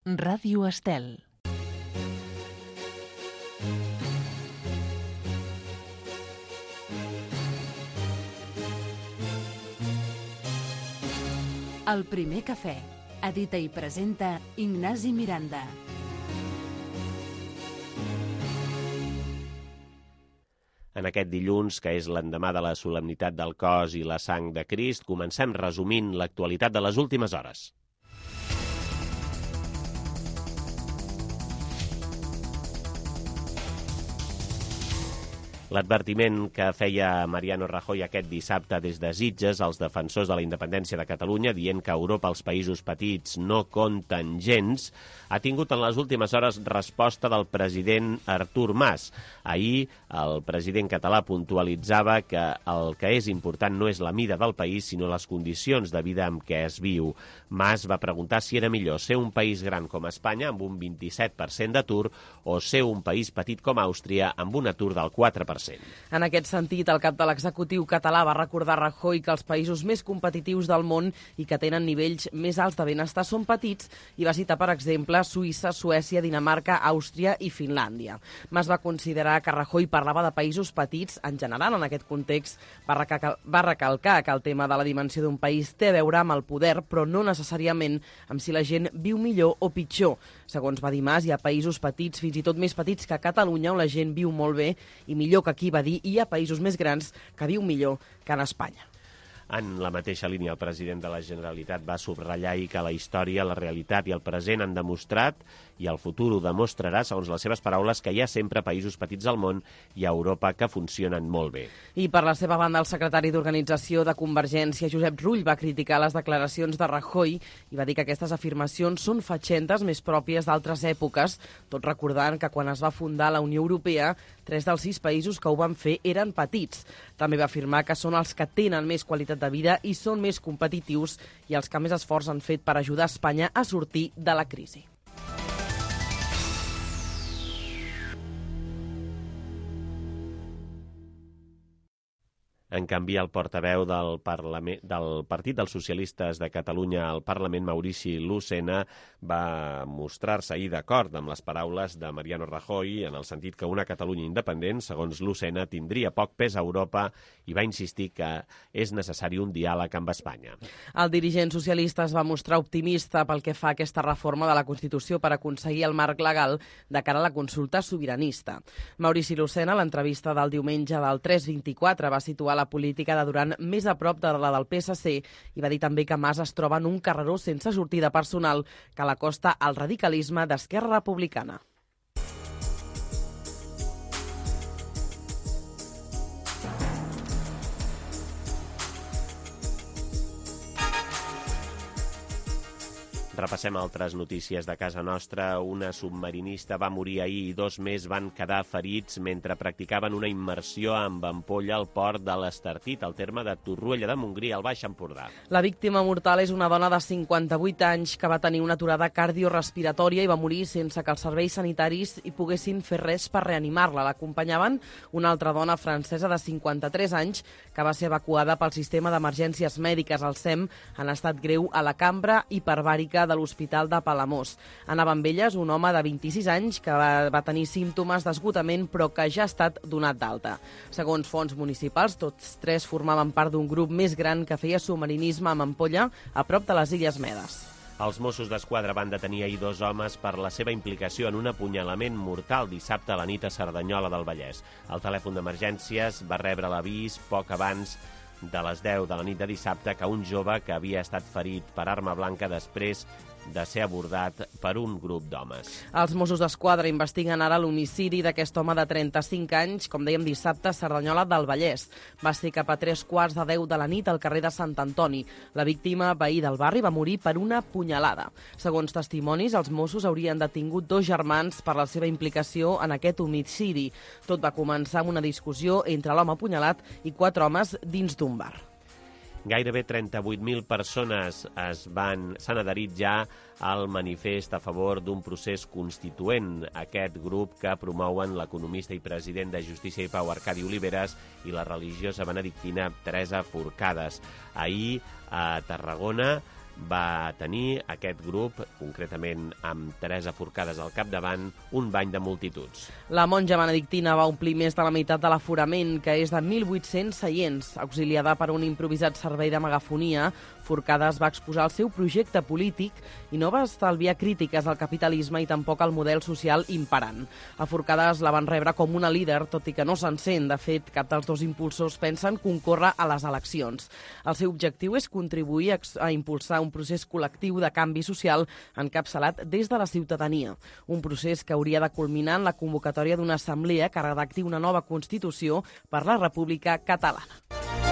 Ràdio Estel. El primer cafè. Edita i presenta Ignasi Miranda. En aquest dilluns, que és l'endemà de la solemnitat del cos i la sang de Crist, comencem resumint l'actualitat de les últimes hores. L'advertiment que feia Mariano Rajoy aquest dissabte des de Sitges als defensors de la independència de Catalunya, dient que a Europa els països petits no compten gens, ha tingut en les últimes hores resposta del president Artur Mas. Ahir el president català puntualitzava que el que és important no és la mida del país, sinó les condicions de vida amb què es viu. Mas va preguntar si era millor ser un país gran com Espanya, amb un 27% d'atur, o ser un país petit com Àustria, amb un atur del 4%. En aquest sentit, el cap de l'executiu català va recordar a Rajoy que els països més competitius del món i que tenen nivells més alts de benestar són petits i va citar, per exemple, Suïssa, Suècia, Dinamarca, Àustria i Finlàndia. Mas va considerar que Rajoy parlava de països petits en general. En aquest context va recalcar que el tema de la dimensió d'un país té a veure amb el poder, però no necessàriament amb si la gent viu millor o pitjor. Segons va dir Mas, hi ha països petits, fins i tot més petits que Catalunya, on la gent viu molt bé i millor que aquí, va dir, hi ha països més grans que viu millor que en Espanya. En la mateixa línia, el president de la Generalitat va subratllar ahir que la història, la realitat i el present han demostrat, i el futur ho demostrarà, segons les seves paraules, que hi ha sempre països petits al món i a Europa que funcionen molt bé. I per la seva banda, el secretari d'Organització de Convergència, Josep Rull, va criticar les declaracions de Rajoy i va dir que aquestes afirmacions són fatxentes més pròpies d'altres èpoques, tot recordant que quan es va fundar la Unió Europea, 3 dels 6 països que ho van fer eren petits. També va afirmar que són els que tenen més qualitat de vida i són més competitius i els que més esforç han fet per ajudar Espanya a sortir de la crisi. En canvi, el portaveu del Partit dels Socialistes de Catalunya al Parlament, Maurici Lucena, va mostrar-se ahir d'acord amb les paraules de Mariano Rajoy en el sentit que una Catalunya independent, segons Lucena, tindria poc pes a Europa i va insistir que és necessari un diàleg amb Espanya. El dirigent socialista es va mostrar optimista pel que fa a aquesta reforma de la Constitució per aconseguir el marc legal de cara a la consulta sobiranista. Maurici Lucena, a l'entrevista del diumenge del 324, va situar la política de Duran més a prop de la del PSC i va dir també que Mas es troba en un carreró sense sortida personal que l'acosta al radicalisme d'Esquerra Republicana. Repassem altres notícies de casa nostra. Una submarinista va morir ahir i 2 més van quedar ferits mentre practicaven una immersió amb ampolla al port de l'Estartit, al terme de Torroella de Montgrí, al Baix Empordà. La víctima mortal és una dona de 58 anys que va tenir una aturada cardiorespiratòria i va morir sense que els serveis sanitaris hi poguessin fer res per reanimar-la. L'acompanyaven una altra dona francesa de 53 anys que va ser evacuada pel sistema d'emergències mèdiques, al SEM, en estat greu a la cambra hiperbàrica de l'Hospital de Palamós. Anava amb elles un home de 26 anys que va tenir símptomes d'esgotament però que ja ha estat donat d'alta. Segons fonts municipals, tots 3 formaven part d'un grup més gran que feia submarinisme amb ampolla a prop de les Illes Medes. Els Mossos d'Esquadra van detenir ahir 2 homes per la seva implicació en un apunyalament mortal dissabte a la nit a Cerdanyola del Vallès. El telèfon d'emergències va rebre l'avís poc abans de les 10 de la nit de dissabte que un jove que havia estat ferit per arma blanca després de ser abordat per un grup d'homes. Els Mossos d'Esquadra investiguen ara l'homicidi d'aquest home de 35 anys, com dèiem dissabte, a Cerdanyola del Vallès. Va ser cap a 3:15 de la nit al carrer de Sant Antoni. La víctima, veí del barri, va morir per una punyalada. Segons testimonis, els Mossos haurien detingut 2 germans per la seva implicació en aquest homicidi. Tot va començar amb una discussió entre l'home apunyalat i 4 homes dins d'un bar. Gairebé 38.000 persones s'han adherit ja al manifest a favor d'un procés constituent. Aquest grup que promouen l'economista i president de Justícia i Pau, Arcadi Oliveres, i la religiosa benedictina Teresa Forcades. Ahir, a Tarragona, va tenir aquest grup, concretament amb Teresa Forcades al capdavant, un bany de multituds. La monja benedictina va omplir més de la meitat de l'aforament, que és de 1.800 seients. Auxiliada per un improvisat servei de megafonia, Forcades va exposar el seu projecte polític i no va estalviar crítiques al capitalisme i tampoc al model social imperant. A Forcades la van rebre com una líder, tot i que no se'n sent. De fet, cap dels dos impulsors pensen concórrer a les eleccions. El seu objectiu és contribuir a impulsar un procés col·lectiu de canvi social encapçalat des de la ciutadania. Un procés que hauria de culminar en la convocatòria d'una assemblea que redacti una nova Constitució per la República Catalana.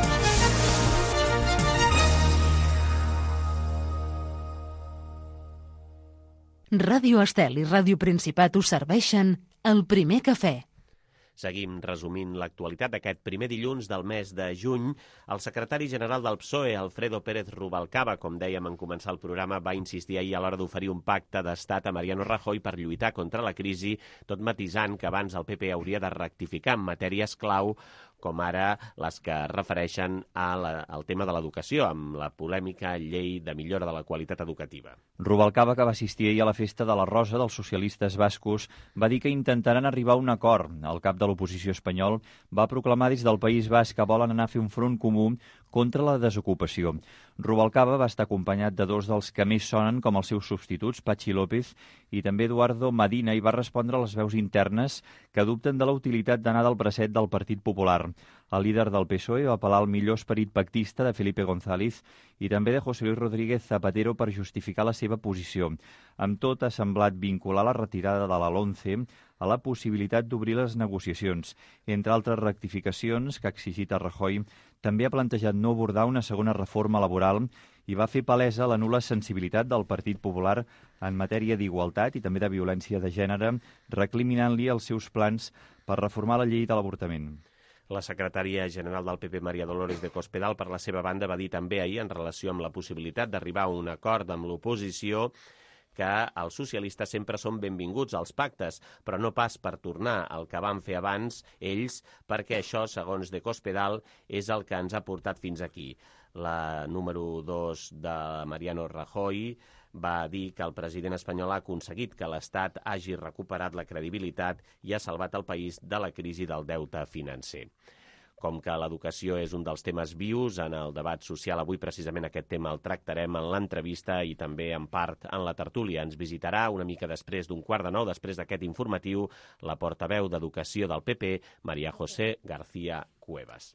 Ràdio Estel i Ràdio Principat us serveixen el primer cafè. Seguim resumint l'actualitat d'aquest primer dilluns del mes de juny. El secretari general del PSOE, Alfredo Pérez Rubalcaba, com dèiem en començar el programa, va insistir ahir a l'hora d'oferir un pacte d'estat a Mariano Rajoy per lluitar contra la crisi, tot matisant que abans el PP hauria de rectificar en matèries clau, com ara les que refereixen al tema de l'educació, amb la polèmica llei de millora de la qualitat educativa. Rubalcaba, que va assistir ahir a la festa de la Rosa dels socialistes bascos, va dir que intentaran arribar a un acord. El cap de l'oposició espanyol va proclamar des del País Basc que volen anar a fer un front comú contra la desocupació. Rubalcaba va estar acompanyat de dos dels que més sonen com els seus substituts, Patxi López i també Eduardo Medina, i va respondre a les veus internes que dubten de la utilitat d'anar del bracet del Partit Popular. El líder del PSOE va apel·lar al millor esperit pactista de Felipe González i també de José Luis Rodríguez Zapatero per justificar la seva posició. Amb tot, ha semblat vincular la retirada de la LOMCE a la possibilitat d'obrir les negociacions. Entre altres rectificacions que ha exigit a Rajoy, també ha plantejat no abordar una segona reforma laboral i va fer palesa la nul·la sensibilitat del Partit Popular en matèria d'igualtat i també de violència de gènere, recriminant-li els seus plans per reformar la llei de l'avortament. La secretària general del PP, María Dolores de Cospedal, per la seva banda, va dir també ahir, en relació amb la possibilitat d'arribar a un acord amb l'oposició, que els socialistes sempre són benvinguts als pactes, però no pas per tornar al que van fer abans ells, perquè això, segons de Cospedal, és el que ens ha portat fins aquí. La número 2 de Mariano Rajoy va dir que el president espanyol ha aconseguit que l'Estat hagi recuperat la credibilitat i ha salvat el país de la crisi del deute financer. Com que l'educació és un dels temes vius en el debat social, avui precisament aquest tema el tractarem en l'entrevista i també en part en la tertúlia. Ens visitarà una mica després d'un 8:45, després d'aquest informatiu, la portaveu d'Educació del PP, María José García Cuevas.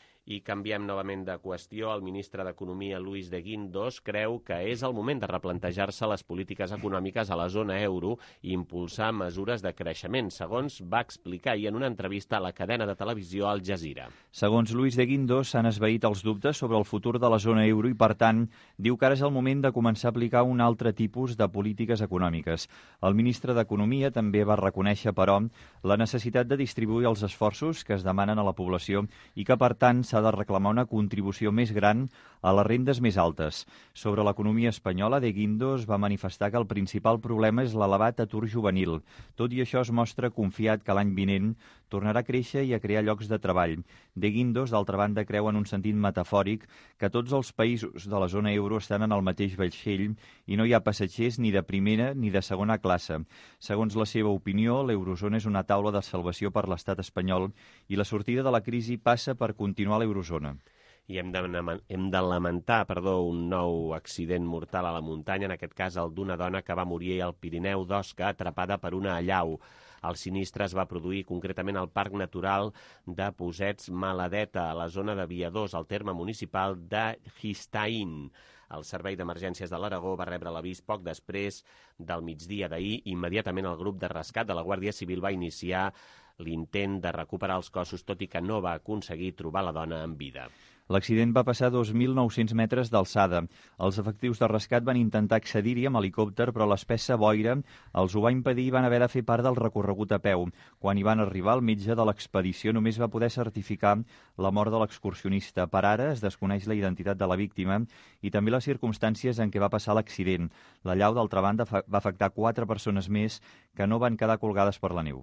I canviem novament de qüestió. El ministre d'Economia, Luis de Guindos, creu que és el moment de replantejar-se les polítiques econòmiques a la zona euro i impulsar mesures de creixement, segons va explicar ahir en una entrevista a la cadena de televisió Al Jazeera. Segons Luis de Guindos, s'han esvaït els dubtes sobre el futur de la zona euro i, per tant, diu que ara és el moment de començar a aplicar un altre tipus de polítiques econòmiques. El ministre d'Economia també va reconèixer, però, la necessitat de distribuir els esforços que es demanen a la població i que, per tant, s'ha de reclamar una contribució més gran a les rendes més altes. Sobre l'economia espanyola, de Guindos va manifestar que el principal problema és l'elevat atur juvenil. Tot i això, es mostra confiat que l'any vinent tornarà a créixer i a crear llocs de treball. De Guindos, d'altra banda, creu en un sentit metafòric que tots els països de la zona euro estan en el mateix vaixell i no hi ha passatgers ni de primera ni de segona classe. Segons la seva opinió, l'eurozona és una taula de salvació per l'estat espanyol i la sortida de la crisi passa per continuar l'eurozona. I hem de lamentar un nou accident mortal a la muntanya, en aquest cas el d'una dona que va morir al Pirineu d'Osca, atrapada per una allau. El sinistre es va produir concretament al Parc Natural de Posets-Maladeta, a la zona de Viadors, al terme municipal de Gistaín. El Servei d'Emergències de l'Aragó va rebre l'avís poc després del migdia d'ahir. Immediatament el grup de rescat de la Guàrdia Civil va iniciar l'intent de recuperar els cossos, tot i que no va aconseguir trobar la dona en vida. L'accident va passar a 2.900 metres d'alçada. Els efectius de rescat van intentar accedir-hi amb helicòpter, però l'espessa boira els ho va impedir i van haver de fer part del recorregut a peu. Quan hi van arribar, el metge de l'expedició només va poder certificar la mort de l'excursionista. Per ara es desconeix la identitat de la víctima i també les circumstàncies en què va passar l'accident. La llau, d'altra banda, va afectar 4 persones més que no van quedar colgades per la neu.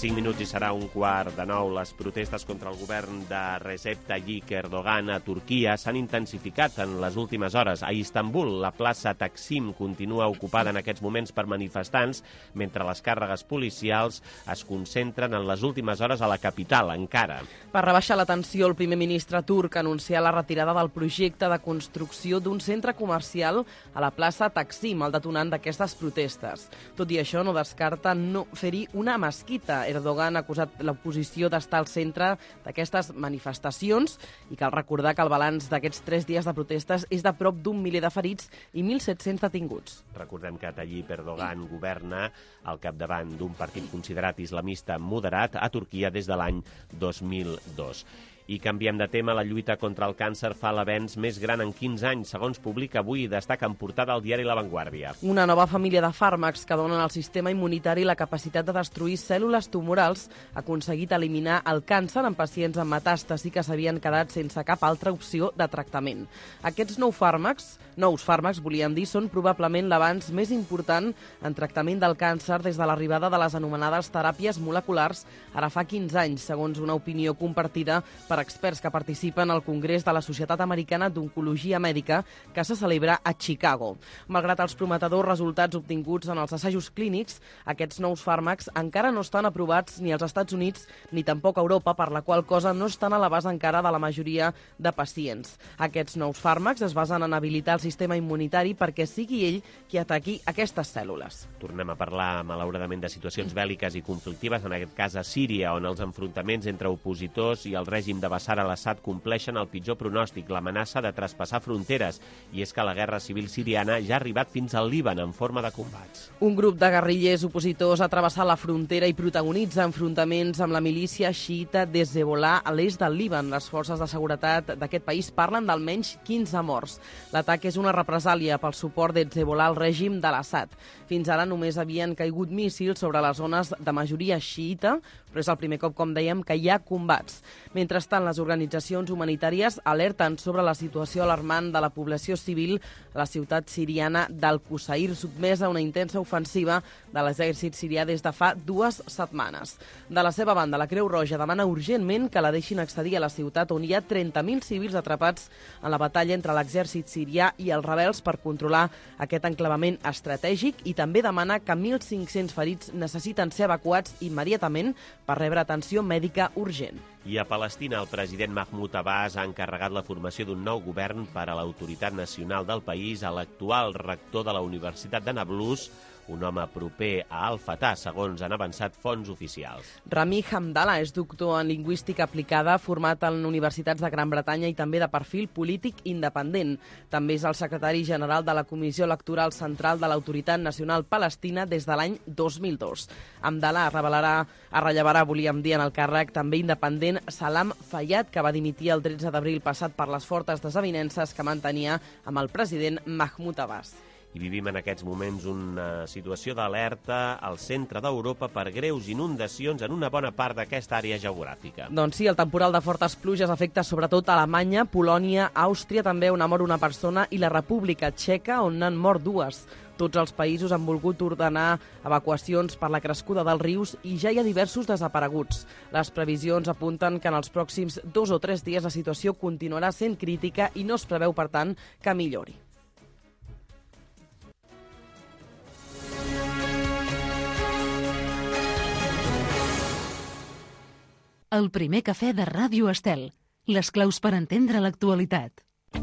5 minuts i serà 8:45. Les protestes contra el govern de Recep Tayyip Erdogan a Turquia s'han intensificat en les últimes hores. A Istanbul, la plaça Taksim continua ocupada en aquests moments per manifestants, mentre les càrregues policials es concentren en les últimes hores a la capital, Ankara. Per rebaixar la tensió, el primer ministre turc anuncia la retirada del projecte de construcció d'un centre comercial a la plaça Taksim, el detonant d'aquestes protestes. Tot i això, no descarta no fer-hi una mesquita. Erdogan ha acusat l'oposició d'estar al centre d'aquestes manifestacions i cal recordar que el balanç d'aquests 3 dies de protestes és de prop d'un miler de ferits i 1.700 detinguts. Recordem que Tayyip Erdogan governa al capdavant d'un partit considerat islamista moderat a Turquia des de l'any 2002. I canviem de tema, la lluita contra el càncer fa l'avenç més gran en 15 anys, segons publica avui i destaca en portada al diari La Vanguardia. Una nova família de fàrmacs que donen al sistema immunitari la capacitat de destruir cèl·lules tumorals ha aconseguit eliminar el càncer en pacients amb metàstasi que s'havien quedat sense cap altra opció de tractament. Aquests nous fàrmacs, volíem dir, són probablement l'avanç més important en tractament del càncer des de l'arribada de les anomenades teràpies moleculars ara fa 15 anys, segons una opinió compartida per experts que participen al Congrés de la Societat Americana d'Oncologia Mèdica que se celebra a Chicago. Malgrat els prometedors resultats obtinguts en els assajos clínics, aquests nous fàrmacs encara no estan aprovats ni als Estats Units ni tampoc a Europa, per la qual cosa no estan a l'abast encara de la majoria de pacients. Aquests nous fàrmacs es basen en habilitar el sistema immunitari perquè sigui ell qui ataqui aquestes cèl·lules. Tornem a parlar, malauradament, de situacions bèl·liques i conflictives, en aquest cas a Síria, on els enfrontaments entre opositors i el règim de Bashar al-Assad compleixen el pitjor pronòstic, l'amenaça de traspassar fronteres. I és que la guerra civil siriana ja ha arribat fins al Líban en forma de combats. Un grup de guerrillers opositors ha travessat la frontera i protagonitza enfrontaments amb la milícia xiita d'Hezbollah a l'est del Líban. Les forces de seguretat d'aquest país parlen d'almenys 15 morts. L'atac és una represàlia pel suport d'Hezbollah al règim de l'Assad. Fins ara només havien caigut míssils sobre les zones de majoria xiita, però és el primer cop, com dèiem, que hi ha combats. Mentrestant, les organitzacions humanitàries alerten sobre la situació alarmant de la població civil a la ciutat siriana d'Al-Qusair, sotmesa a una intensa ofensiva de l'exèrcit sirià des de fa 2 setmanes. De la seva banda, la Creu Roja demana urgentment que la deixin accedir a la ciutat on hi ha 30.000 civils atrapats en la batalla entre l'exèrcit sirià i els rebels per controlar aquest enclavament estratègic i també demana que 1.500 ferits necessiten ser evacuats immediatament per rebre atenció mèdica urgent. I a Palestina, el president Mahmoud Abbas ha encarregat la formació d'un nou govern per a l'autoritat nacional del país a l'actual rector de la Universitat de Nablus, un home proper a Al-Fatah, segons han avançat fonts oficials. Rami Hamdallah és doctor en lingüística aplicada, format en universitats de Gran Bretanya i també de perfil polític independent. També és el secretari general de la Comissió Electoral Central de l'Autoritat Nacional Palestina des de l'any 2002. Hamdallah rellevarà, volíem dir, en el càrrec també independent Salam Fayyad, que va dimitir el 13 d'abril passat per les fortes desavinences que mantenia amb el president Mahmoud Abbas. I vivim en aquests moments una situació d'alerta al centre d'Europa per greus inundacions en una bona part d'aquesta àrea geogràfica. Doncs sí, el temporal de fortes pluges afecta sobretot a Alemanya, Polònia, Àustria, també on ha mort una persona, i la República Txeca, on n'han mort 2. Tots els països han volgut ordenar evacuacions per la crescuda dels rius i ja hi ha diversos desapareguts. Les previsions apunten que en els pròxims 2 o 3 dies la situació continuarà sent crítica i no es preveu, per tant, que millori. El primer cafè de Ràdio Estel. Les claus per entendre l'actualitat.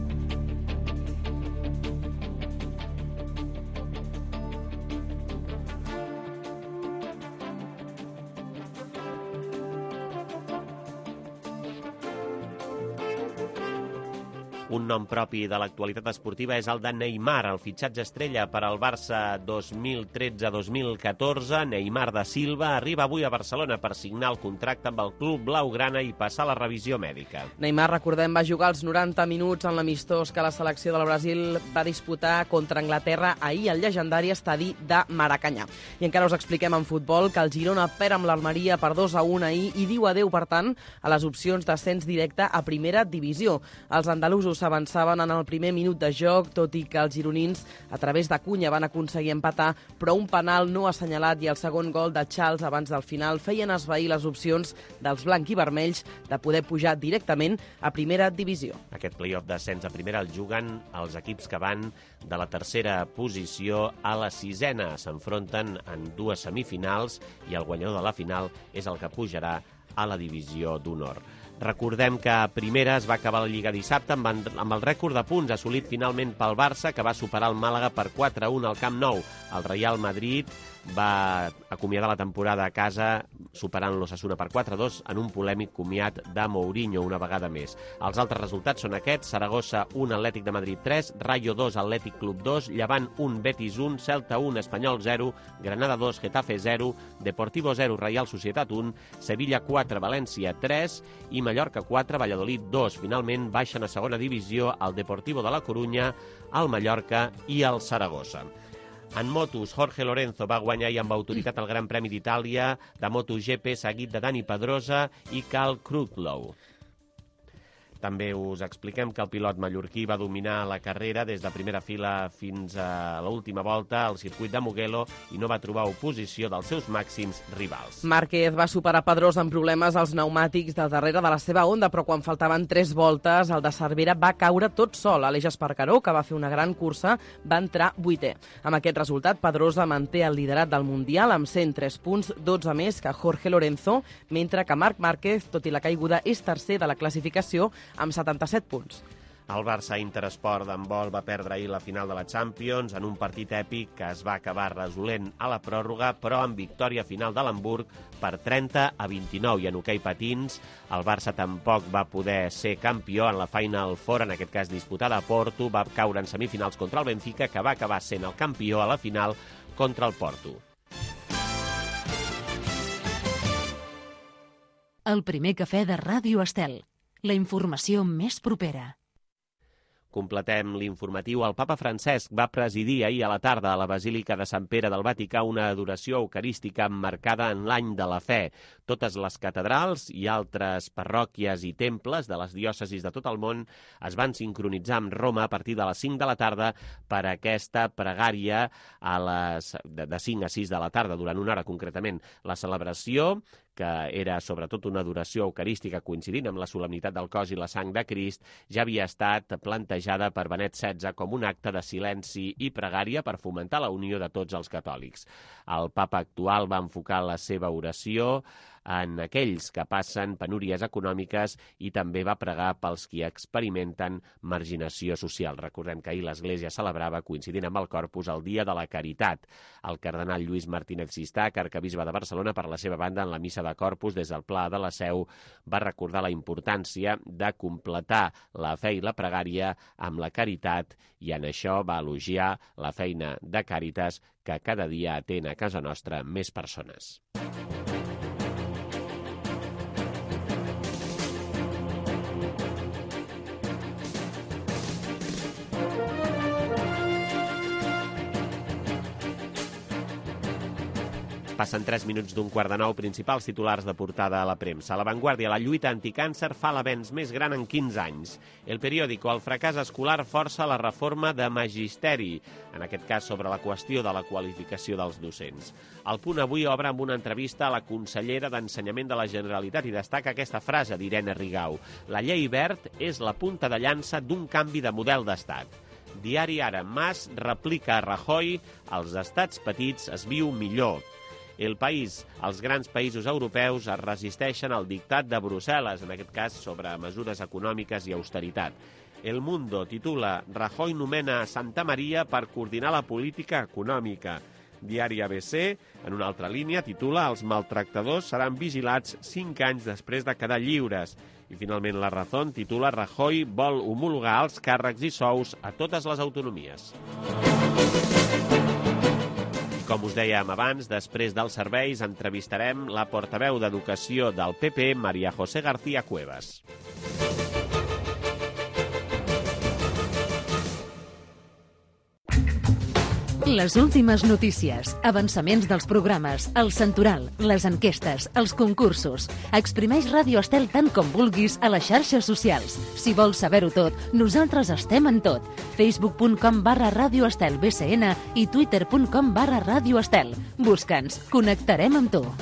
Un nom propi de l'actualitat esportiva és el de Neymar, el fitxatge estrella per al Barça 2013-2014. Neymar da Silva arriba avui a Barcelona per signar el contracte amb el club blaugrana i passar la revisió mèdica. Neymar, recordem, va jugar els 90 minuts en l'amistós que la selecció del Brasil va disputar contra Anglaterra ahir al llegendari estadi de Maracanyà. I encara us expliquem en futbol que el Girona perd amb l'Almeria per 2-1 ahir i diu adeu, per tant, a les opcions d'ascens directe a primera divisió. Els andalusos s'avançaven en el primer minut de joc, tot i que els gironins, a través de Cunha, van aconseguir empatar, però un penal no assenyalat i el segon gol de Charles abans del final feien esvair les opcions dels blanc i vermells de poder pujar directament a primera divisió. Aquest play-off d'ascens a primera el juguen els equips que van de la tercera posició a la sisena. S'enfronten en dues semifinals i el guanyador de la final és el que pujarà a la divisió d'honor. Recordem que a primera es va acabar la Lliga dissabte amb el rècord de punts assolit finalment pel Barça, que va superar el Màlaga per 4-1 al Camp Nou. El Real Madrid va acomiadar la temporada a casa superant l'Osasuna per 4-2 en un polèmic comiat de Mourinho una vegada més. Els altres resultats són aquests: Saragossa 1, Atlètic de Madrid 3, Rayo 2, Atlètic Club 2, Llevant 1, Betis 1, Celta 1, Espanyol 0, Granada 2, Getafe 0, Deportivo 0, Real Societat 1, Sevilla 4, València 3 i Mallorca 4, Valladolid 2. Finalment baixen a segona divisió el Deportivo de la Corunya, el Mallorca i el Saragossa. En motos, Jorge Lorenzo va guanyar i amb autoritat el Gran Premi d'Itàlia de MotoGP, seguit de Dani Pedrosa i Cal Crutchlow. També us expliquem que el pilot mallorquí va dominar la carrera des de primera fila fins a l'última volta al circuit de Mugello i no va trobar oposició dels seus màxims rivals. Márquez va superar Pedrosa amb problemes als pneumàtics de darrere de la seva Honda, però quan faltaven 3 voltes, el de Cervera va caure tot sol. Aleix Espargaró, que va fer una gran cursa, va entrar 8è. Amb aquest resultat, Pedrosa manté el liderat del Mundial amb 103 punts, 12 més que Jorge Lorenzo, mentre que Marc Márquez, tot i la caiguda, és tercer de la classificació amb 77 punts. El Barça Interesport d'handbol va perdre ahir la final de la Champions en un partit èpic que es va acabar resolent a la pròrroga, però amb victòria final de l'Hamburg per 30-29. I en hoquei patins, el Barça tampoc va poder ser campió en la Final Four, en aquest cas disputada a Porto. Va caure en semifinals contra el Benfica, que va acabar sent el campió a la final contra el Porto. El primer cafè de Ràdio Estel. La informació més propera. Completem l'informatiu. El papa Francesc va presidir ahir a la tarda a la Basílica de Sant Pere del Vaticà una adoració eucarística emmarcada en l'any de la fe. Totes les catedrals i altres parròquies i temples de les diòcesis de tot el món es van sincronitzar amb Roma a partir de les 5 de la tarda per a aquesta pregària de 5 a 6 de la tarda, durant una hora concretament. La celebració, que era sobretot una adoració eucarística coincidint amb la solemnitat del cos i la sang de Crist, ja havia estat plantejada per Benet XVI com un acte de silenci i pregària per fomentar la unió de tots els catòlics. El papa actual va enfocar la seva oració en aquells que passen penúries econòmiques i també va pregar pels qui experimenten marginació social. Recordem que ahir l'Església celebrava, coincidint amb el Corpus, el Dia de la Caritat. El cardenal Lluís Martínez Sistac, arcabisbe de Barcelona, per la seva banda, en la missa de Corpus des del Pla de la Seu, va recordar la importància de completar la fe i la pregària amb la caritat i en això va elogiar la feina de Càritas, que cada dia atén a casa nostra més persones. Passen 3 minuts d'un quart de 9, principals titulars de portada a la premsa. La Vanguardia, la lluita anticàncer fa l'avenç més gran en 15 anys. El Periódico, el fracàs escolar força la reforma de magisteri, en aquest cas sobre la qüestió de la qualificació dels docents. El Punt avui obre amb una entrevista a la consellera d'Ensenyament de la Generalitat i destaca aquesta frase d'Irene Rigau: la llei Wert és la punta de llança d'un canvi de model d'estat. Diari Ara, Mas replica a Rajoy: als estats petits es viu millor. El País, els grans països europeus es resisteixen al dictat de Brussel·les, en aquest cas sobre mesures econòmiques i austeritat. El Mundo titula: Rajoy nomena Santa Maria per coordinar la política econòmica. Diari ABC, en una altra línia, titula: els maltractadors seran vigilats 5 anys després de quedar lliures. I finalment La Razón titula: Rajoy vol homologar els càrrecs i sous a totes les autonomies. Com us dèiem abans, després dels serveis entrevistarem la portaveu d'Educació del PP, María José García Cuevas. Les últimes notícies, avançaments dels programes, el santoral, les enquestes, els concursos. Exprimeix Ràdio Estel tant com vulguis a les xarxes socials. Si vols saber-ho tot, nosaltres estem en tot. Facebook.com/Ràdio Estel BCN i Twitter.com/Ràdio Estel. Busca'ns, connectarem amb tu.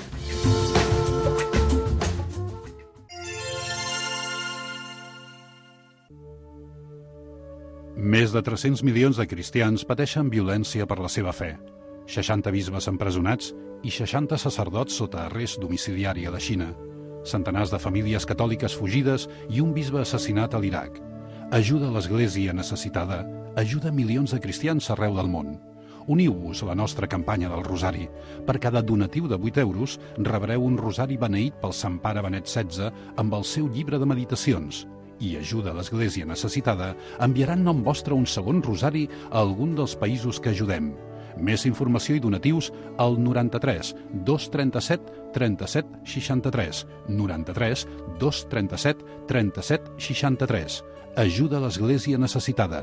Més de 300 milions de cristians pateixen violència per la seva fe. 60 bisbes empresonats i 60 sacerdots sota arrest domiciliari a la Xina. Centenars de famílies catòliques fugides i un bisbe assassinat a l'Iraq. Ajuda a l'Església necessitada, ajuda milions de cristians arreu del món. Uniu-vos a la nostra campanya del Rosari. Per cada donatiu de 8 euros rebreu un rosari beneït pel Sant Pare Benet XVI amb el seu llibre de meditacions. I ajuda a l'Església necessitada enviaran nom vostre un segon rosari a algun dels països que ajudem. Més informació i donatius al 93 237 37 63. 93 237 37 63. Ajuda a l'Església necessitada.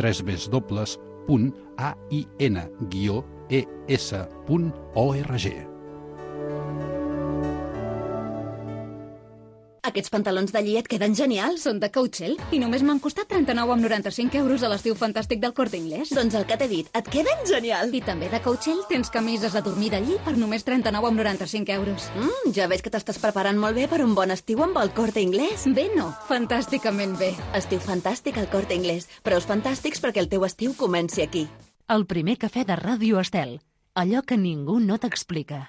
www.ain-es.org. Aquests pantalons de lli et queden genials. Són de Coachell i només m'han costat 39,95 euros a l'estiu fantàstic del Corte Inglés. Doncs el que t'he dit, et queden genial. I també de Coachell tens camises de dormir de lli per només 39,95 euros. Ja veig que t'estàs preparant molt bé per un bon estiu amb el Corte Inglés. Bé no, fantàsticament bé. Estiu fantàstic al Corte Inglés. Preus fantàstics perquè el teu estiu comenci aquí. El primer cafè de Ràdio Estel. Allò que ningú no t'explica.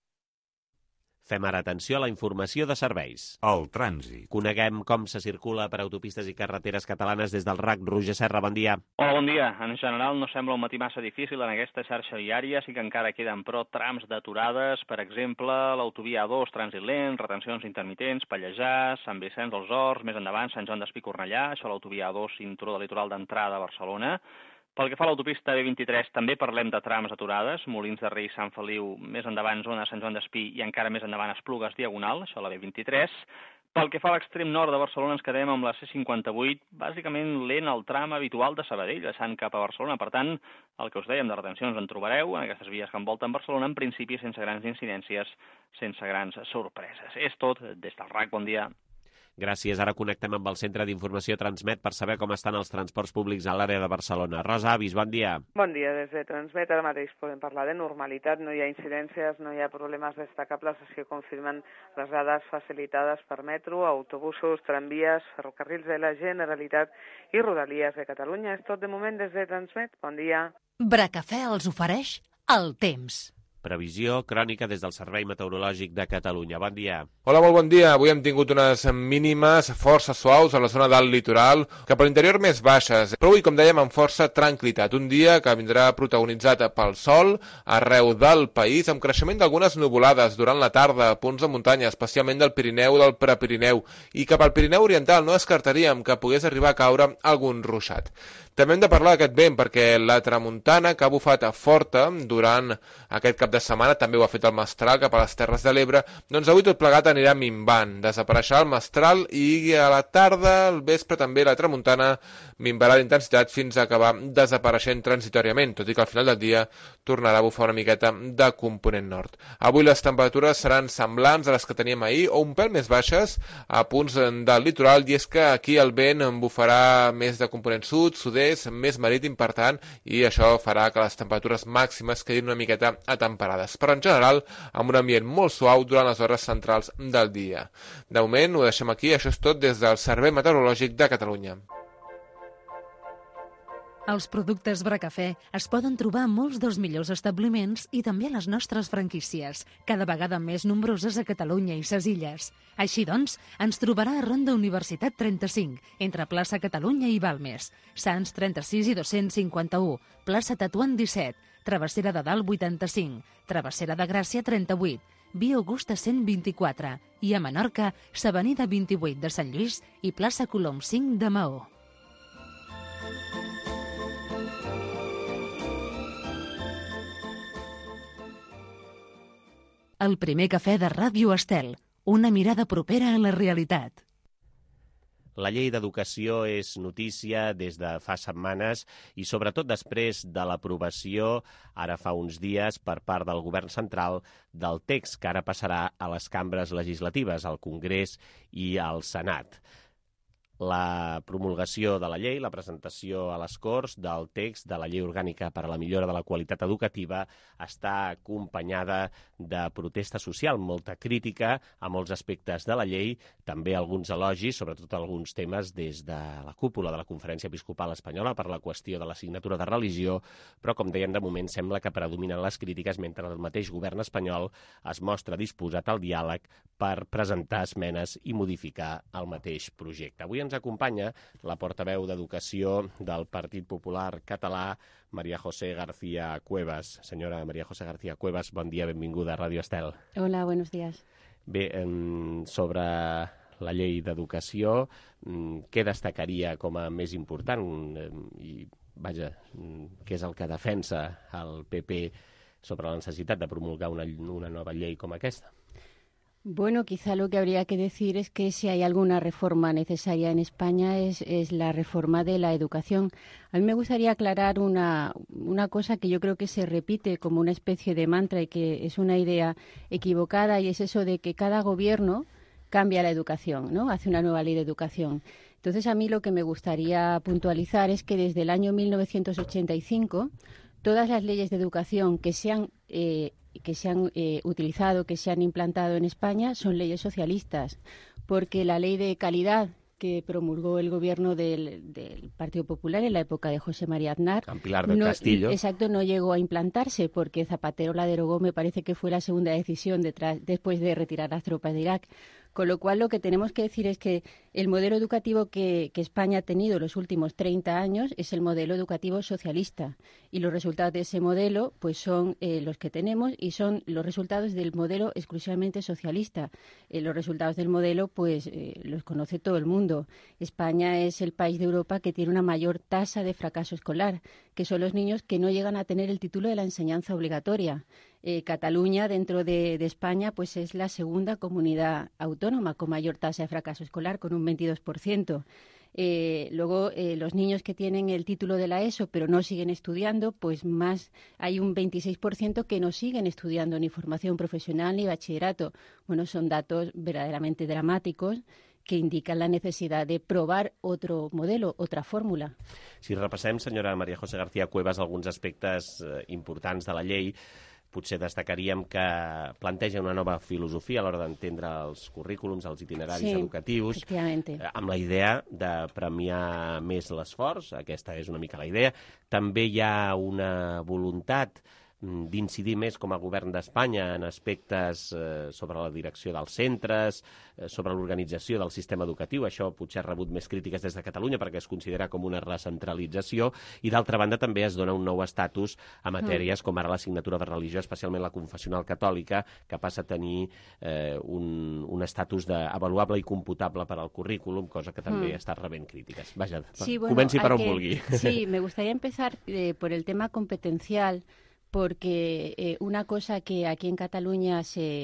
Fem ara atenció a la informació de serveis. El trànsit. Coneguem com se circula per autopistes i carreteres catalanes des del RAC. Roger Serra, bon dia. Hola, bon dia. En general no sembla un matí massa difícil en aquesta xarxa viària, sí que encara queden però trams d'aturades, per exemple, l'autovia A2, trànsit lent, retencions intermitents, Pallejà, Sant Vicenç dels Horts, més endavant Sant Joan d'Espí, Cornellà, això l'autovia A2, cinturó de litoral d'entrada a Barcelona. Pel que fa a l'autopista B23, també parlem de trams aturades, Molins de Rei, Sant Feliu, més endavant zona Sant Joan d'Espí i encara més endavant Esplugues Diagonal, això la B23. Pel que fa a l'extrem nord de Barcelona ens quedem amb la C58, bàsicament lent el tram habitual de Sabadell, deixant cap a Barcelona. Per tant, el que us dèiem de retencions en trobareu en aquestes vies que envolten Barcelona, en principi sense grans incidències, sense grans sorpreses. És tot des del RAC, bon dia. Gràcies. Ara connectem amb el Centre d'Informació Transmet per saber com estan els transports públics a l'àrea de Barcelona. Rosa Avis, bon dia. Bon dia, des de Transmet. Ara mateix podem parlar de normalitat, no hi ha incidències, no hi ha problemes destacables, els que confirmen les dades facilitades per metro, autobusos, tramvies, ferrocarrils de la Generalitat i Rodalies de Catalunya. És tot de moment des de Transmet. Bon dia. Bracafè els ofereix el temps. Previsió crònica des del Servei Meteorològic de Catalunya. Bon dia. Hola, molt bon dia. Avui hem tingut unes mínimes força suaus a la zona del litoral, cap a l'interior més baixes, però avui, com dèiem, amb força tranquil·litat. Un dia que vindrà protagonitzat pel sol arreu del país, amb creixement d'algunes nuvolades durant la tarda a punts de muntanya, especialment del Pirineu i del Prepirineu, i cap al Pirineu Oriental no descartaríem que pogués arribar a caure algun ruixat. També hem de parlar d'aquest vent perquè la tramuntana que ha bufat forta durant aquest cap de setmana, també ho ha fet el mestral cap a les Terres de l'Ebre, doncs avui tot plegat anirà minvant. Desapareixerà el mestral i a la tarda, al vespre també la tramuntana minvarà d'intensitat fins a acabar desapareixent transitòriament, tot i que al final del dia tornarà a bufar una miqueta de component nord. Avui les temperatures seran semblants a les que teníem ahir o un pèl més baixes a punts del litoral, i és que aquí el vent bufarà més de component sud, sud-est, més marítim, per tant, i això farà que les temperatures màximes quedin una miqueta atemperades, però en general amb un ambient molt suau durant les hores centrals del dia. De moment ho deixem aquí, això és tot des del Servei Meteorològic de Catalunya. Els productes Bracafè es poden trobar a molts dels millors establiments i també a les nostres franquícies, cada vegada més nombroses a Catalunya i ses illes. Així doncs, ens trobarà a Ronda Universitat 35, entre plaça Catalunya i Balmes, Sants 36 i 251, plaça Tatuant 17, Travessera de Dalt 85, Travessera de Gràcia 38, Via Augusta 124 i a Menorca, s'Avenida 28 de Sant Lluís i plaça Colom 5 de Maó. El primer cafè de Ràdio Estel, una mirada propera a la realitat. La llei d'educació és notícia des de fa setmanes i sobretot després de l'aprovació, ara fa uns dies, per part del govern central, del text que ara passarà a les cambres legislatives, al Congrés i al Senat. La promulgació de la llei, la presentació a les Corts del text de la Llei Orgànica per a la millora de la qualitat educativa està acompanyada de protesta social, molta crítica a molts aspectes de la llei, també alguns elogis, sobretot alguns temes des de la cúpula de la Conferència Episcopal Espanyola per la qüestió de l'assignatura de religió, però, com deien, de moment sembla que predominen les crítiques mentre el mateix govern espanyol es mostra disposat al diàleg per presentar esmenes i modificar el mateix projecte. Avui ens acompanya la portaveu d'Educació del Partit Popular Català, María José García Cuevas. Senyora María José García Cuevas, bon dia, benvinguda a Ràdio Estel. Hola, buenos días. Bé, sobre la llei d'educació, què destacaria com a més important? I, vaja, què és el que defensa el PP sobre la necessitat de promulgar una nova llei com aquesta? Bueno, quizá lo que habría que decir es que si hay alguna reforma necesaria en España es la reforma de la educación. A mí me gustaría aclarar una cosa que yo creo que se repite como una especie de mantra y que es una idea equivocada, y es eso de que cada gobierno cambia la educación, ¿no? Hace una nueva ley de educación. Entonces, a mí lo que me gustaría puntualizar es que desde el año 1985 todas las leyes de educación que se han utilizado, que se han implantado en España, son leyes socialistas, porque la ley de calidad que promulgó el gobierno del Partido Popular en la época de José María Aznar, Pilar del Castillo. Exacto, no llegó a implantarse porque Zapatero la derogó, me parece que fue la segunda decisión después de retirar las tropas de Irak. Con lo cual, lo que tenemos que decir es que el modelo educativo que España ha tenido los últimos 30 años es el modelo educativo socialista. Y los resultados de ese modelo pues son los que tenemos, y son los resultados del modelo exclusivamente socialista. Los resultados del modelo pues los conoce todo el mundo. España es el país de Europa que tiene una mayor tasa de fracaso escolar, que son los niños que no llegan a tener el título de la enseñanza obligatoria. Cataluña, dentro de España, pues es la segunda comunidad autónoma con mayor tasa de fracaso escolar, con un 22%. Luego, los niños que tienen el título de la ESO pero no siguen estudiando, pues más hay un 26% que no siguen estudiando ni formación profesional ni bachillerato. Bueno, son datos verdaderamente dramáticos que indican la necesidad de provar otro modelo, otra fórmula. Si repassem, senyora María José García Cuevas, alguns aspectes importants de la llei, potser destacaríem que planteja una nova filosofia a l'hora d'entendre els currículums, els itineraris educatius, amb la idea de premiar més l'esforç. Aquesta és una mica la idea. També hi ha una voluntat d'incidir més com a govern d'Espanya en aspectes sobre la direcció dels centres, sobre l'organització del sistema educatiu. Això potser ha rebut més crítiques des de Catalunya perquè es considera com una recentralització, i d'altra banda també es dona un nou estatus a matèries com ara l'assignatura de religió, especialment la confessional catòlica, que passa a tenir un estatus d'avaluable i computable per al currículum, cosa que també està rebent crítiques. Vaja, comenci per on vulgui. Sí, me gustaría empezar por el tema competencial, porque una cosa que aquí en Cataluña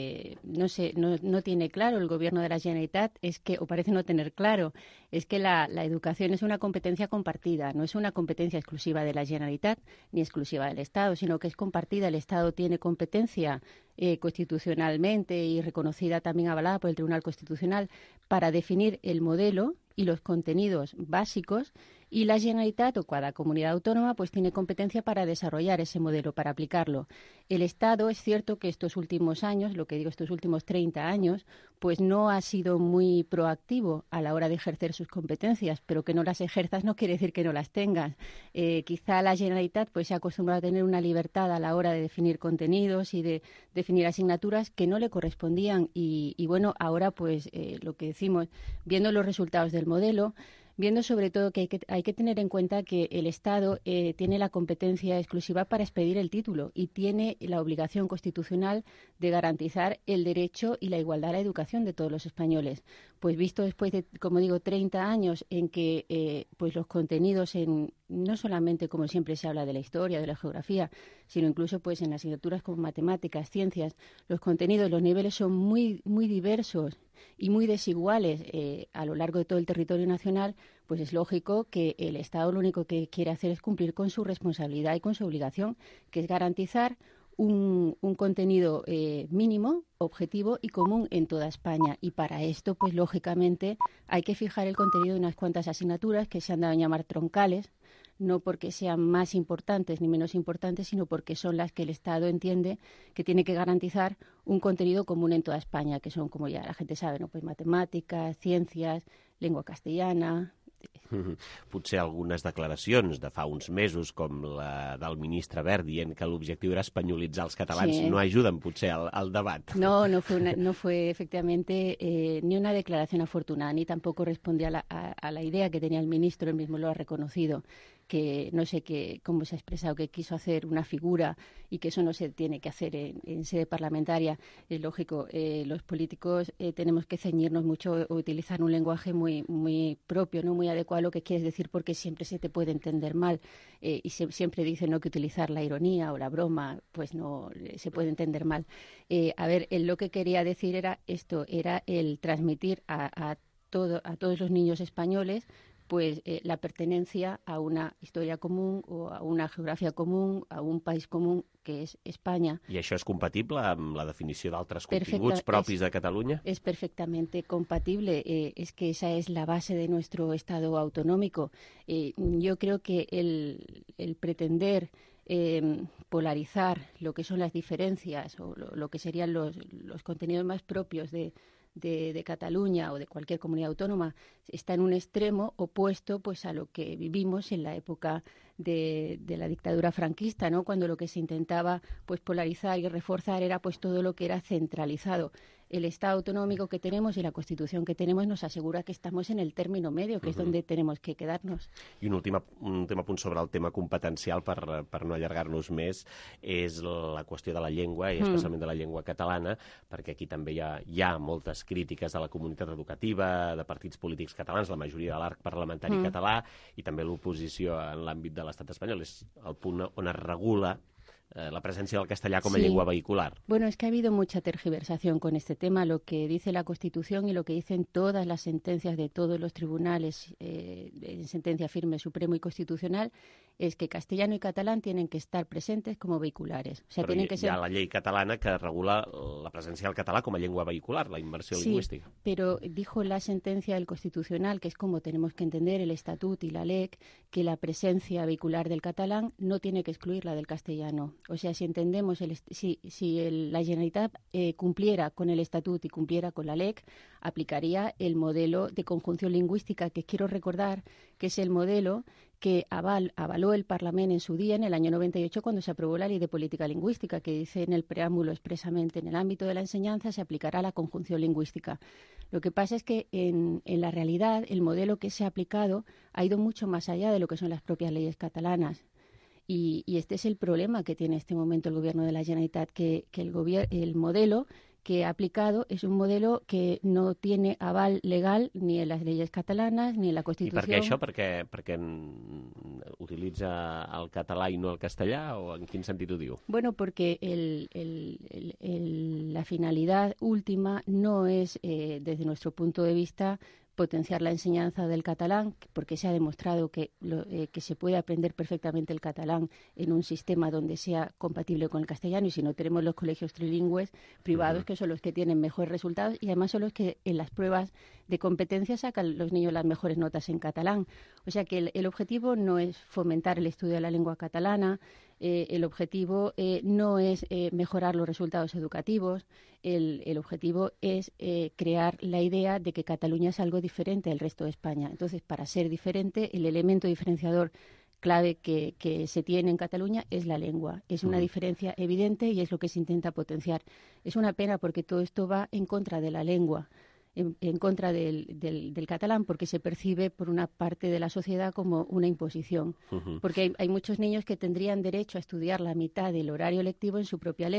no tiene claro el gobierno de la Generalitat es que, o parece no tener claro, es que la educación es una competencia compartida, no es una competencia exclusiva de la Generalitat ni exclusiva del Estado, sino que es compartida. El Estado tiene competencia constitucionalmente y reconocida, también avalada por el Tribunal Constitucional, para definir el modelo y los contenidos básicos, y la Generalitat o cada comunidad autónoma pues tiene competencia para desarrollar ese modelo, para aplicarlo. El Estado, es cierto que estos últimos años, lo que digo, estos últimos 30 años, pues no ha sido muy proactivo a la hora de ejercer sus competencias, pero que no las ejerzas no quiere decir que no las tengas. Quizá la Generalitat pues se ha acostumbrado a tener una libertad a la hora de definir contenidos y de definir asignaturas que no le correspondían, y bueno, ahora pues lo que decimos, viendo los resultados del modelo, viendo sobre todo que hay que tener en cuenta que el Estado tiene la competencia exclusiva para expedir el título y tiene la obligación constitucional de garantizar el derecho y la igualdad a la educación de todos los españoles. Pues visto después de, como digo, 30 años en que pues los contenidos no solamente, como siempre se habla, de la historia, de la geografía, sino incluso pues en asignaturas como matemáticas, ciencias, los contenidos, los niveles son muy, muy diversos, y muy desiguales a lo largo de todo el territorio nacional, pues es lógico que el Estado lo único que quiere hacer es cumplir con su responsabilidad y con su obligación, que es garantizar un contenido mínimo, objetivo y común en toda España. Y para esto, pues lógicamente, hay que fijar el contenido de unas cuantas asignaturas que se han dado a llamar troncales, no porque sean más importantes ni menos importantes, sino porque son las que el Estado entiende que tiene que garantizar un contenido común en toda España, que son, como ya la gente sabe, ¿no? Pues matemáticas, ciencias, lengua castellana. Potser algunes declaracions de fa uns mesos, com la del ministre Wert dient que l'objectiu era espanyolitzar els catalans, no ayuden potser al debat. No fue efectivamente ni una declaración afortunada, ni tampoco respondía a la idea que tenía el ministro, él mismo lo ha reconocido, que no sé cómo se ha expresado, que quiso hacer una figura y que eso no se tiene que hacer en sede parlamentaria. Es lógico, los políticos tenemos que ceñirnos mucho o utilizar un lenguaje muy, muy propio, no muy adecuado a lo que quieres decir, porque siempre se te puede entender mal y siempre dicen, ¿no?, que utilizar la ironía o la broma, pues no se puede entender mal. A ver, lo que quería decir era esto, era el transmitir a todos los niños españoles pues la pertenencia a una historia común o a una geografia común, a un país común que és Espanya. I això és compatible amb la definició d'altres continguts propis de Catalunya? Es perfectamente compatible. Es que esa es la base de nuestro Estado autonómico. Yo creo que el pretender polarizar lo que son las diferencias o lo que serían los contenidos más propios de Cataluña o de cualquier comunidad autónoma está en un extremo opuesto pues a lo que vivimos en la época de la dictadura franquista, ¿no? Cuando lo que se intentaba pues polarizar y reforzar era pues todo lo que era centralizado. El Estado autonómico que tenemos y la Constitución que tenemos nos asegura que estamos en el término medio, que és donde tenemos que quedarnos. I un últim apunt sobre el tema competencial, per no allargar-nos més, és la qüestió de la llengua, i especialment de la llengua catalana, perquè aquí també hi ha moltes crítiques de la comunitat educativa, de partits polítics catalans, la majoria de l'arc parlamentari català, i també l'oposició en l'àmbit de l'estat espanyol. És el punt on es regula la presencia del castellà como lengua vehicular. Bueno, es que ha habido mucha tergiversación con este tema. Lo que dice la Constitución y lo que dicen todas las sentencias de todos los tribunales, en sentencia firme, Supremo y Constitucional, es que castellano y catalán tienen que estar presentes como vehiculares. O sea, tienen que ser... Hi ha la llei catalana que regula la presència del català com a llengua vehicular, la immersió lingüística. Sí, pero dijo la sentencia del Constitucional, que es como tenemos que entender el Estatut y la LEC, que la presencia vehicular del catalán no tiene que excluir la del castellano. O sea, si entendemos, la Generalitat cumpliera con el Estatut y cumpliera con la LEC, aplicaría el modelo de conjunción lingüística, que quiero recordar que es el modelo que avaló el Parlamento en su día, en el año 98, cuando se aprobó la Ley de Política Lingüística, que dice en el preámbulo expresamente, en el ámbito de la enseñanza se aplicará la conjunción lingüística. Lo que pasa es que en la realidad el modelo que se ha aplicado ha ido mucho más allá de lo que son las propias leyes catalanas. Y este es el problema que tiene en este momento el Gobierno de la Generalitat, que el modelo que ha aplicado es un modelo que no tiene aval legal ni en las leyes catalanas ni en la Constitución. I per què això? Perquè utilitza el català i no el castellà, o en quin sentit ho diu? Bueno, porque la finalidad última no es, desde nuestro punto de vista, potenciar la enseñanza del catalán, porque se ha demostrado que se puede aprender perfectamente el catalán en un sistema donde sea compatible con el castellano, y si no tenemos los colegios trilingües privados, que son los que tienen mejores resultados y además son los que en las pruebas de competencia sacan los niños las mejores notas en catalán. O sea que el objetivo no es fomentar el estudio de la lengua catalana, el objetivo no es mejorar los resultados educativos, el objetivo es crear la idea de que Cataluña es algo diferente del resto de España. Entonces, para ser diferente, el elemento diferenciador clave que se tiene en Cataluña es la lengua. Es una diferencia evidente y es lo que se intenta potenciar. Es una pena porque todo esto va en contra de la lengua, en contra del catalán, porque se percibe por una parte de la sociedad como una imposición. Porque hay muchos niños que tendrían derecho a estudiar la mitad del horario lectivo en su propia lengua,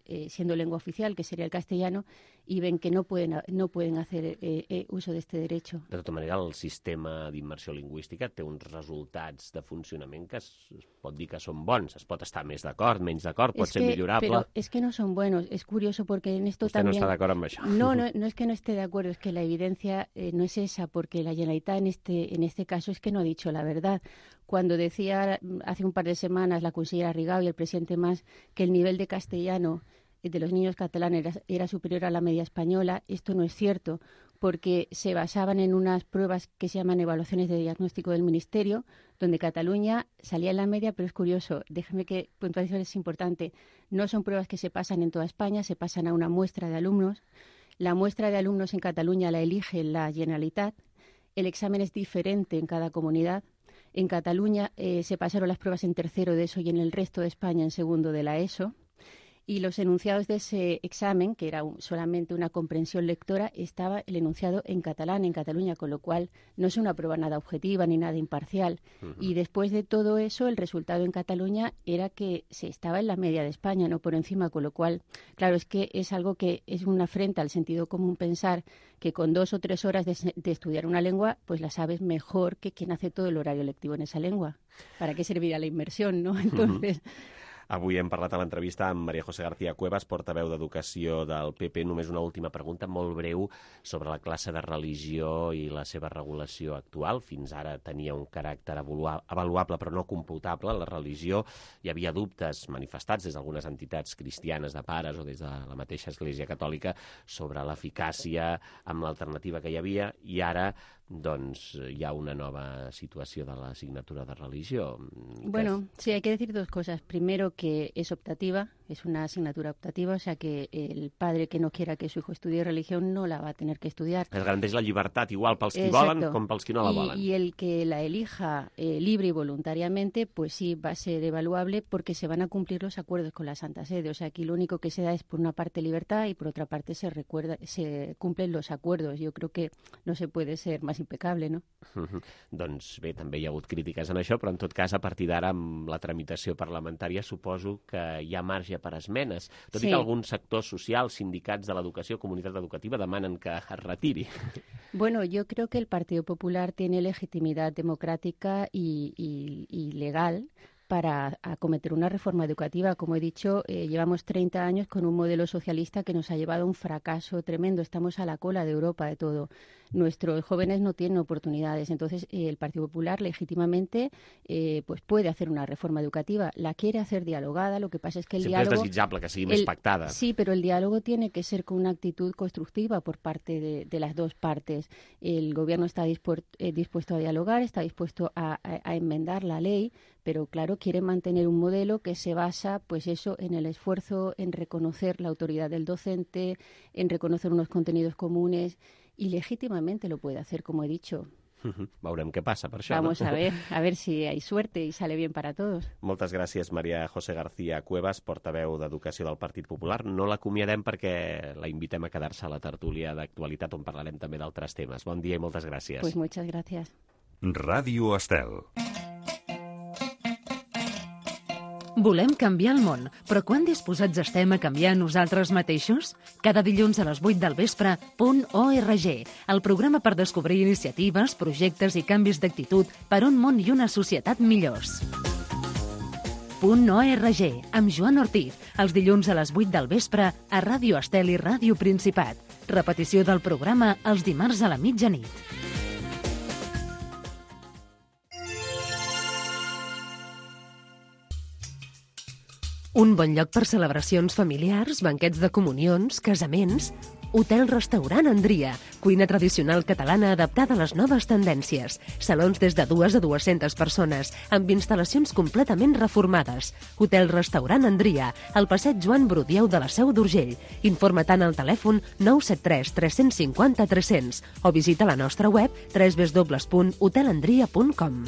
siendo lengua oficial, que sería el castellano, y ven que no pueden hacer uso de este derecho. De tota manera, el sistema d'immersió lingüística té uns resultats de funcionament que es pot dir que són bons. Es pot estar més d'acord, menys d'acord, pot ser millorable. Pero es que no son buenos. Es curioso porque en esto Usted también... no está de acuerdo amb això. No es que no esté de acuerdo, es que la evidencia no es esa, porque la Generalitat en este caso es que no ha dicho la verdad. Cuando decía hace un par de semanas la consellera Rigau y el presidente Mas que el nivel de castellano de los niños catalanes era superior a la media española, esto no es cierto, porque se basaban en unas pruebas que se llaman evaluaciones de diagnóstico del Ministerio, donde Cataluña salía en la media, pero es curioso, déjame que puntualizar, es importante, no son pruebas que se pasan en toda España, se pasan a una muestra de alumnos. La muestra de alumnos en Cataluña la elige la Generalitat, el examen es diferente en cada comunidad. En Cataluña se pasaron las pruebas en tercero de ESO y en el resto de España en segundo de la ESO. Y los enunciados de ese examen, que era solamente una comprensión lectora, estaba el enunciado en catalán, en Cataluña, con lo cual no es una prueba nada objetiva ni nada imparcial. Y después de todo eso, el resultado en Cataluña era que se estaba en la media de España, no por encima, con lo cual, claro, es que es algo que es una afrenta al sentido común pensar que con 2 o 3 horas de estudiar una lengua, pues la sabes mejor que quien hace todo el horario lectivo en esa lengua. ¿Para qué serviría la inmersión, no? Entonces... Avui hem parlat a l'entrevista amb María José García Cuevas, portaveu d'Educació del PP. Només una última pregunta molt breu sobre la classe de religió i la seva regulació actual. Fins ara tenia un caràcter avaluable però no computable. La religió, hi havia dubtes manifestats des d'algunes entitats cristianes de pares o des de la mateixa Església Catòlica sobre l'eficàcia amb l'alternativa que hi havia, i ara doncs hi ha una nova situació de l'assignatura de religió. Bueno, sí, hay que decir 2 cosas. Primero, que es optativa, es una asignatura optativa, o sea que el padre que no quiera que su hijo estudie religión no la va a tener que estudiar. Es garanteix la llibertat igual pels qui volen com pels qui no la volen. Y el que la elija libre y voluntariamente, pues sí, va a ser evaluable porque se van a cumplir los acuerdos con la Santa Sede. O sea, aquí lo único que se da es por una parte libertad y por otra parte se cumplen los acuerdos. Yo creo que no se puede ser más impecable, ¿no? Doncs bé, també hi ha hagut crítiques en això, però en tot cas, a partir d'ara, amb la tramitació parlamentària, suposo que hi ha marge per esmenes, tot i que alguns sectors socials, sindicats de l'educació, comunitat educativa, demanen que es retiri. Bueno, yo creo que el Partido Popular tiene legitimidad democrática y legal para acometer una reforma educativa. Como he dicho, llevamos 30 años con un modelo socialista que nos ha llevado a un fracaso tremendo. Estamos a la cola de Europa de todo. Nuestros jóvenes no tienen oportunidades. Entonces, el Partido Popular legítimamente pues puede hacer una reforma educativa. La quiere hacer dialogada. Lo que pasa es que el diálogo... Sempre és desitjable que sigui més pactada. Sí, pero el diálogo tiene que ser con una actitud constructiva por parte de las dos partes. El gobierno está dispuesto a dialogar, está dispuesto a enmendar la ley, pero claro, quiere mantener un modelo que se basa, pues eso, en el esfuerzo, en reconocer la autoridad del docente, en reconocer unos contenidos comunes, y legítimamente lo puede hacer, como he dicho. Veurem què passa per això. Vamos a ver si hay suerte y sale bien para todos. Moltes gràcies, María José García Cuevas, portaveu d'Educació del Partit Popular. No l'acomiadem perquè la invitem a quedar-se a la tertúlia d'actualitat on parlarem també d'altres temes. Bon dia i moltes gràcies. Pues muchas gracias. Ràdio Estel. Volem canviar el món, però quan disposats estem a canviar nosaltres mateixos? Cada dilluns a les 8 del vespre, .org, el programa per descobrir iniciatives, projectes i canvis d'actitud per un món i una societat millors. .org, amb Joan Ortiz, els dilluns a les 8 del vespre a Ràdio Estel i Ràdio Principat. Repetició del programa els dimarts a la mitjanit. Un bon lloc per celebracions familiars, banquets de comunions, casaments... Hotel-restaurant Andria, cuina tradicional catalana adaptada a les noves tendències. Salons des de 2 a 200 persones, amb instal·lacions completament reformades. Hotel-restaurant Andria, al passeig Joan Brudieu de la Seu d'Urgell. Informa tant al telèfon 973 350 300 o visita la nostra web www.hotelandria.com.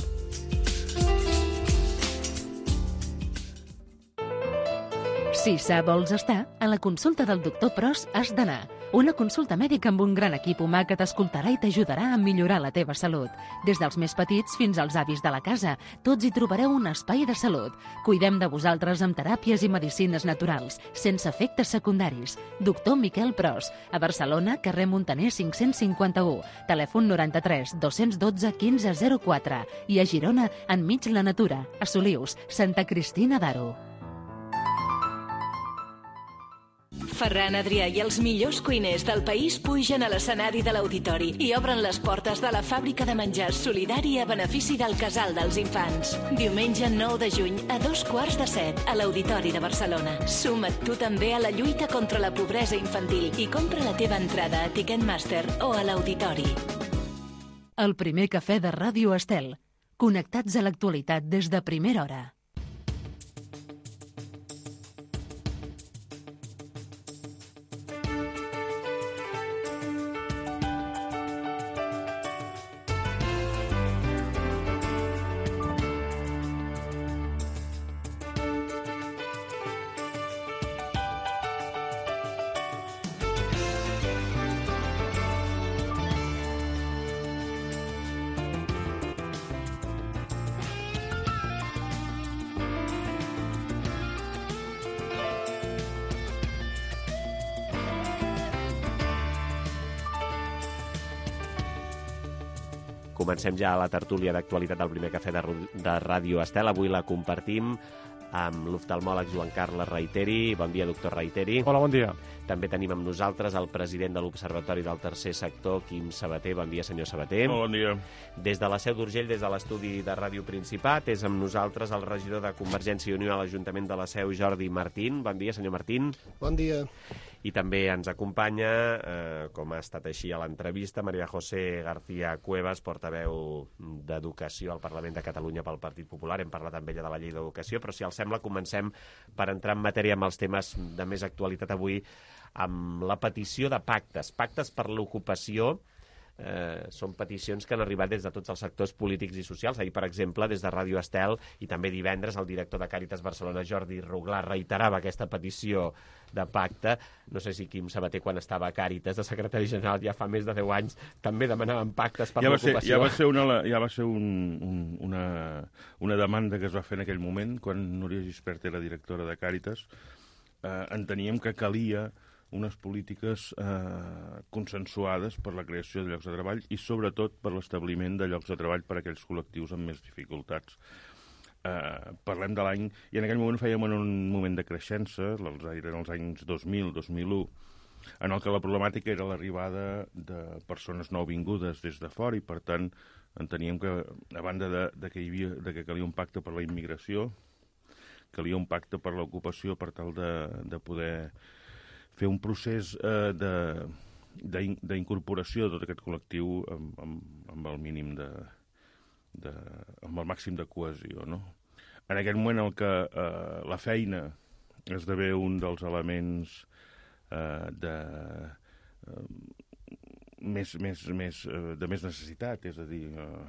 Si sa vols estar, a la consulta del doctor Pros has d'anar. Una consulta mèdica amb un gran equip humà que t'escoltarà i t'ajudarà a millorar la teva salut. Des dels més petits fins als avis de la casa, tots hi trobareu un espai de salut. Cuidem de vosaltres amb teràpies i medicines naturals, sense efectes secundaris. Doctor Miquel Pros, a Barcelona, carrer Montaner 551, telèfon 93 212 1504 i a Girona, enmig la natura, a Solius, Santa Cristina d'Aro. Ferran Adrià i els millors cuiners del país pugen a l'escenari de l'Auditori i obren les portes de la fàbrica de menjars solidari a benefici del Casal dels Infants. Diumenge 9 de juny a 6:15 a l'Auditori de Barcelona. Suma't tu també a la lluita contra la pobresa infantil i compra la teva entrada a Ticketmaster o a l'Auditori. El primer cafè de Ràdio Estel. Connectats a l'actualitat des de primera hora. Comencem ja la tertúlia d'actualitat del primer cafè de Ràdio Estel. Avui la compartim amb l'oftalmòleg Joan Carles Reiteri. Bon dia, doctor Reiteri. Hola, bon dia. També tenim amb nosaltres el president de l'Observatori del Tercer Sector, Quim Sabater. Bon dia, senyor Sabater. Bon dia. Des de la Seu d'Urgell, des de l'estudi de Ràdio Principat, és amb nosaltres el regidor de Convergència i Unió a l'Ajuntament de la Seu, Jordi Martín. Bon dia, senyor Martín. Bon dia. I també ens acompanya, com ha estat així a l'entrevista, María José García Cuevas, portaveu d'Educació al Parlament de Catalunya pel Partit Popular. Hem parlat amb ella de la llei d'educació, però si els sembla comencem per entrar en matèria amb els temes de més actualitat avui, amb la petició de pactes. Pactes per l'ocupació. Són peticions que han arribat des de tots els sectors polítics i socials. Ahir, per exemple, des de Ràdio Estel i també divendres, el director de Càritas Barcelona, Jordi Ruglar, reiterava aquesta petició de pacte. No sé si Quim Sabater, quan estava a Càritas de secretari general ja fa més de 10 anys, també demanaven pactes per l'ocupació. Ja va ser una demanda que es va fer en aquell moment, quan Núria Gispert era directora de Càritas. Enteníem que calia unes polítiques consensuades per la creació de llocs de treball i, sobretot, per l'establiment de llocs de treball per a aquells col·lectius amb més dificultats. Parlem de l'any... I en aquell moment fèiem en un moment de creixença, eren els anys 2000-2001, en el que la problemàtica era l'arribada de persones nouvingudes des de fora i, per tant, enteníem que, a banda de que calia un pacte per la immigració, calia un pacte per l'ocupació per tal de poder fer un procés d'incorporació de tot aquest col·lectiu amb el mínim amb el màxim de cohesió, no? En aquest moment en què la feina esdevé un dels elements de més necessitat, és a dir,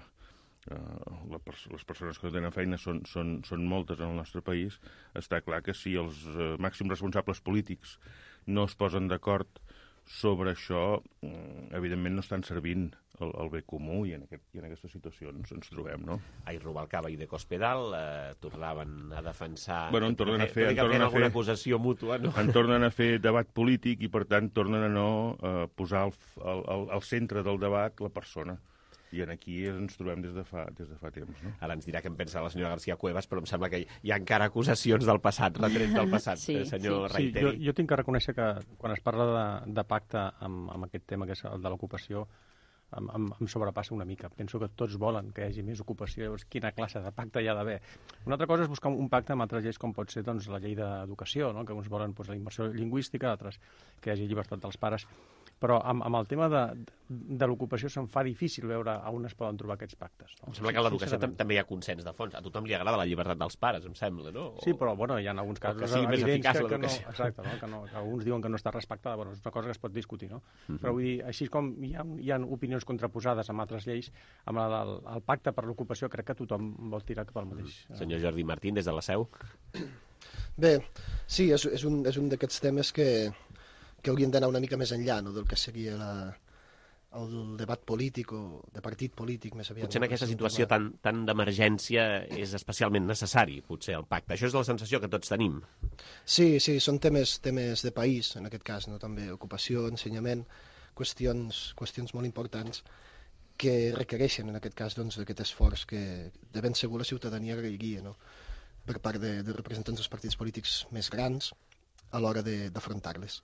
les persones que tenen feina són moltes en el nostre país, està clar que si els màxims responsables polítics no es posen d'acord sobre això, evidentment no estan servint el bé comú i en aquestes situacions ens trobem, no? Ahir Rubalcaba i de Cospedal tornaven a defensar... Bueno, en tornen a fer alguna acusació mútua, no? En tornen a fer debat polític i, per tant, tornen a no posar al centre del debat la persona. I aquí ens trobem des de fa temps, no? Ara ens dirà què en pensa la senyora García Cuevas, però em sembla que hi ha encara acusacions del passat, retrets del passat, senyor Reiteri. Jo tinc que reconèixer que quan es parla de pacte amb aquest tema, que és el de l'ocupació, em sobrepassa una mica. Penso que tots volen que hi hagi més ocupació. Llavors, quina classe de pacte hi ha d'haver? Una altra cosa és buscar un pacte amb altres lleis, com pot ser la llei d'educació, no? Que uns volen la immersió lingüística, altres que hi hagi llibertat dels pares. Però amb el tema de l'ocupació se'm fa difícil veure on es poden trobar aquests pactes. No? Em sembla que a l'educació també hi ha consens de fons. A tothom li agrada la llibertat dels pares, em sembla, no? Sí, però bueno, hi ha alguns casos que sigui més eficaç l'educació. Exacte, no? Que alguns diuen que no està respectada. Bueno, és una cosa que es pot discutir, no? Però vull dir, així com hi ha opinions contraposades amb altres lleis, amb el pacte per l'ocupació crec que tothom vol tirar cap al mateix. Senyor Jordi Martín, des de la Seu. Bé, sí, és un d'aquests temes que que haurien d'anar una mica més enllà, no?, del que seria el debat polític o de partit polític més aviat. Potser en aquesta situació tan d'emergència és especialment necessari, potser, el pacte. Això és la sensació que tots tenim. Sí, són temes de país, en aquest cas, no? També ocupació, ensenyament, qüestions molt importants que requereixen, en aquest cas, doncs, aquest esforç que de ben segur la ciutadania agrairia, no?, per part de representants dels partits polítics més grans a l'hora d'afrontar-les.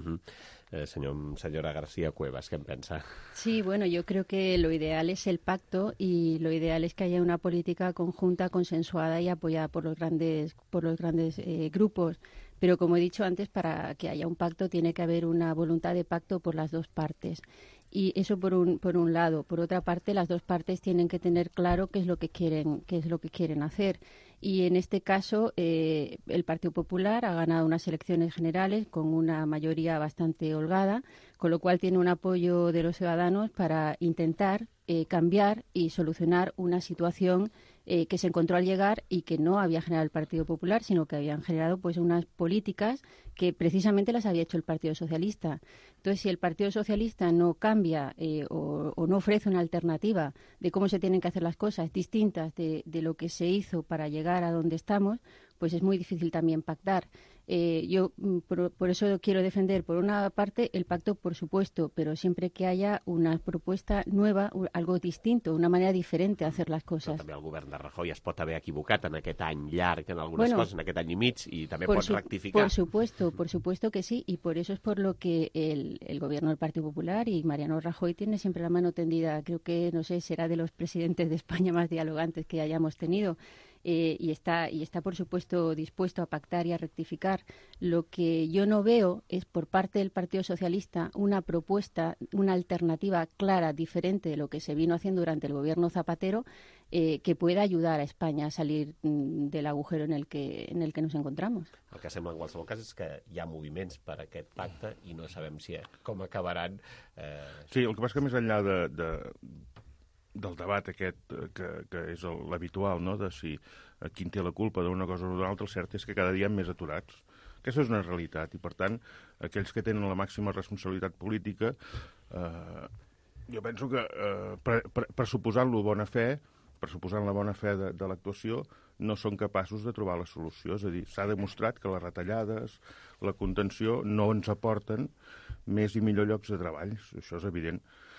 Señora García Cuevas, ¿qué piensa? Sí, bueno, yo creo que lo ideal es el pacto y lo ideal es que haya una política conjunta, consensuada y apoyada por los grandes grupos. Pero como he dicho antes, para que haya un pacto tiene que haber una voluntad de pacto por las dos partes. Y eso por un lado. Por otra parte, las dos partes tienen que tener claro qué es lo que quieren hacer. Y en este caso, el Partido Popular ha ganado unas elecciones generales con una mayoría bastante holgada, con lo cual tiene un apoyo de los ciudadanos para intentar cambiar y solucionar una situación que se encontró al llegar y que no había generado el Partido Popular, sino que habían generado pues unas políticas que precisamente las había hecho el Partido Socialista. Entonces, si el Partido Socialista no cambia o no ofrece una alternativa de cómo se tienen que hacer las cosas distintas de lo que se hizo para llegar a donde estamos, pues es muy difícil también pactar. Yo por eso quiero defender, por una parte, el pacto, por supuesto, però sempre que haya una propuesta nueva, algo distinto, una manera diferente de hacer las cosas. Però també el govern de Rajoy es pot haver equivocat en aquest any llarg, en algunes coses, en aquest any i mig, i també pot rectificar. Por supuesto que sí, y por eso es por lo que el gobierno del Partido Popular y Mariano Rajoy tiene siempre la mano tendida. Creo que, no sé, será de los presidentes de España más dialogantes que hayamos tenido. Y está, por supuesto, dispuesto a pactar y a rectificar. Lo que yo no veo es, por parte del Partido Socialista, una propuesta, una alternativa clara, diferente de lo que se vino haciendo durante el gobierno Zapatero, que pueda ayudar a España a salir del agujero en el que nos encontramos. El que sembla en qualsevol cas és que hi ha moviments per a aquest pacte i no sabem com acabaran. Sí, el que passa que més enllà del debat aquest que és l'habitual, no?, de si quin té la culpa d'una cosa o d'una altra, el cert és que cada dia hi ha més aturats. Aquesta és una realitat i, per tant, aquells que tenen la màxima responsabilitat política, jo penso que pressuposant la bona fe de l'actuació, no són capaços de trobar la solució. És a dir, s'ha demostrat que les retallades, la contenció, no ens aporten més i millor llocs de treball. Això és evident.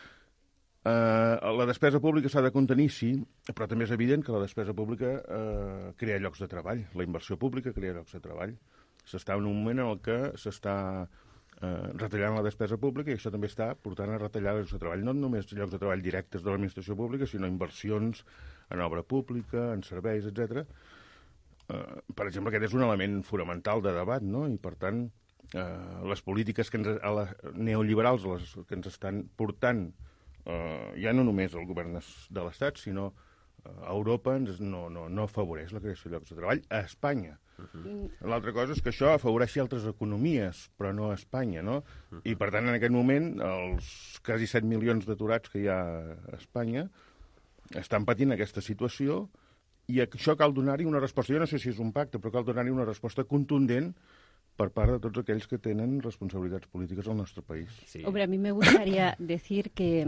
La despesa pública s'ha de contenir, sí, però també és evident que la despesa pública crea llocs de treball. La inversió pública crea llocs de treball. S'està en un moment en què s'està retallant la despesa pública i això també està portant a retallar llocs de treball. No només llocs de treball directes de l'administració pública, sinó inversions en obra pública, en serveis, etc. Per exemple, aquest és un element fonamental de debat, no? I, per tant, les polítiques neoliberals que ens estan portant ja no només el govern de l'Estat, sinó a Europa no afavoreix la creació de llocs de treball a Espanya. L'altra cosa és que això afavoreixi altres economies, però no a Espanya, no? I, per tant, en aquest moment, els quasi 7 milions d'aturats que hi ha a Espanya estan patint aquesta situació i això cal donar-hi una resposta. Jo no sé si és un pacte, però cal donar-hi una resposta contundent por parte de tots aquells que tienen responsabilidades políticas en nuestro país. Sí. Hombre, a mí me gustaría decir que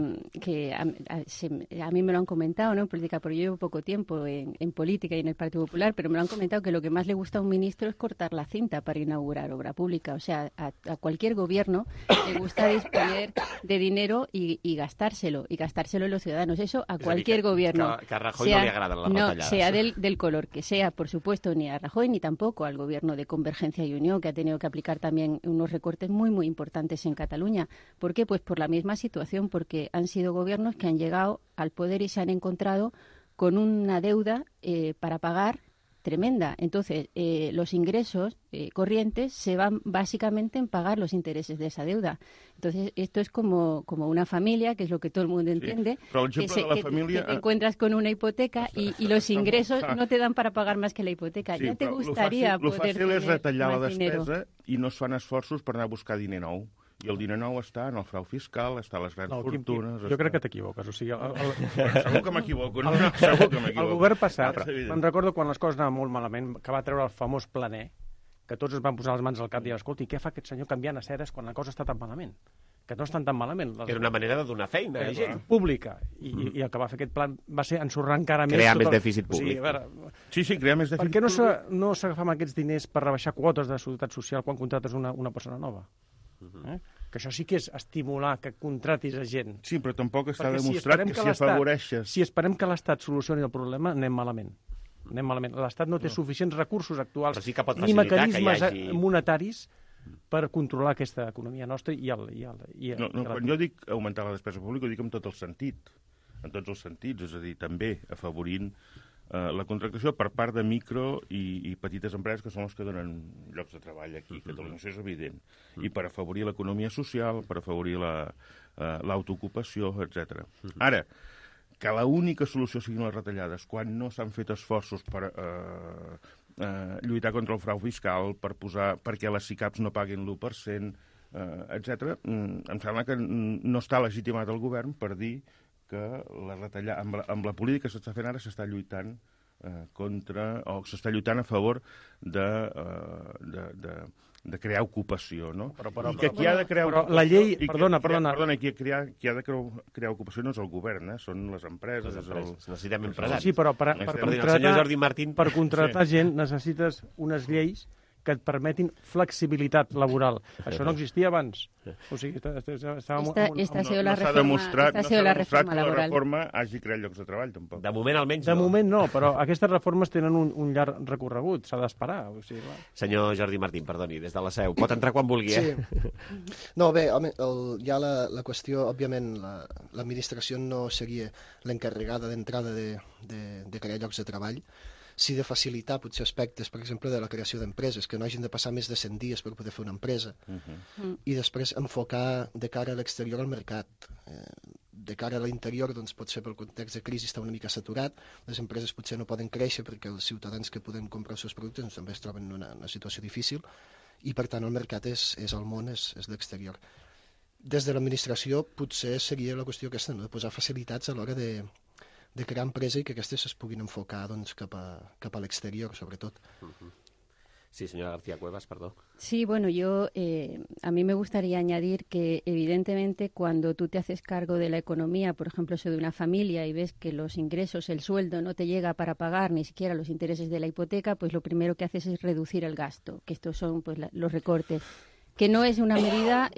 a mí me lo han comentado, ¿no?, en política, pero yo llevo poco tiempo en política y en el Partido Popular, pero me lo han comentado que lo que más le gusta a un ministro es cortar la cinta para inaugurar obra pública. O sea, a cualquier gobierno le gusta disponer de dinero y gastárselo en los ciudadanos. Eso a cualquier gobierno. Que a Rajoy no le agradan las retalladas. Sea del color que sea, por supuesto, ni a Rajoy ni tampoco al gobierno de Convergencia y Unión, que ha tenido que aplicar también unos recortes muy, muy importantes en Cataluña. ¿Por qué? Pues por la misma situación, porque han sido gobiernos que han llegado al poder y se han encontrado con una deuda para pagar tremenda. Entonces, los ingresos corrientes se van básicamente en pagar los intereses de esa deuda. Entonces, esto es como una familia, que es lo que todo el mundo entiende, sí, que te encuentras con una hipoteca y los ingresos no te dan para pagar más que la hipoteca. Sí, ja te gustaría poder tener más dinero. Lo fàcil és retallar la despesa i no es fan esforços per anar a buscar diner nou. I el diner nou està en el frau fiscal, està a les grans fortunes... Jo crec que t'equivoques. O sigui, segur que m'equivoco. Segur que m'equivoco. El govern passat, me'n recordo quan les coses anaven molt malament, que va treure el famós planer, que tots es van posar les mans al cap i dir, escolta, i què fa aquest senyor canviant a sedes quan la cosa està tan malament? Que no estan tan malament. Era una manera de donar feina a gent. Pública. I el que va fer aquest plan va ser ensorrar encara més... Crear més dèficit públic. Sí, crear més dèficit públic. Per què no s'agafam aquests diners per rebaixar quotes de seguretat social quan contractes una persona nova? Que això sí que és estimular que contratis a gent. Sí, però tampoc està demostrat que si afavoreixes... Si esperem que l'Estat solucioni el problema, anem malament. L'Estat no té suficients recursos actuals ni mecanismes monetaris per controlar aquesta economia nostra quan jo dic augmentar la despesa pública, ho dic en tot el sentit, en tots els sentits, és a dir, també afavorint la contractació per part de micro i petites empreses que són les que donen llocs de treball aquí a Catalunya, això és evident, i per afavorir l'economia social, per afavorir l'autoocupació, etc. Ara, que l'única solució siguin les retallades quan no s'han fet esforços per lluitar contra el frau fiscal, perquè les SICAPs no paguin l'1%, etc. Em sembla que no està legitimat el govern per dir que amb la política que s'està fent ara s'està lluitant s'està lluitant a favor de crear ocupació, no? I que qui ha de crear ocupació... La llei... Perdona. Qui ha de crear ocupació no és el govern, són les empreses. Necessitem empresaris. Sí, però per contractar gent necessites unes lleis que et permetin flexibilitat laboral. Això no existia abans. O sigui, esta ha sido la reforma laboral. No s'ha demostrat que la reforma hagi creat llocs de treball, tampoc. De moment, almenys, no. De moment no, però aquestes reformes tenen un llarg recorregut. S'ha d'esperar. Senyor Jordi Martín, perdoni, des de la seu. Pot entrar quan vulgui, Sí. No, bé, home, hi ha la qüestió, òbviament, l'administració no seria l'encarregada d'entrada de crear llocs de treball, sí de facilitar potser aspectes, per exemple, de la creació d'empreses, que no hagin de passar més de 100 dies per poder fer una empresa, i després enfocar de cara a l'exterior al mercat. De cara a l'interior, doncs, potser pel context de crisi està una mica saturat, les empreses potser no poden créixer perquè els ciutadans que poden comprar els seus productes doncs, també es troben en una situació difícil, i per tant el mercat és el món, és l'exterior. Des de l'administració potser seria la qüestió aquesta, no? De posar facilitats a l'hora de crear empresa i que aquestes es puguin enfocar doncs, cap a l'exterior, sobretot. Sí, señora García Cuevas, perdón. Sí, bueno, a mí me gustaría añadir que evidentemente cuando tú te haces cargo de la economía, por ejemplo, eso de una familia y ves que los ingresos, el sueldo no te llega para pagar ni siquiera los intereses de la hipoteca, pues lo primero que haces es reducir el gasto, que estos son pues los recortes, que no es una medida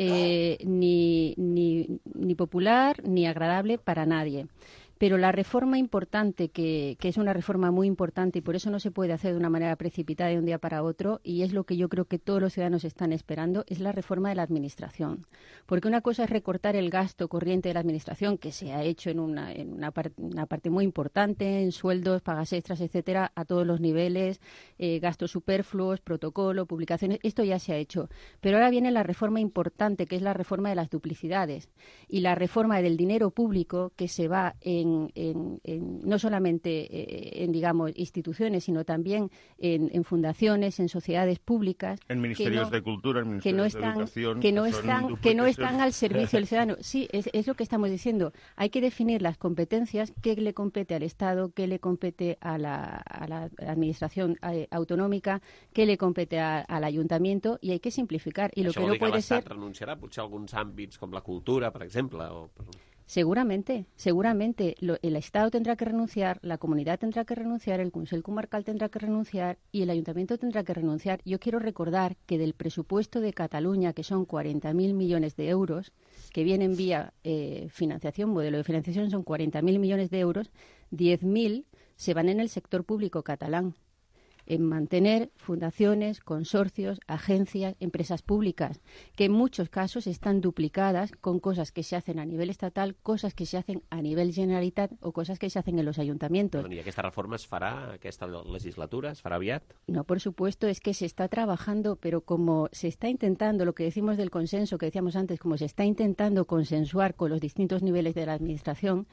ni popular ni agradable para nadie. Pero la reforma importante, que es una reforma muy importante y por eso no se puede hacer de una manera precipitada de un día para otro, y es lo que yo creo que todos los ciudadanos están esperando, es la reforma de la Administración. Porque una cosa es recortar el gasto corriente de la Administración, que se ha hecho en una parte muy importante, en sueldos, pagas extras, etcétera, a todos los niveles, gastos superfluos, protocolo, publicaciones, esto ya se ha hecho. Pero ahora viene la reforma importante, que es la reforma de las duplicidades y la reforma del dinero público que se va no solamente en digamos instituciones, sino también en fundaciones, en sociedades públicas, en ministerios de cultura, en ministerios de educación, que no están al servicio del ciudadano. Sí, es lo que estamos diciendo. Hay que definir las competencias, qué le compete al Estado, qué le compete a la administración autonòmica, qué le compete al ayuntamiento, y hay que simplificar. Y lo que no puede ser... Això vol dir que l'Estat renunciarà potser a alguns àmbits com la cultura, per exemple, o... Seguramente. El Estado tendrá que renunciar, la comunidad tendrá que renunciar, el Consell Comarcal tendrá que renunciar y el Ayuntamiento tendrá que renunciar. Yo quiero recordar que del presupuesto de Cataluña, que son 40.000 millones de euros, que vienen vía financiación, modelo de financiación son 40.000 millones de euros, 10.000 se van en el sector público catalán, en mantener fundaciones, consorcios, agencias, empresas públicas, que en muchos casos están duplicadas con cosas que se hacen a nivel estatal, cosas que se hacen a nivel Generalitat o cosas que se hacen en los ayuntamientos. ¿Y aquesta reforma es farà aquesta legislatura? ¿Es farà aviat? No, por supuesto, es que se está trabajando, pero como se está intentando, lo que decimos del consenso que decíamos antes, como se está intentando consensuar con los distintos niveles de la administración,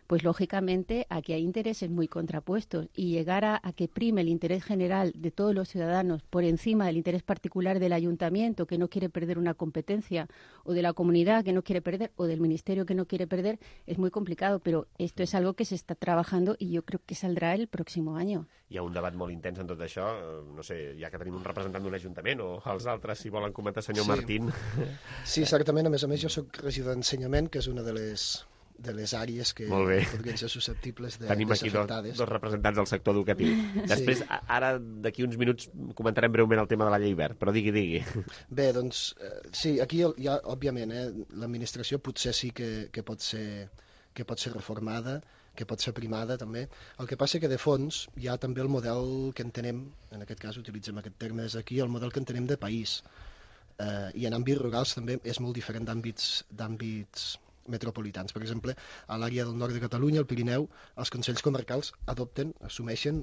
pues lógicamente aquí hay intereses muy contrapuestos y llegar a que prime el interés general de todos los ciudadanos por encima del interés particular del ayuntamiento, que no quiere perder una competencia, o de la comunidad, que no quiere perder, o del ministerio, que no quiere perder, es muy complicado, però esto es algo que se está trabajando y yo creo que saldrá el próximo año. Hi ha un debat molt intens en tot això, no sé, ja que tenim un representant d'un ajuntament, o els altres, si volen comentar, senyor Martín. Sí, certament, a més jo soc regidor d'ensenyament, que és una de les àrees que podrien ser susceptibles de tenim aquí dos representants del sector educatiu. Després, ara, d'aquí uns minuts, comentarem breument el tema de la llei verd, però digui. Bé, doncs, sí, aquí hi ha, òbviament, l'administració potser sí que pot ser reformada, que pot ser primada també. El que passa que de fons hi ha també el model que entenem, en aquest cas utilitzem aquest terme des aquí, el model que entenem de país. I en àmbits rurals també és molt diferent d'àmbits metropolitans. Per exemple, a l'àrea del nord de Catalunya, al Pirineu, els consells comarcals assumeixen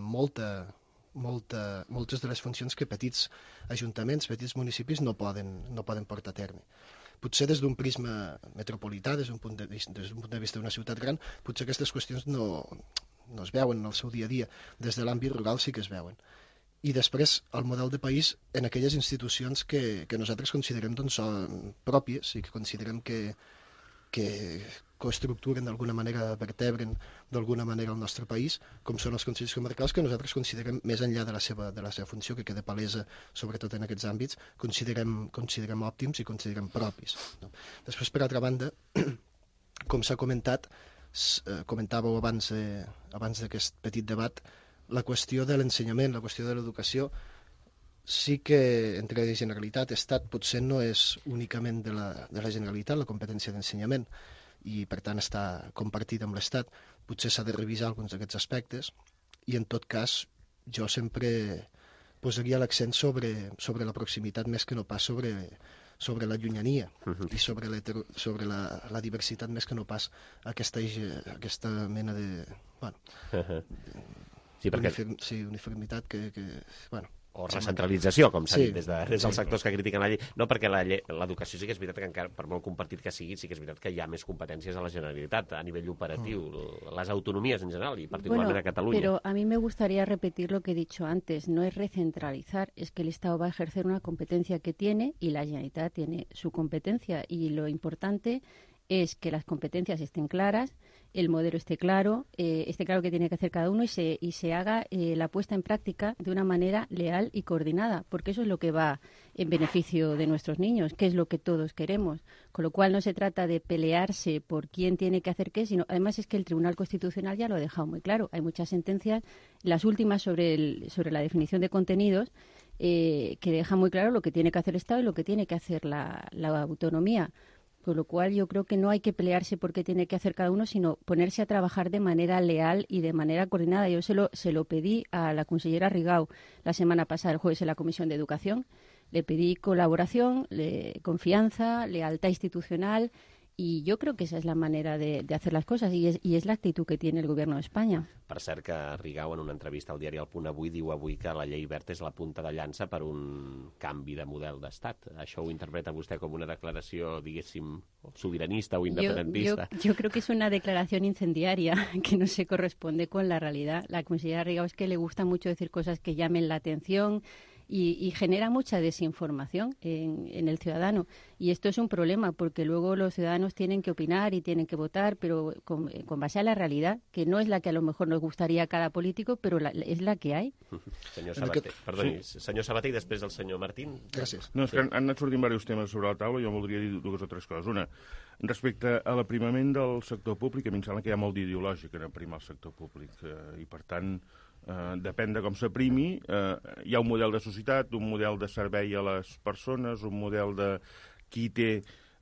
moltes de les funcions que petits ajuntaments, petits municipis no poden portar a terme. Potser des d'un prisma metropolità, des d'un punt de vista d'una ciutat gran, potser aquestes qüestions no es veuen en el seu dia a dia. Des de l'àmbit rural sí que es veuen. I després el model de país en aquelles institucions que nosaltres considerem pròpies i que considerem que coestructuren d'alguna manera, vertebren d'alguna manera el nostre país, com són els consells comarcals, que nosaltres considerem, més enllà de la seva funció, que queda palesa sobretot en aquests àmbits, considerem òptims i considerem propis. Després, per altra banda, com s'ha comentat, comentàveu abans d'aquest petit debat, la qüestió de l'ensenyament, la qüestió de l'educació, sí que entre Generalitat i Estat potser no és únicament de la Generalitat la competència d'ensenyament i per tant està compartida amb l'Estat. Potser s'ha de revisar alguns d'aquests aspectes i en tot cas jo sempre posaria l'accent sobre la proximitat més que no pas sobre la llunyania i sobre la diversitat més que no pas aquesta mena de uniformitat que o recentralització, com s'ha dit des dels sectors que critiquen la llei. No, perquè l'educació sí que és veritat que encara, per molt compartit que sigui, sí que és veritat que hi ha més competències a la Generalitat a nivell operatiu, les autonomies en general, i particularment a Catalunya. Pero a mí me gustaría repetir lo que he dicho antes, no es recentralizar, es que el Estado va a ejercer una competencia que tiene y la Generalitat tiene su competencia, y lo importante es que las competencias estén claras, el modelo esté claro que tiene que hacer cada uno y se haga la puesta en práctica de una manera leal y coordinada, porque eso es lo que va en beneficio de nuestros niños, que es lo que todos queremos. Con lo cual no se trata de pelearse por quién tiene que hacer qué, sino además es que el Tribunal Constitucional ya lo ha dejado muy claro. Hay muchas sentencias, las últimas sobre la definición de contenidos, que dejan muy claro lo que tiene que hacer el Estado y lo que tiene que hacer la autonomía. Con lo cual yo creo que no hay que pelearse por qué tiene que hacer cada uno, sino ponerse a trabajar de manera leal y de manera coordinada. Yo se lo pedí a la consellera Rigau la semana pasada, el jueves, en la Comisión de Educación. Le pedí colaboración, confianza, lealtad institucional, y yo creo que esa es la manera de hacer las cosas y es la actitud que tiene el Gobierno de España. Per cert, que Rigau, en una entrevista al diari El Punt Avui, diu avui que la llei verd és la punta de llança per un canvi de model d'estat. Això ho interpreta vostè com una declaració, diguéssim, sobiranista o independentista? Yo creo que es una declaración incendiaria que no se corresponde con la realidad. La consellera Rigau es que le gusta mucho decir cosas que llamen la atención y genera mucha desinformación en el ciudadano. Y esto es un problema porque luego los ciudadanos tienen que opinar y tienen que votar, pero con base a la realidad, que no es la que a lo mejor nos gustaría a cada político, però és la que hi ha. Senyor Sabater, perdoni, senyor Sabater i després el senyor Martín. Gràcies. No, és que han anat sortint diversos temes sobre la taula i jo voldria dir dues o tres coses. Una, respecte a l'aprimament del sector públic, a mi em sembla que hi ha molt d'ideològic en aprimar el sector públic i, per tant, depèn de com s'aprimi, hi ha un model de societat, un model de servei a les persones, un model de qui té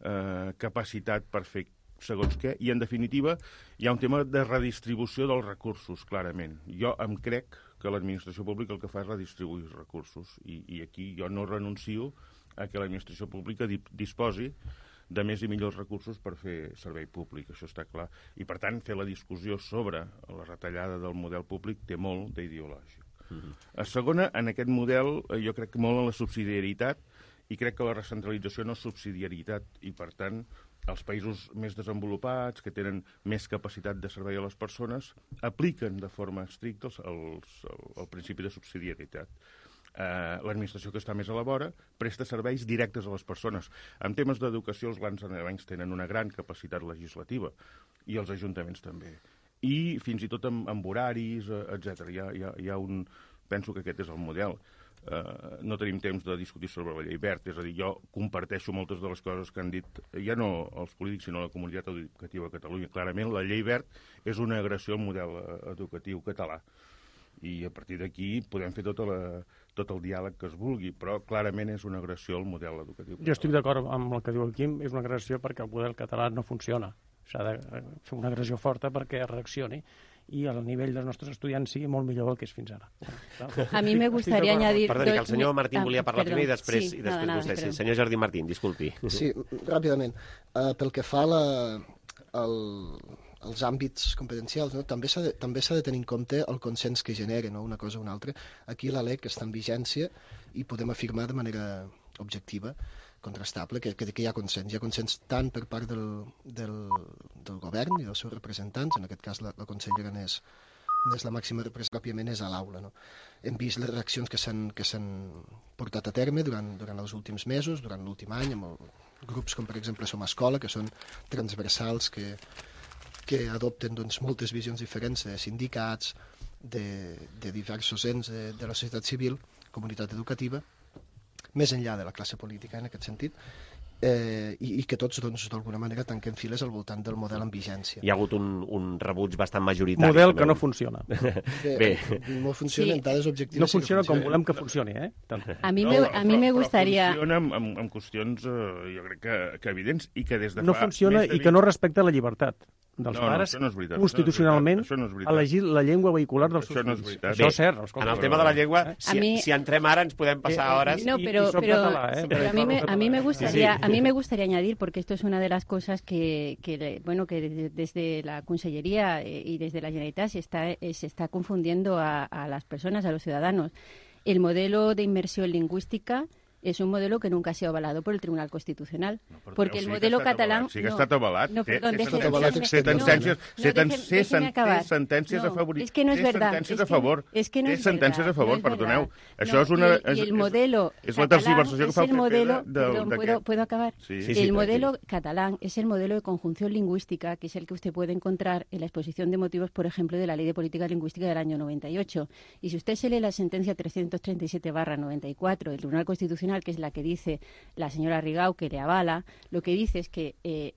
capacitat per fer segons què, i en definitiva hi ha un tema de redistribució dels recursos, clarament. Jo em crec que l'administració pública el que fa és redistribuir els recursos i aquí jo no renuncio a que l'administració pública disposi de més i millors recursos per fer servei públic, això està clar. I, per tant, fer la discussió sobre la retallada del model públic té molt d'ideològic. A segona, en aquest model, jo crec molt en la subsidiarietat i crec que la recentralització no és subsidiarietat i, per tant, els països més desenvolupats, que tenen més capacitat de servei a les persones, apliquen de forma estricta el principi de subsidiarietat. L'administració que està més a la vora presta serveis directes a les persones. En temes d'educació, els grans alemanys tenen una gran capacitat legislativa, i els ajuntaments també. I fins i tot amb horaris, etc. Penso que aquest és el model. No tenim temps de discutir sobre la llei Wert, és a dir, jo comparteixo moltes de les coses que han dit, ja no els polítics, sinó la comunitat educativa a Catalunya. Clarament, la llei Wert és una agressió al model educatiu català. I a partir d'aquí podem fer tot el diàleg que es vulgui, però clarament és una agressió al model educatiu català. Jo estic d'acord amb el que diu el Quim, és una agressió perquè el model català no funciona. S'ha de fer una agressió forta perquè reaccioni i el nivell dels nostres estudiants sigui molt millor del que és fins ara. A mi me gustaría añadir... Perdoni, que el senyor Martín volia parlar primer i després vostè. Sí, senyor Jordi Martín, disculpi. Sí, ràpidament. Pel que fa als àmbits competencials, no? també s'ha de tenir en compte el consens que genera, no? Una cosa o una altra. Aquí la LEC està en vigència i podem afirmar de manera objectiva, contrastable, que hi ha consens. Hi ha consens tant per part del govern i dels seus representants, en aquest cas la consellera n'és la màxima representació, òbviament és a l'aula. No? Hem vist les reaccions que s'han portat a terme durant els últims mesos, durant l'últim any, amb grups com per exemple Som Escola, que són transversals, que adopten moltes visions diferents de sindicats, de diversos ens de la societat civil, comunitat educativa, més enllà de la classe política en aquest sentit, i que tots d'alguna manera tanquen files al voltant del model en vigència. Hi ha hagut un rebuig bastant majoritari. Model que no funciona. Bé. No funciona en dades objectives. No funciona com volem que funcioni, eh? A mi me gustaría... Però funciona amb qüestions, jo crec que evidents, i que des de no funciona i que no respecta la llibertat dels pares constitucionalment a elegir la llengua vehicular dels seus fills. Això és cert. En el tema de la llengua, si entrem ara ens podem passar hores. No, pero a mí me gustaría añadir, porque esto es una de las cosas que desde la Consellería y desde la Generalitat se está confundiendo a las personas, a los ciudadanos. El modelo de inmersión lingüística es un modelo que nunca ha sido avalado por el Tribunal Constitucional. Porque el modelo catalán... Sí que ha estat avalat. No, perdón, té sentències a favor. Es que no es verdad. Es que no es verdad. Té sentències a favor, perdoneu. Això és una... Y el modelo catalán es el modelo... ¿Puedo acabar? El modelo catalán es el modelo de conjunción lingüística, que es el que usted puede encontrar en la exposición de motivos, por ejemplo, de la Ley de Política Lingüística del año 98. Y si usted se lee la sentencia 337/94 del Tribunal Constitucional, que es la que dice la señora Rigau, que le avala, lo que dice es que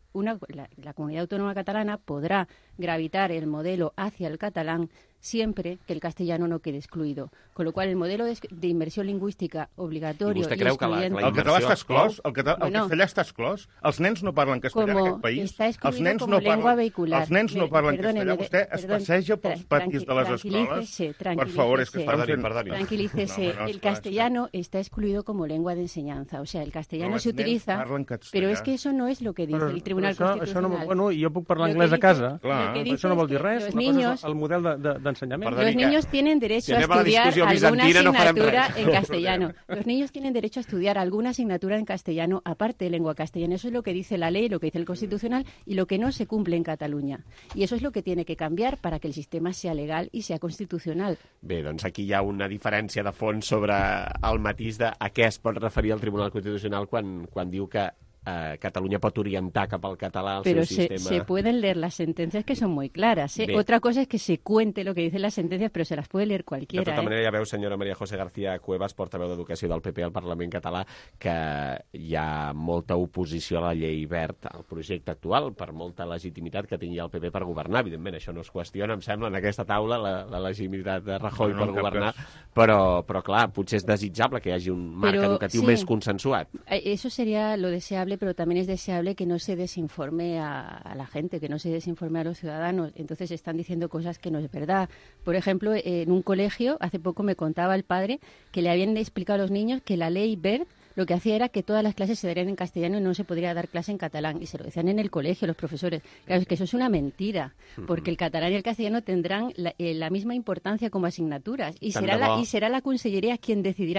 la comunidad autónoma catalana podrá gravitar el modelo hacia el catalán siempre que el castellano no quede excluido. Con lo cual, el modelo de inmersió lingüística obligatorio... I vostè creu que la el català està exclòs? El castellà està exclòs? Els nens no parlen castellà en aquest país? Está excluido como lengua vehicular. Els nens no parlen castellà. Vostè es passeja pels patis de les escoles? Per favor, és que estan fent... Tranquilícese. El castellano está excluido como lengua de enseñanza. O sea, el castellano se utiliza... Pero es que eso no es lo que dice el Tribunal Constitucional. Bueno, jo puc parlar anglès a casa. Això no vol dir res. El model d'ensenyament. Los niños tienen derecho a estudiar alguna asignatura en castellano. Los niños tienen derecho a estudiar alguna asignatura en castellano, aparte de lengua castellana. Eso es lo que dice la ley, lo que dice el Constitucional y lo que no se cumple en Cataluña. Y eso es lo que tiene que cambiar para que el sistema sea legal y sea constitucional. Bé, doncs aquí hi ha una diferència de fons sobre el matís de a què es pot referir el Tribunal Constitucional quan diu que Cataluña pot orientar cap al català el pero seu sistema. Se pueden leer las sentencias que son muy claras. Otra cosa es que se cuente lo que dicen las sentencias, pero se las puede leer cualquiera. De tota manera, ja veu, senyora María José García Cuevas, portaveu d'Educació del PP al Parlament català, que hi ha molta oposició a la llei Wert, al projecte actual, per molta legitimitat que tingui el PP per governar. Evidentment, això no es qüestiona, em sembla, en aquesta taula, la legitimitat de Rajoy per governar, però clar, potser és desitjable que hi hagi un marc educatiu més consensuat. Eso sería lo deseable, pero también es deseable que no se desinforme a la gente, que no se desinforme a los ciudadanos. Entonces están diciendo cosas que no es verdad. Por ejemplo, en un colegio, hace poco me contaba el padre que le habían explicado a los niños que la ley Wert lo que hacía era que todas las clases se darían en castellano y no se podría dar clase en catalán. Y se lo decían en el colegio los profesores. Claro, es que eso es una mentira, porque el catalán y el castellano tendrán la misma importancia como asignaturas. Y será la Consellería quien decidirá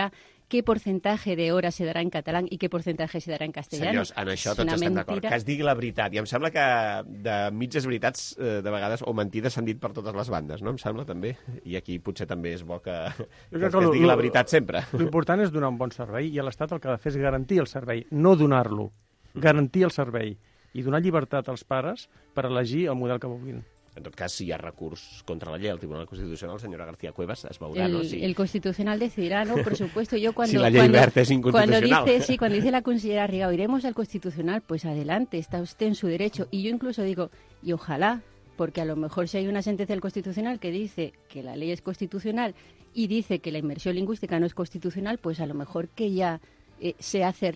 qué porcentaje de horas se dará en catalán y qué porcentaje se dará en castellano. Senyors, en això tots estem d'acord. Que es digui la veritat. I em sembla que de mitges veritats, de vegades, o mentides s'han dit per totes les bandes, no? Em sembla també. I aquí potser també és bo que es digui la veritat sempre. L'important és donar un bon servei i l'Estat el que ha de fer és garantir el servei, no donar-lo. Garantir el servei i donar llibertat als pares per elegir el model que vulguin. En tot cas, si hi ha recurs contra la llei al Tribunal Constitucional, senyora García Cuevas, es veurà, ¿no? Si... El Constitucional decidirá, ¿no? Por supuesto. Yo cuando, si la ley Wert es inconstitucional. Cuando dice la consellera Rigau, iremos al Constitucional, pues adelante, está usted en su derecho. Y yo incluso digo, y ojalá, porque a lo mejor si hay una sentencia del Constitucional que dice que la ley es constitucional y dice que la inmersión lingüística no es constitucional, pues a lo mejor que ya se hace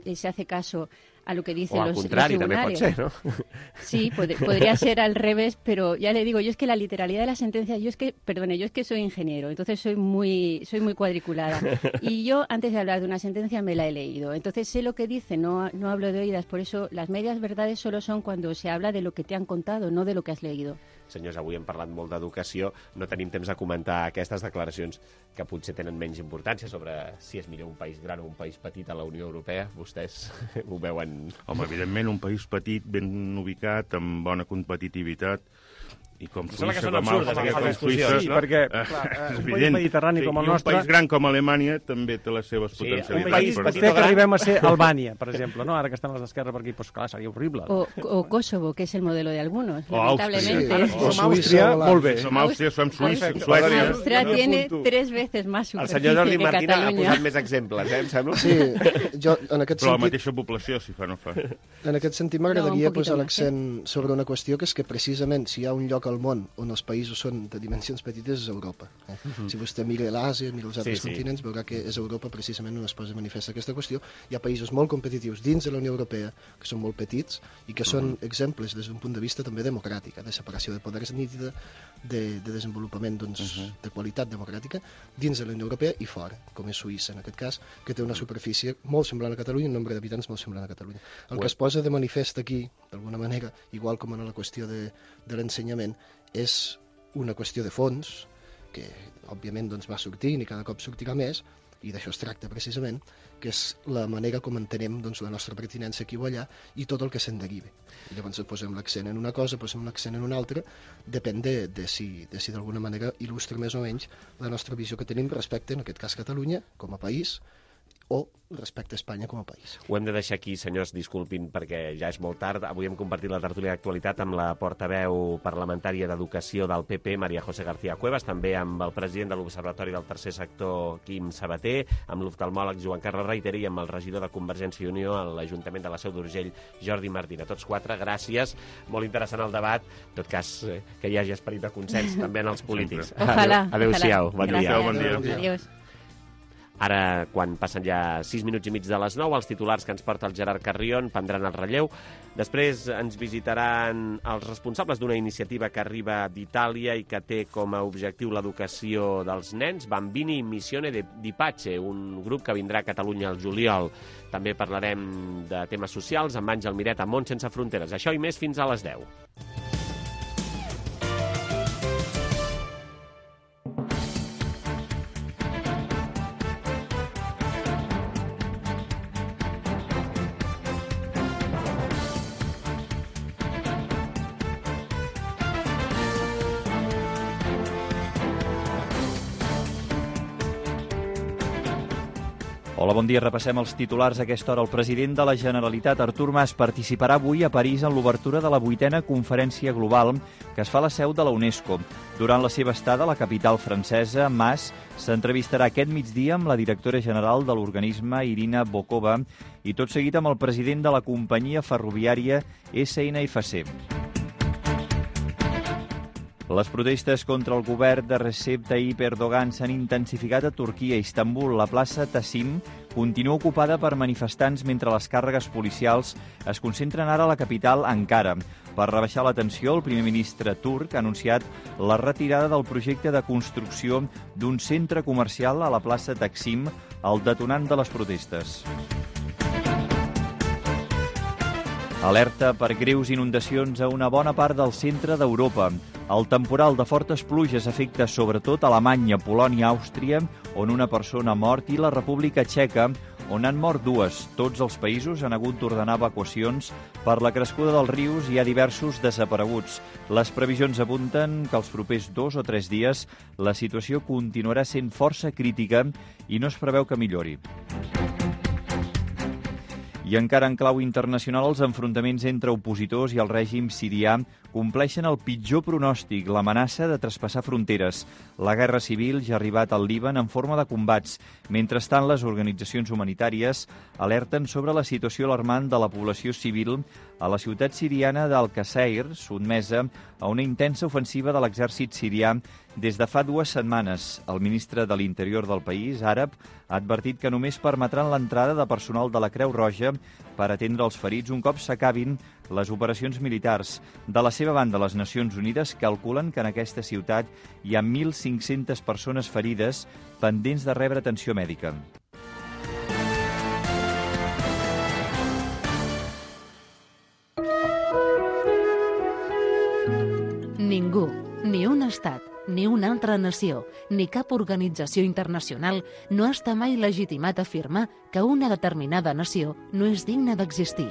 caso a lo que dicen los tribunales. O al contrari, també pot ser, no? Sí, podría ser al revés, pero ya le digo, yo es que la literalidad de la sentencia, yo es que soy ingeniero, entonces soy muy cuadriculada. Y yo, antes de hablar de una sentencia, me la he leído. Entonces sé lo que dice, no hablo de oídas. Por eso las medias verdades solo son cuando se habla de lo que te han contado, no de lo que has leído. Senyors, avui hem parlat molt d'educació, no tenim temps de comentar aquestes declaracions que potser tenen menys importància sobre si és millor un país gran o un país petit a la Unió Europea. Vostès ho veuen... Home, evidentment, un país petit, ben ubicat, amb bona competitivitat, i com Suïssa, com Suïssa, sí, no? Perquè un país mediterrani com el nostre... un país gran com Alemanya també té les seves potencialitats. Un país petit que arribem a ser Albània, per exemple, no? Ara que estan les d'esquerra per aquí, doncs clar, seria horrible. O Kosovo, que és el modelo de algunos, lamentablemente. Som Àustria, molt bé. Som Àustria, som Suïssa. Àustria tiene 3 veces más superficie que Catalunya. El senyor Jordi Martín ha posat més exemples, em sembla? Sí, jo en aquest sentit... Però la mateixa població, si fa no fa. En aquest sentit m'agradaria posar l'accent sobre una qüestió, que és que precisament si hi ha un lloc al món on els països són de dimensions petites és Europa. Si vostè mira l'Àsia, mira els altres continents, veurà que és Europa precisament on es posa manifesta aquesta qüestió. Hi ha països molt competitius dins de la Unió Europea que són molt petits i que són exemples des d'un punt de vista també democràtic, de separació de poders nítida, de desenvolupament de qualitat democràtica dins de la Unió Europea i fora, com és Suïssa en aquest cas, que té una superfície molt semblant a Catalunya, un nombre d'habitants molt semblant a Catalunya. El que es posa de manifest aquí, d'alguna manera, igual com en la qüestió de l'ensenyament, és una qüestió de fons que, òbviament, va sortint i cada cop sortirà més, i d'això es tracta precisament, que és la manera com entenem la nostra pertinença aquí o allà i tot el que se'n derivi. I llavors posem l'accent en una cosa, posem l'accent en una altra, depèn de si d'alguna manera il·lustra més o menys la nostra visió que tenim respecte, en aquest cas, Catalunya, com a país, o respecte a Espanya com a país. Ho hem de deixar aquí, senyors, disculpin, perquè ja és molt tard. Avui hem compartit la tertúlia d'actualitat amb la portaveu parlamentària d'Educació del PP, María José García Cuevas, també amb el president de l'Observatori del Tercer Sector, Quim Sabater, amb l'oftalmòleg Joan Carles Reitera i amb el regidor de Convergència i Unió a l'Ajuntament de la Seu d'Urgell, Jordi Martín. A tots 4, gràcies. Molt interessant el debat. En tot cas, que hi hagi esperit de consens també en els polítics. Ojalà. Adéu-siau. Bon dia. Bon dia. Adiós. Ara, quan passen ja 6 minuts i mig de les 9, els titulars que ens porta el Gerard Carrion prendran el relleu. Després ens visitaran els responsables d'una iniciativa que arriba d'Itàlia i que té com a objectiu l'educació dels nens, Bambini Missione di Pace, un grup que vindrà a Catalunya al juliol. També parlarem de temes socials amb Àngel Miret a Món Sense Fronteres. Això i més fins a les 10. Hola, bon dia. Repassem els titulars a aquesta hora. El president de la Generalitat, Artur Mas, participarà avui a París en l'obertura de la 8a Conferència Global que es fa a la seu de la UNESCO. Durant la seva estada a la capital francesa, Mas s'entrevistarà aquest migdia amb la directora general de l'organisme, Irina Bokova, i tot seguit amb el president de la companyia ferroviària SNFC. Les protestes contra el govern de Recep Tayyip Erdogan s'han intensificat a Turquia. A Istanbul, la plaça Taksim continua ocupada per manifestants mentre les càrregues policials es concentren ara a la capital, Ankara. Per rebaixar la tensió, el primer ministre turc ha anunciat la retirada del projecte de construcció d'un centre comercial a la plaça Taksim, el detonant de les protestes. Alerta per greus inundacions a una bona part del centre d'Europa. El temporal de fortes pluges afecta sobretot Alemanya, Polònia, Àustria, on una persona ha mort, i la República Txeca, on han mort dues. Tots els països han hagut d'ordenar evacuacions per la crescuda dels rius i hi ha diversos desapareguts. Les previsions apunten que els propers 2 o 3 dies la situació continuarà sent força crítica i no es preveu que millori. I encara en clau internacional, els enfrontaments entre opositors i el règim sirià compleixen el pitjor pronòstic, l'amenaça de traspassar fronteres. La guerra civil ja ha arribat al Líban en forma de combats. Mentrestant, les organitzacions humanitàries alerten sobre la situació alarmant de la població civil a la ciutat siriana d'Al-Qassair, sotmesa a una intensa ofensiva de l'exèrcit sirià des de fa 2 setmanes. El ministre de l'Interior del país, àrab, ha advertit que només permetran l'entrada de personal de la Creu Roja per atendre els ferits un cop s'acabin les operacions militars. De la seva banda, les Nacions Unides calculen que en aquesta ciutat hi ha 1.500 persones ferides pendents de rebre atenció mèdica. Ningú, ni un estat, ni una altra nació, ni cap organització internacional no està mai legitimat a afirmar que una determinada nació no és digna d'existir.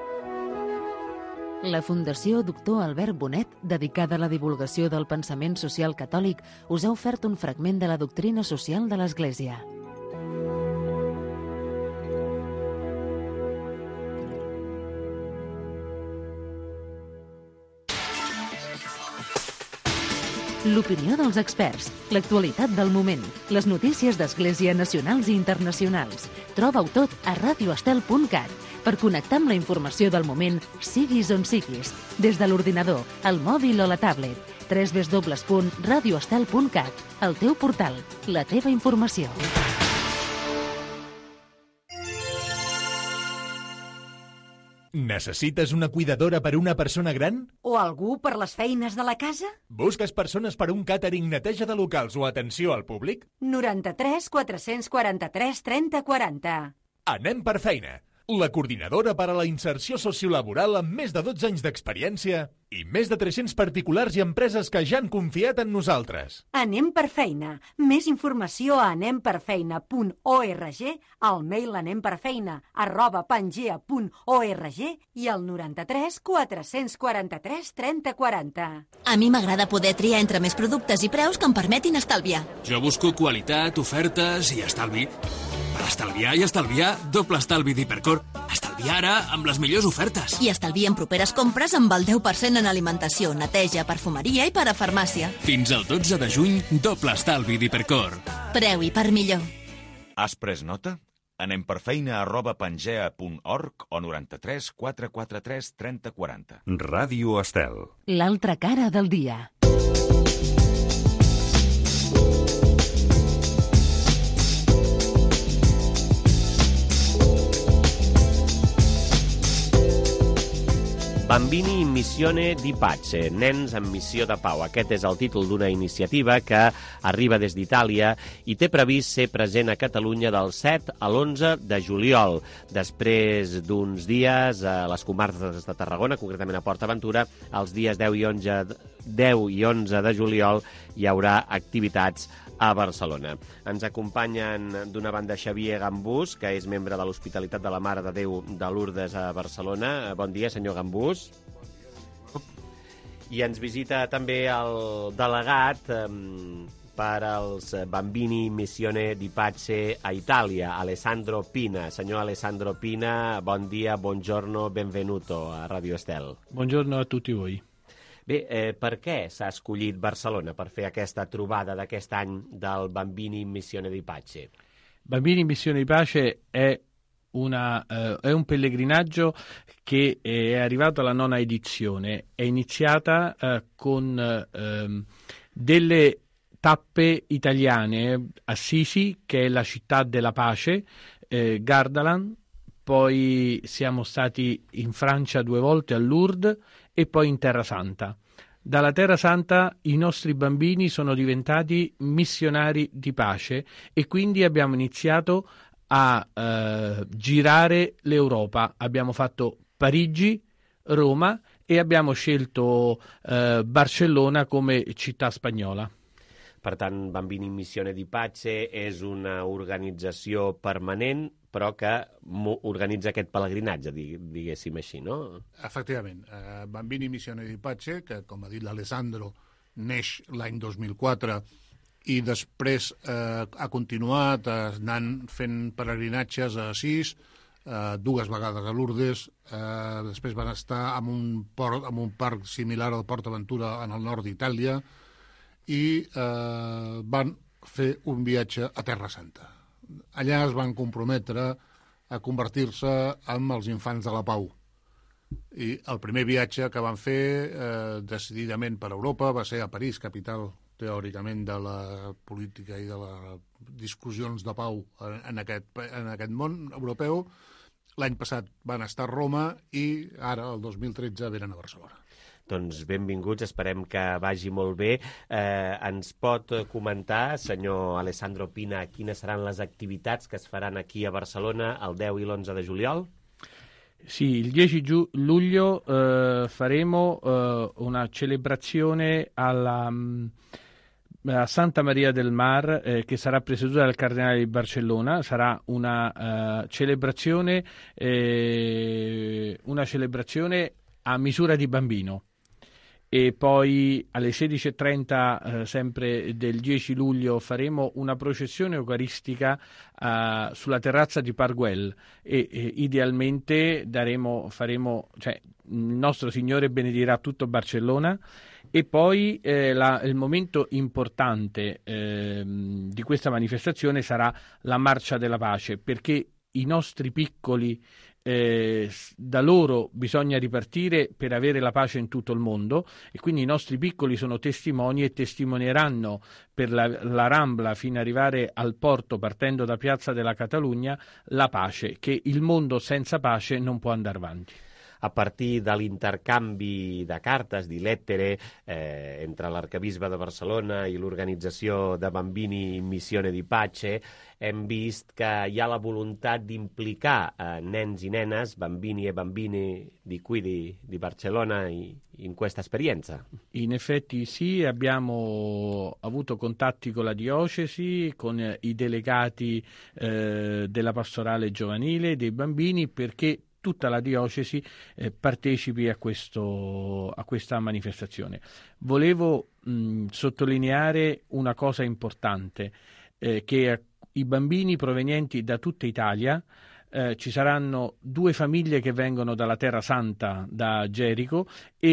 La Fundació Doctor Albert Bonet, dedicada a la divulgació del pensament social catòlic, us ha ofert un fragment de la doctrina social de l'Església. L'opinió dels experts, l'actualitat del moment, les notícies d'Església nacionals i internacionals. Troba-ho tot a radioestel.cat per connectar amb la informació del moment, siguis on siguis, des de l'ordinador, el mòbil o la tablet. www.radioestel.cat, el teu portal, la teva informació. Necessites una cuidadora per una persona gran? O algú per les feines de la casa? Busques persones per un càtering, neteja de locals o atenció al públic? 93 443 30 40. Anem per feina. La coordinadora per a la inserció sociolaboral amb més de 12 anys d'experiència i més de 300 particulars i empreses que ja han confiat en nosaltres. Anem per feina. Més informació a anemperfeina.org, al mail anemperfeina@pangea.org i al 93 443 30 40. A mi m'agrada poder triar entre més productes i preus que em permetin estalviar. Jo busco qualitat, ofertes i estalvi. Per estalviar i estalviar, doble estalvi d'Hipercor. Estalviar ara amb les millors ofertes. I estalviar en properes compres amb el 10% en alimentació, neteja, perfumeria i per a farmàcia. Fins al 12 de juny, doble estalvi d'Hipercor. Preu i per millor. Has pres nota? anemperfeina@pangea.org o 93 443 30 40. Ràdio Estel. L'altra cara del dia. Bambini in missione di pace, nens en missió de pau. Aquest és el títol d'una iniciativa que arriba des d'Itàlia i té previst ser present a Catalunya del 7 a l'11 de juliol. Després d'uns dies a les comarques de Tarragona, concretament a PortAventura, els dies 10 i 11 de juliol hi haurà activitats a Barcelona. Ens acompanyen d'una banda Xavier Gambús, que és membre de l'Hospitalitat de la Mare de Déu de Lourdes a Barcelona. Bon dia, senyor Gambús. I ens visita també el delegat per als Bambini Missione di Pace a Itàlia, Alessandro Pina. Senyor Alessandro Pina, bon dia, buongiorno, benvenuto a Radio Estel. Buongiorno a tutti voi. Bé, per què s'ha escollit Barcelona per fer aquesta trobada d'aquest any del Bambini in Missione di Pace? Bambini in Missione di Pace è un pellegrinaggio che è arrivato alla 9ª edizione. È iniziata con delle tappe italiane, Assisi, che è la città della pace, Gardaland, poi siamo stati in Francia 2 volte a Lourdes e poi in Terra Santa. Dalla Terra Santa i nostri bambini sono diventati missionari di pace e quindi abbiamo iniziato a girare l'Europa. Abbiamo fatto Parigi, Roma e abbiamo scelto Barcellona come città spagnola. Per tant, Bambini in Missione di Pace és una organització permanent, però que organitza aquest pelegrinatge, diguéssim així, no? Efectivament. Bambini in Missione di Pace, que, com ha dit l'Alessandro, neix l'any 2004 i després ha continuat anant fent pelegrinatges a Assís, 2 vegades a Lourdes, després van estar en un parc similar al Port Aventura en el nord d'Itàlia, i van fer un viatge a Terra Santa. Allà es van comprometre a convertir-se en els infants de la pau. I el primer viatge que van fer decididament per Europa va ser a París, capital teòricament de la política i de les discussions de pau en aquest món europeu. L'any passat van estar a Roma i ara, el 2013, venen a Barcelona. Doncs benvinguts, esperem que vagi molt bé. Ens pot comentar, senyor Alessandro Pina, quines seran les activitats que es faran aquí a Barcelona el 10 i l'11 de juliol? Sì, il 10 luglio faremo una celebrazione a Santa Maria del Mar che sarà presieduta dal Cardinale di Barcellona. Sarà una celebrazione a misura di bambino. E poi alle 16:30 sempre del 10 luglio faremo una processione eucaristica sulla terrazza di Parguel e idealmente il nostro Signore benedirà tutto Barcellona. E poi il momento importante di questa manifestazione sarà la Marcia della Pace, perché i nostri piccoli da loro bisogna ripartire per avere la pace in tutto il mondo, e quindi i nostri piccoli sono testimoni e testimonieranno per la Rambla fino ad arrivare al porto, partendo da Piazza della Catalunya, la pace, che il mondo senza pace non può andare avanti. A partir de l'intercanvi de cartes, di lettere, entre l'arcabisbe de Barcelona i l'organització de Bambini in Missione di Pace, hem vist que hi ha la voluntat d'implicar nens i nenes, bambini e bambine di qui di Barcellona in questa esperienza. In effetti sì, abbiamo avuto contatti con la diocesi, con i delegati della pastorale giovanile dei bambini, perché tutta la diocesi partecipi a questa manifestazione. Volevo sottolineare una cosa importante, che i bambini provenienti da tutta Italia, ci saranno 2 famiglie che vengono dalla Terra Santa, da Gerico,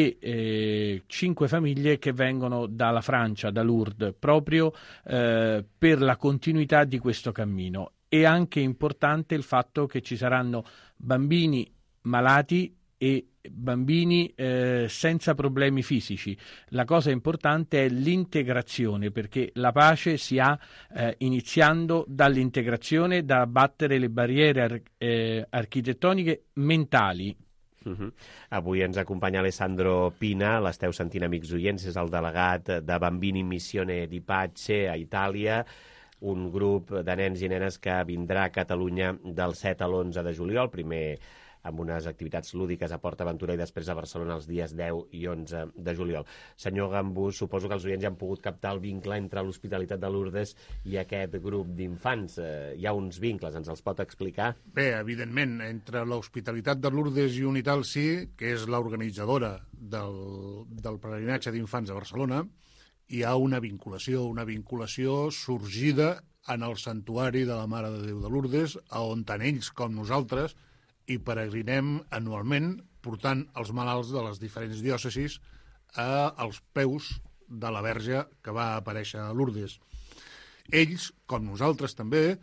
e 5 famiglie che vengono dalla Francia, da Lourdes, proprio per la continuità di questo cammino. È anche importante il fatto che ci saranno bambini malati e bambini senza problemi fisici. La cosa importante è l'integrazione, perché la pace si ha iniziando dall'integrazione, da abbattere le barriere architettoniche mentali. Avui ens acompanya Alessandro Pina, l'esteu sentint, amics oients, és el delegat de Bambini in Missione di Pace a Itàlia, un grup de nens i nenes que vindrà a Catalunya del 7 a l'11 de juliol, primer amb unes activitats lúdiques a Port Aventura i després a Barcelona els dies 10 i 11 de juliol. Senyor Gambús, suposo que els oients ja han pogut captar el vincle entre l'Hospitalitat de Lourdes i aquest grup d'infants. Hi ha uns vincles, ens els pot explicar? Bé, evidentment, entre l'Hospitalitat de Lourdes i Unital Sí, que és l'organitzadora del pelegrinatge d'infants a Barcelona, hi ha una vinculació sorgida en el santuari de la Mare de Déu de Lourdes, on tant ells com nosaltres hi peregrinem anualment, portant els malalts de les diferents diòcesis als peus de la Verge que va aparèixer a Lourdes. Ells, com nosaltres també,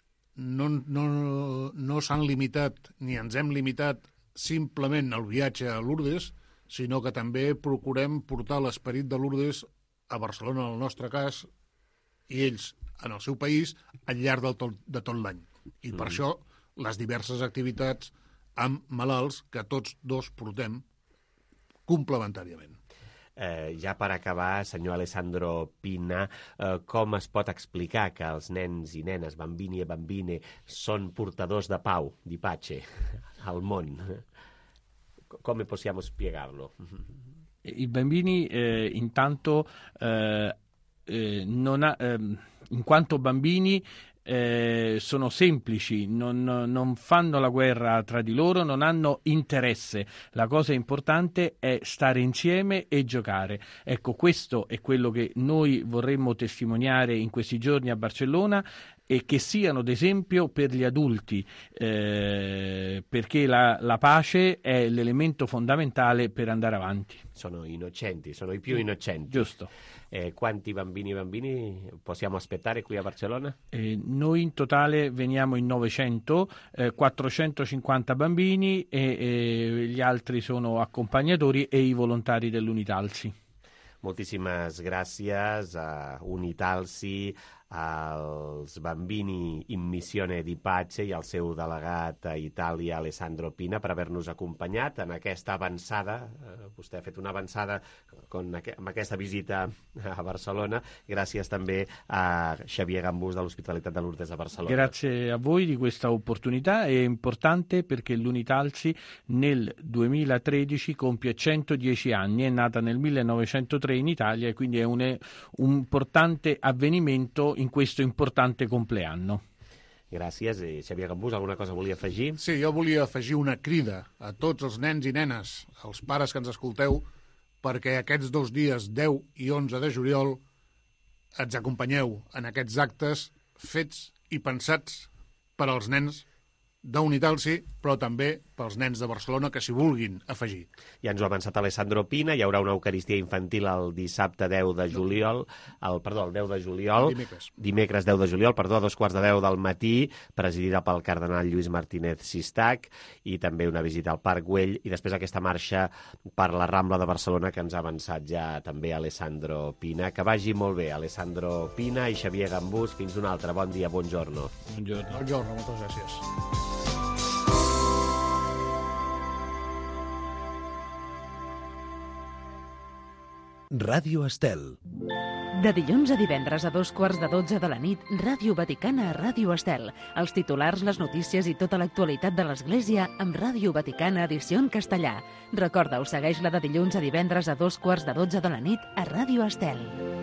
no s'han limitat, ni ens hem limitat simplement al viatge a Lourdes, sinó que també procurem portar l'esperit de Lourdes a Barcelona, en el nostre cas, i ells en el seu país, al llarg de tot l'any. I per això les diverses activitats amb malalts que tots dos portem complementàriament. Ja per acabar, senyor Alessandro Pina, com es pot explicar que els nens i nenes, bambini e bambine, són portadors de pau, di pace, al món? come possiamo spiegarlo? I bambini intanto in quanto bambini sono semplici, non fanno la guerra tra di loro, non hanno interesse. La cosa importante è stare insieme e giocare. Ecco, questo è quello che noi vorremmo testimoniare in questi giorni a Barcellona, e che siano d'esempio per gli adulti, perché la pace è l'elemento fondamentale per andare avanti. Sono innocenti, sono i più innocenti. Giusto. Quanti bambini possiamo aspettare qui a Barcellona? Noi in totale veniamo in 900, 450 bambini e gli altri sono accompagnatori e i volontari dell'Unitalsi. Moltíssimes gràcies a Unitalsi, als bambini in Missione di Pace i al seu delegat a Itàlia, Alessandro Pina, per haver-nos acompanyat en aquesta avançada. Vostè ha fet una avançada amb aquesta visita a Barcelona. Gràcies també a Xavier Gambús de l'Hospitalitat de Lourdes a Barcelona. Grazie a voi di questa opportunità, è importante perché l'Unitalsi nel 2013 compie 110 anni, è nata nel 1903 in Italia e quindi è un importante avvenimento in questo importante compleanno. Gràcies. I Xavier Gambús, alguna cosa volia afegir? Sí, jo volia afegir una crida a tots els nens i nenes, als pares que ens escolteu, perquè aquests 2 dies, 10 i 11 de juliol, ens acompanyeu en aquests actes fets i pensats per als nens d'Unitalsi, però també pels nens de Barcelona que s'hi vulguin afegir. Ja ens ho ha avançat Alessandro Pina, hi haurà una Eucaristia infantil el dissabte 10 de juliol, el 10 de juliol, dimecres 10 de juliol, a 2:15 del matí, presidida pel cardenal Lluís Martínez Sistac, i també una visita al Parc Güell, i després aquesta marxa per la Rambla de Barcelona que ens ha avançat ja també Alessandro Pina. Que vagi molt bé, Alessandro Pina i Xavier Gambús. Fins un altre. Bon dia, buongiorno. Buongiorno, moltes gràcies. Ràdio Estel. De dilluns a divendres a 2:15 de la nit, Ràdio Vaticana a Ràdio Estel. Els titulars, les notícies i tota l'actualitat de l'Església amb Ràdio Vaticana edició en castellà. Recorda-ho, segueix-la de dilluns a divendres a 2:15 de la nit a Ràdio Estel.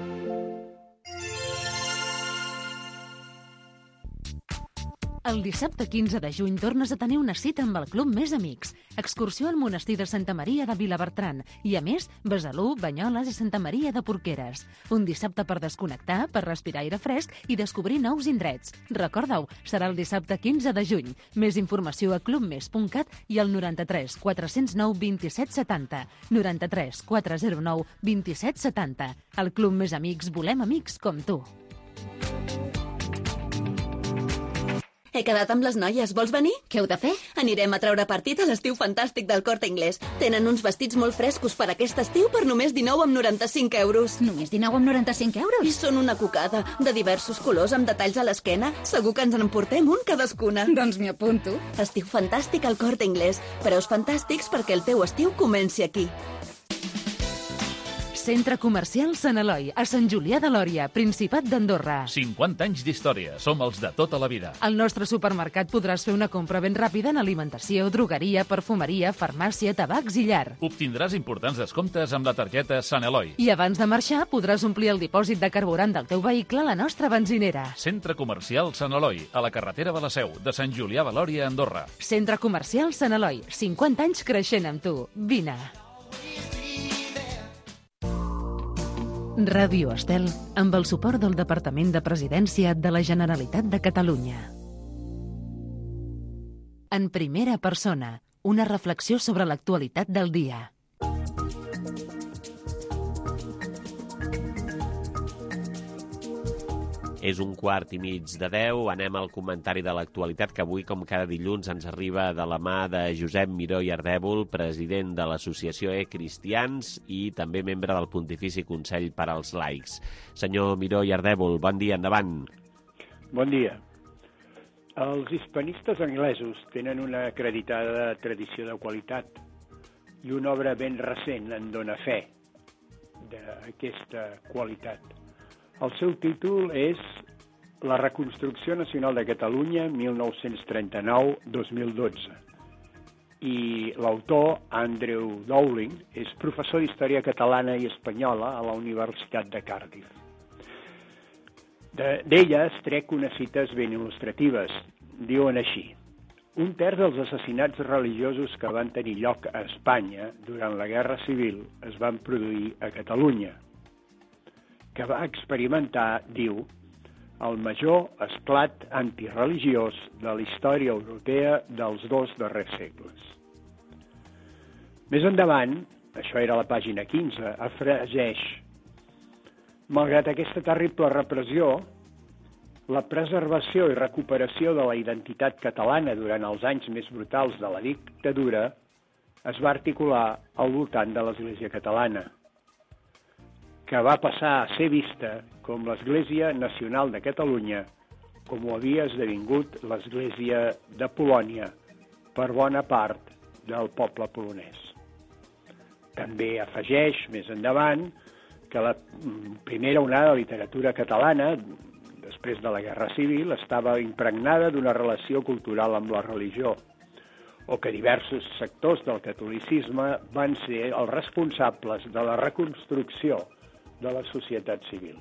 El dissabte 15 de juny tornes a tenir una cita amb el Club Més Amics. Excursió al monestir de Santa Maria de Vilabertran i, a més, Besalú, Banyoles i Santa Maria de Porqueres. Un dissabte per desconnectar, per respirar aire fresc i descobrir nous indrets. Recorda-ho, serà el dissabte 15 de juny. Més informació a clubmes.cat i al 93 409 27 70. 93 409 27 70. Al Club Més Amics volem amics com tu. He quedat amb les noies. Vols venir? Què heu de fer? Anirem a treure partit a l'estiu fantàstic del Corte Inglés. Tenen uns vestits molt frescos per aquest estiu per només 19,95 euros. Només 19,95 euros? I són una cocada, de diversos colors amb detalls a l'esquena. Segur que ens en portem un cadascuna. Doncs m'hi apunto. Estiu fantàstic al Corte Inglés. Preus fantàstics perquè el teu estiu comenci aquí. Centre Comercial Sant Eloi, a Sant Julià de Lòria, Principat d'Andorra. 50 anys d'història, som els de tota la vida. Al nostre supermercat podràs fer una compra ben ràpida en alimentació, drogueria, perfumeria, farmàcia, tabacs i llar. Obtindràs importants descomptes amb la targeta Sant Eloi. I abans de marxar podràs omplir el dipòsit de carburant del teu vehicle a la nostra benzinera. Centre Comercial Sant Eloi, a la carretera de la Seu, de Sant Julià de Lòria, Andorra. Centre Comercial Sant Eloi, 50 anys creixent amb tu. Vine. Ràdio Estel, amb el suport del Departament de Presidència de la Generalitat de Catalunya. En primera persona, una reflexió sobre l'actualitat del dia. És 9:15. Anem al comentari de l'actualitat, que avui, com cada dilluns, ens arriba de la mà de Josep Miró i Ardèvol, president de l'Associació Cristians i també membre del Pontifici Consell per als Laics. Senyor Miró i Ardèvol, bon dia, endavant. Bon dia. Els hispanistes anglesos tenen una acreditada tradició de qualitat i una obra ben recent en dona fe d'aquesta qualitat. El seu títol és La reconstrucció nacional de Catalunya 1939-2012. i l'autor, Andrew Dowling, és professor d'Història Catalana i Espanyola a la Universitat de Cardiff. D'elles trec unes cites ben il·lustratives. Diuen així: un terç dels assassinats religiosos que van tenir lloc a Espanya durant la Guerra Civil es van produir a Catalunya, que va experimentar, diu, el major esclat antireligiós de la història europea dels 2 darrers segles. Més endavant, això era a la pàgina 15, afegeix: malgrat aquesta terrible repressió, la preservació i recuperació de la identitat catalana durant els anys més brutals de la dictadura es va articular al voltant de l'Església catalana, que va passar a ser vista com l'Església Nacional de Catalunya, com ho havia esdevingut l'Església de Polònia per bona part del poble polonès. També afegeix, més endavant, que la primera onada de literatura catalana, després de la Guerra Civil, estava impregnada d'una relació cultural amb la religió, o que diversos sectors del catolicisme van ser els responsables de la reconstrucció de la societat civil.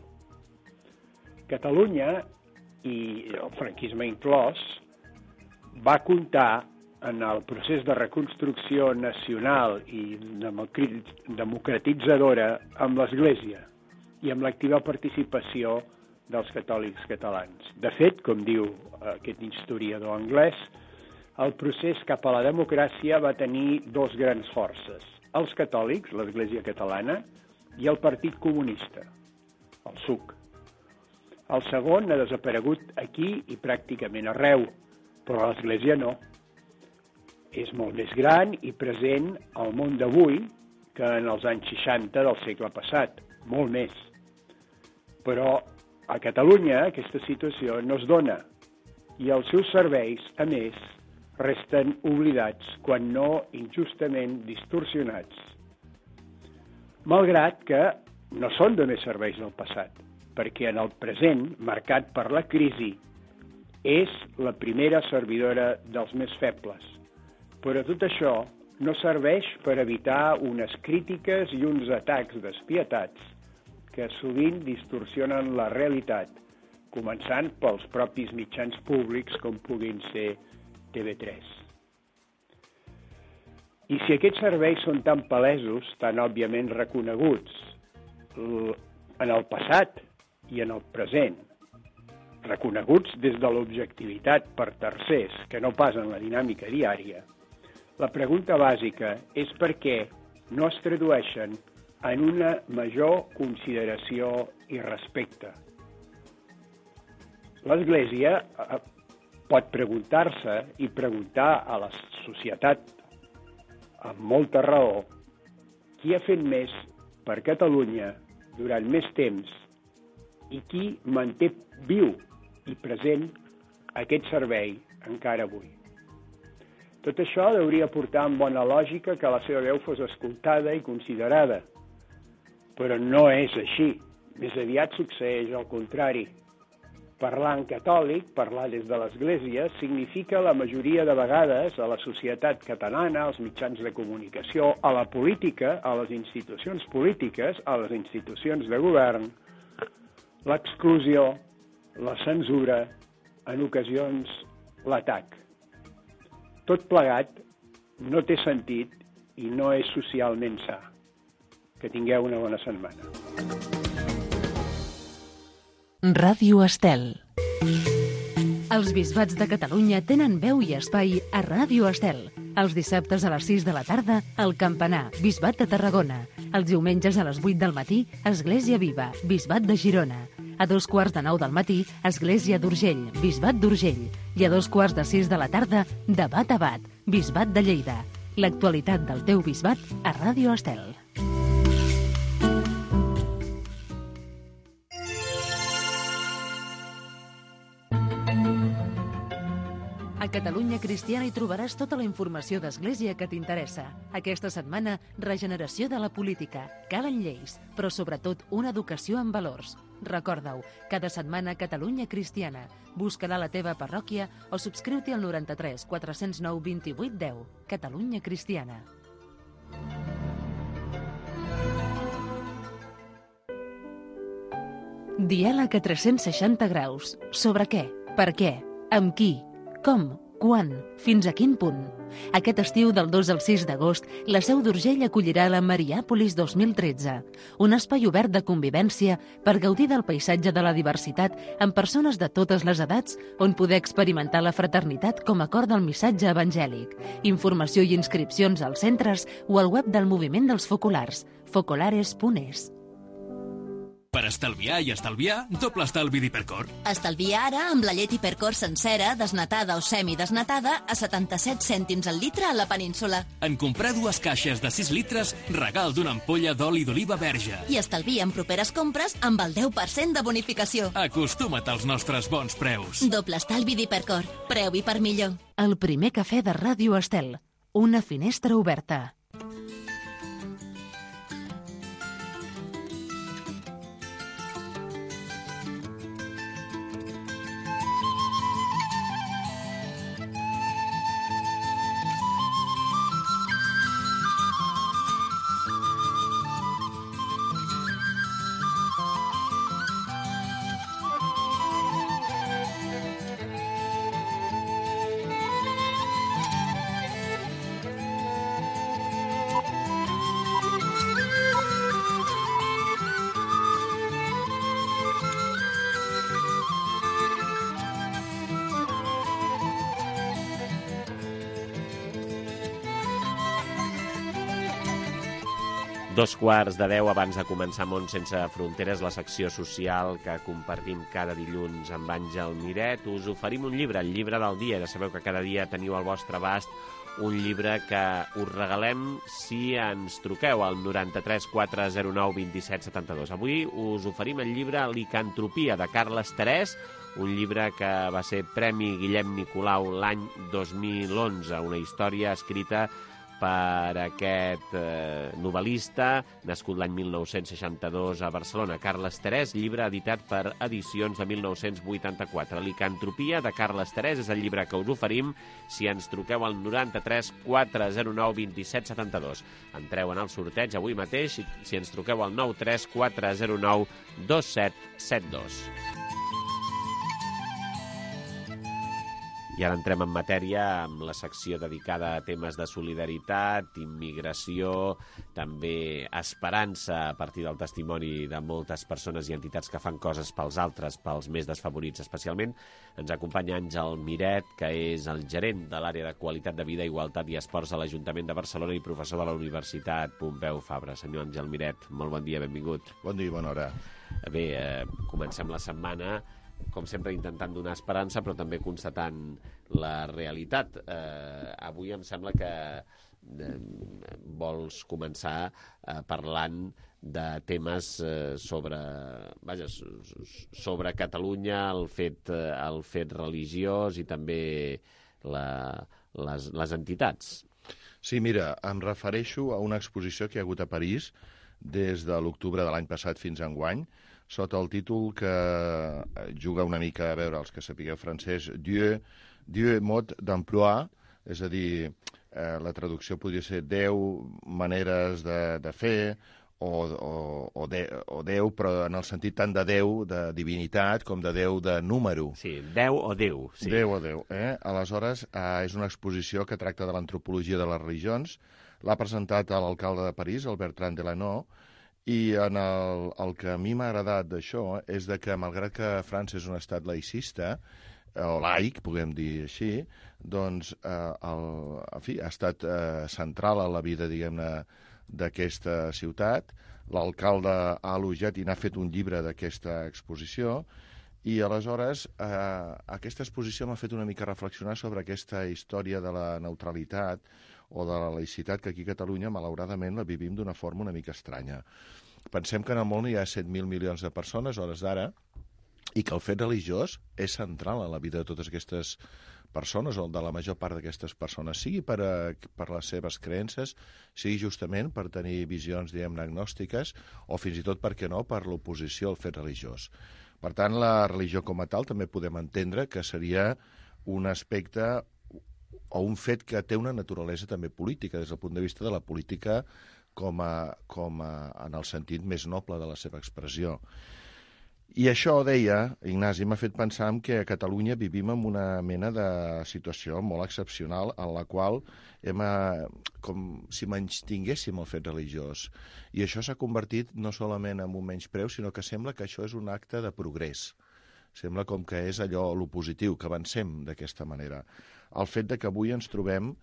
Catalunya, i el franquisme inclòs, va comptar en el procés de reconstrucció nacional i democratitzadora amb l'Església i amb l'activa participació dels catòlics catalans. De fet, com diu aquest historiador anglès, el procés cap a la democràcia va tenir 2 grans forces: els catòlics, l'Església catalana, i el Partit Comunista, el SUC. El segon ha desaparegut aquí i pràcticament arreu, però l'Església no. És molt més gran i present al món d'avui que en els anys 60 del segle passat, molt més. Però a Catalunya aquesta situació no es dona i els seus serveis, a més, resten oblidats, quan no injustament distorsionats. Malgrat que no són només serveis del passat, perquè en el present, marcat per la crisi, és la primera servidora dels més febles. Però tot això no serveix per evitar unes crítiques i uns atacs despietats que sovint distorsionen la realitat, començant pels propis mitjans públics com puguin ser TV3. I si aquests serveis són tan palesos, tan òbviament reconeguts en el passat i en el present, reconeguts des de l'objectivitat per tercers, que no pas en la dinàmica diària, la pregunta bàsica és per què no es tradueixen en una major consideració i respecte. L'Església pot preguntar-se i preguntar a la societat amb molta raó qui ha fet més per Catalunya durant més temps i qui manté viu i present aquest servei encara avui. Tot això hauria portar amb bona lògica que la seva veu fos escoltada i considerada, però no és així. Més aviat succeeix el contrari. Parlar en catòlic, parlar des de l'Església, significa la majoria de vegades a la societat catalana, als mitjans de comunicació, a la política, a les institucions polítiques, a les institucions de govern, l'exclusió, la censura, en ocasions l'atac. Tot plegat no té sentit i no és socialment sa. Que tingueu una bona setmana. Ràdio Estel. Els bisbats de Catalunya tenen veu i espai a Ràdio Estel. Els dissabtes a les 6 de la tarda, al Campanar, Bisbat de Tarragona. Els diumenges a les 8 del matí, Església Viva, Bisbat de Girona. A 8:45 del matí, Església d'Urgell, Bisbat d'Urgell. I a 5:45 de la tarda, Debat a Bat, Bisbat de Lleida. L'actualitat del teu bisbat a Ràdio Estel. A Catalunya Cristiana hi trobaràs tota la informació d'Església que t'interessa. Aquesta setmana, regeneració de la política, calen lleis, però sobretot una educació en valors. Recorda-ho, cada setmana Catalunya Cristiana. Busca-la a la teva parròquia o subscriu-t'hi al 93 409 28 10. Catalunya Cristiana. Diàleg a 360 graus. Sobre què? Per què? Amb qui? Com? Quan? Fins a quin punt? Aquest estiu, del 2 al 6 d'agost, la Seu d'Urgell acollirà la Mariàpolis 2013, un espai obert de convivència per gaudir del paisatge de la diversitat amb persones de totes les edats, on poder experimentar la fraternitat com a cor del missatge evangèlic. Informació i inscripcions als centres o al web del Moviment dels Focolars, focolares.es. Per estalviar i estalviar, doble estalvi d'Hipercor. Estalvia ara amb la llet Hipercor sencera, desnatada o semidesnatada, a 77 cèntims al litre a la península. En comprar 2 caixes de 6 litres, regal d'una ampolla d'oli d'oliva verge. I estalvia en properes compres amb el 10% de bonificació. Acostuma't als nostres bons preus. Doble estalvi d'Hipercor. Preu i per millor. El primer cafè de Ràdio Estel. Una finestra oberta. Dos quarts de 10 abans de començar Món sense fronteres, la secció social que compartim cada dilluns amb Àngel Miret. Us oferim un llibre, el llibre del dia. Ja sabeu que cada dia teniu al vostre abast un llibre que us regalem si ens truqueu al 93 409 27 72. Avui us oferim el llibre Licantropia, de Carles Terès, un llibre que va ser Premi Guillem Nicolau l'any 2011, una història escrita per aquest novel·lista, nascut l'any 1962 a Barcelona. Carles Terès, llibre editat per Edicions de 1984. Licantropia, de Carles Terès, és el llibre que us oferim si ens truqueu al 93 409 27 72. Entreu en el sorteig avui mateix si ens truqueu al 93 409 2772. I ara entrem en matèria amb la secció dedicada a temes de solidaritat, immigració, també esperança a partir del testimoni de moltes persones i entitats que fan coses pels altres, pels més desfavorits especialment. Ens acompanya Àngel Miret, que és el gerent de l'àrea de qualitat de vida, igualtat i esports a l'Ajuntament de Barcelona i professor de la Universitat Pompeu Fabra. Senyor Àngel Miret, molt bon dia, benvingut. Bon dia i bona hora. Bé, comencem la setmana com sempre intentant donar esperança, però també constatant la realitat. Avui em sembla que vols començar parlant de temes sobre Catalunya, el fet religiós i també les entitats. Sí, mira, em refereixo a una exposició que hi ha hagut a París des de l'octubre de l'any passat fins a enguany, sota el títol que juga una mica, a veure, els que sapigueu francès, Dieu mode d'emploi, és a dir, la traducció podria ser 10 maneres de fer, o Déu, però en el sentit tant de Déu, de divinitat, com de Déu de número. Sí, Déu o Déu. Sí. Déu o Déu. Aleshores, és una exposició que tracta de l'antropologia de les religions. L'ha presentat l'alcalde de París, el Bertrand Delanoë, i el que a mi m'ha agradat d'això és que, malgrat que França és un estat laïcista, o laic, podem dir així, doncs, en fi, ha estat central a la vida, diguem-ne, d'aquesta ciutat. L'alcalde ha elogiat i n'ha fet un llibre d'aquesta exposició, i aleshores aquesta exposició m'ha fet una mica reflexionar sobre aquesta història de la neutralitat o de la laïcitat que aquí a Catalunya, malauradament, la vivim d'una forma una mica estranya. Pensem que en el món hi ha 7.000 milions de persones, a hores d'ara, i que el fet religiós és central en la vida de totes aquestes persones, o de la major part d'aquestes persones, sigui per les seves creences, sigui justament per tenir visions, diguem-ne, agnòstiques, o fins i tot, per què no, per l'oposició al fet religiós. Per tant, la religió com a tal també podem entendre que seria un aspecte o un fet que té una naturalesa també política, des del punt de vista de la política en el sentit més noble de la seva expressió. I això, deia, Ignasi, m'ha fet pensar que a Catalunya vivim en una mena de situació molt excepcional en la qual com si menystinguéssim el fet religiós. I això s'ha convertit no solament en un menyspreu, sinó que sembla que això és un acte de progrés. Sembla com que és allò, lo positiu, que avancem d'aquesta manera. El fet de que avui ens trobem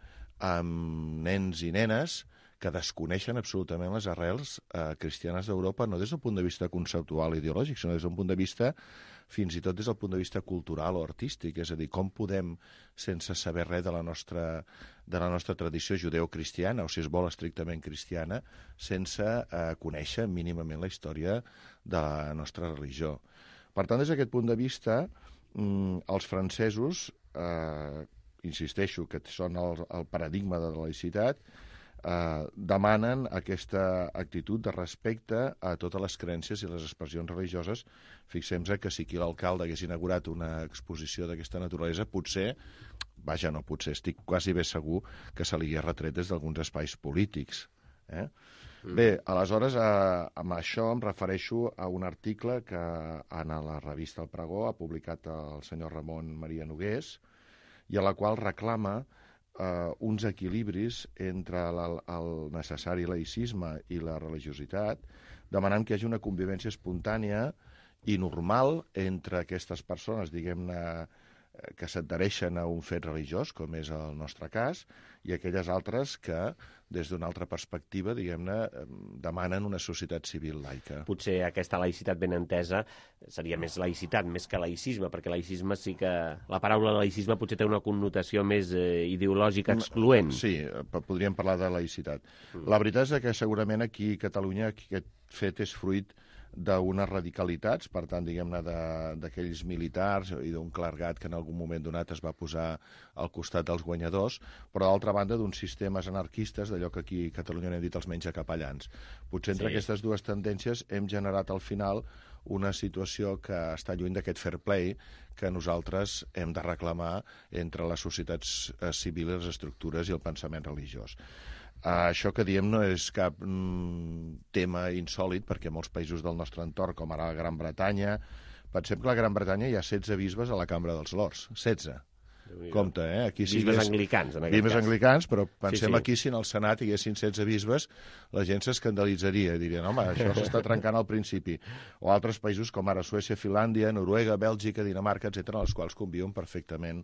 amb nens i nenes que desconeixen absolutament les arrels cristianes d'Europa, no des del punt de vista conceptual i ideològic, sinó des d'un punt de vista, fins i tot des del punt de vista cultural o artístic. És a dir, com podem, sense saber res de la nostra tradició judeocristiana, o si es vol estrictament cristiana, sense conèixer mínimament la història de la nostra religió. Per tant, des d'aquest punt de vista, els francesos, insisteixo que són el paradigma de la laïcitat, demanen aquesta actitud de respecte a totes les creences i les expressions religioses. Fixem-nos que si aquí l'alcalde hagués inaugurat una exposició d'aquesta naturalesa, potser, estic quasi ben segur que se li hagués retret des d'alguns espais polítics. Bé, aleshores, amb això em refereixo a un article que en la revista El Pregó ha publicat el senyor Ramon Maria Nogués, i a la qual reclama uns equilibris entre el necessari laïcisme i la religiositat, demanant que hi hagi una convivència espontània i normal entre aquestes persones, diguem-ne, que s'adhereixen a un fet religiós, com és el nostre cas, i aquelles altres que, des d'una altra perspectiva, diguem-ne, demanen una societat civil laica. Potser aquesta laïcitat ben entesa seria més laïcitat, més que laïcisme, perquè laïcisme sí que... La paraula laïcisme potser té una connotació més ideològica excloent. Sí, podríem parlar de laïcitat. La veritat és que segurament aquí a Catalunya aquest fet és fruit d'unes radicalitats, per tant, diguem-ne, d'aquells militars i d'un clergat que en algun moment donat es va posar al costat dels guanyadors, però d'altra banda d'uns sistemes anarquistes, d'allò que aquí a Catalunya n'hem dit els menjacapellans. Potser entre aquestes dues tendències hem generat al final una situació que està lluny d'aquest fair play que nosaltres hem de reclamar entre les societats civils, les estructures i el pensament religiós. Això que diem no és cap tema insòlid, perquè molts països del nostre entorn, com ara la Gran Bretanya, pensem que a la Gran Bretanya hi ha 16 bisbes a la Cambra dels Lords. 16. Compte, Aquí bisbes anglicans, en aquest bisbes cas. anglicans, però pensem aquí si en el Senat hi haguessin 16 bisbes, la gent s'escandalitzaria i dirien, home, això s'està trencant al principi. O altres països com ara Suècia, Finlàndia, Noruega, Bèlgica, Dinamarca, etc., els quals conviuen perfectament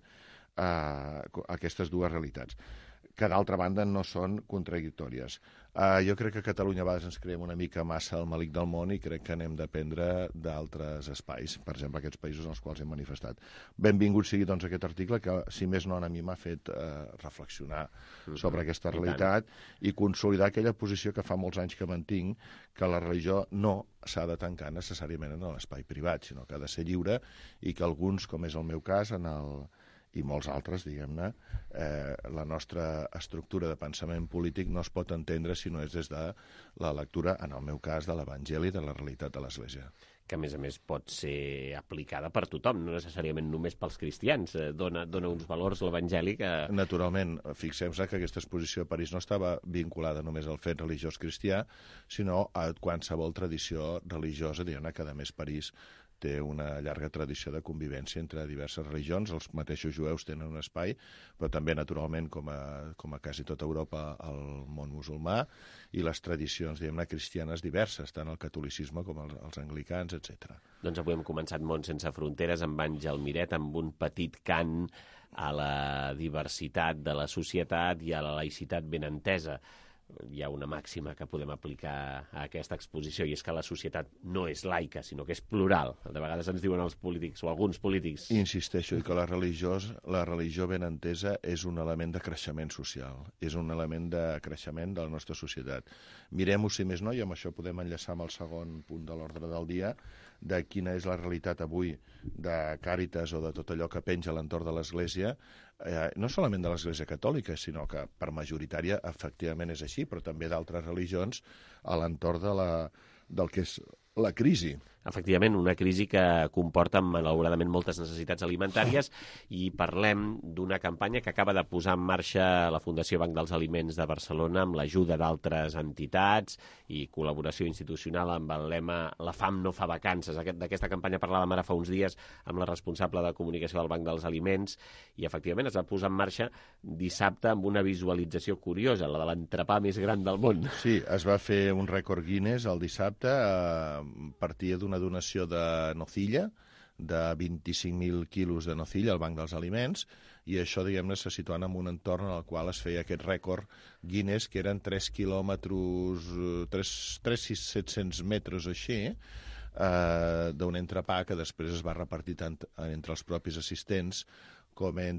aquestes dues realitats, que d'altra banda no són contradictòries. Jo crec que a Catalunya a vegades ens creiem una mica massa el malic del món i crec que n'hem d'aprendre d'altres espais, per exemple, aquests països en els quals hem manifestat. Benvingut sigui, doncs, aquest article que, si més no, a mi m'ha fet reflexionar sobre aquesta realitat i consolidar aquella posició que fa molts anys que mantinc, que la religió no s'ha de tancar necessàriament en l'espai privat, sinó que ha de ser lliure i que alguns, com és el meu cas, i molts altres, diguem-ne, la nostra estructura de pensament polític no es pot entendre si no és des de la lectura, en el meu cas, de l'Evangeli, de la realitat de l'Església. Que, a més, pot ser aplicada per tothom, no necessàriament només pels cristians. Dona uns valors l'Evangeli que... Naturalment, fixem-se que aquesta exposició a París no estava vinculada només al fet religiós cristià, sinó a qualsevol tradició religiosa, diguem-ne, que a més París té una llarga tradició de convivència entre diverses religions. Els mateixos jueus tenen un espai, però també, naturalment, com a quasi tota Europa, el món musulmà i les tradicions, diguem-ne, cristianes diverses, tant el catolicisme com els anglicans, etc. Doncs avui hem començat Món sense fronteres amb Àngel Miret, amb un petit cant a la diversitat de la societat i a la laïcitat ben entesa. Hi ha una màxima que podem aplicar a aquesta exposició, i és que la societat no és laica, sinó que és plural. De vegades ens diuen els polítics, o alguns polítics... Insisteixo, que la religió ben entesa és un element de creixement social, és un element de creixement de la nostra societat. Mirem-ho, si més no, i amb això podem enllaçar amb el segon punt de l'ordre del dia, de quina és la realitat avui de Càritas o de tot allò que penja a l'entorn de l'Església, no solament de l'Església catòlica, sinó que per majoritària efectivament és així, però també d'altres religions a l'entorn del que és la crisi. Efectivament, una crisi que comporta malauradament moltes necessitats alimentàries, i parlem d'una campanya que acaba de posar en marxa la Fundació Banc dels Aliments de Barcelona amb l'ajuda d'altres entitats i col·laboració institucional amb el lema "La fam no fa vacances". D'aquesta campanya parlàvem ara fa uns dies amb la responsable de comunicació del Banc dels Aliments, i efectivament es va posar en marxa dissabte amb una visualització curiosa, la de l'entrepà més gran del món. Sí, es va fer un rècord Guinness el dissabte, partia d'una donació de nocilla, de 25.000 quilos de nocilla al Banc dels Aliments, i això, diguem-ne, se situant en un entorn en el qual es feia aquest rècord Guinness, que eren 3 quilòmetres, 3.700 metres així, d'un entrepà que després es va repartir tant entre els propis assistents com en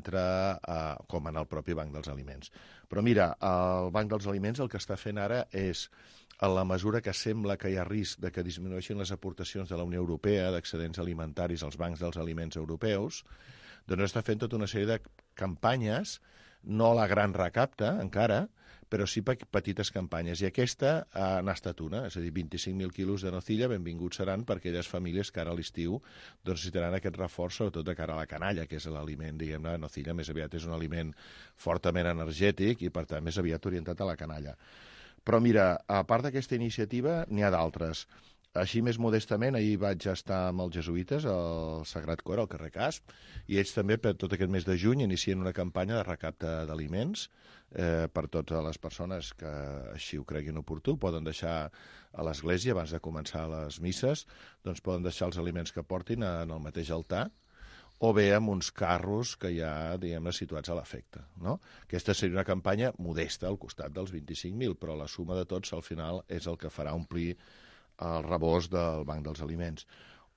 el propi Banc dels Aliments. Però mira, el Banc dels Aliments el que està fent ara és, a la mesura que sembla que hi ha risc de que disminueixin les aportacions de la Unió Europea d'excedents alimentaris als bancs dels aliments europeus, doncs està fent tota una sèrie de campanyes, no la gran recapta encara, però sí petites campanyes. I aquesta n'ha estat una, és a dir, 25.000 quilos de nocilla, benvinguts seran per aquelles famílies que ara a l'estiu necessitaran aquest reforç, sobretot de cara a la canalla, que és l'aliment, diguem-ne, nocilla més aviat és un aliment fortament energètic i, per tant, més aviat orientat a la canalla. Però mira, a part d'aquesta iniciativa, n'hi ha d'altres. Així més modestament, ahir vaig estar amb els jesuïtes al Sagrat Cor, al carrer Casp, i ells també, per tot aquest mes de juny, inicien una campanya de recapte d'aliments per totes les persones que així ho creguin oportú. Poden deixar a l'església, abans de començar les misses, doncs poden deixar els aliments que portin en el mateix altar, o bé amb uns carros que hi ha, diguem-ne, situats a l'efecte, no? Aquesta seria una campanya modesta al costat dels 25.000, però la suma de tots al final és el que farà omplir el rebost del Banc dels Aliments.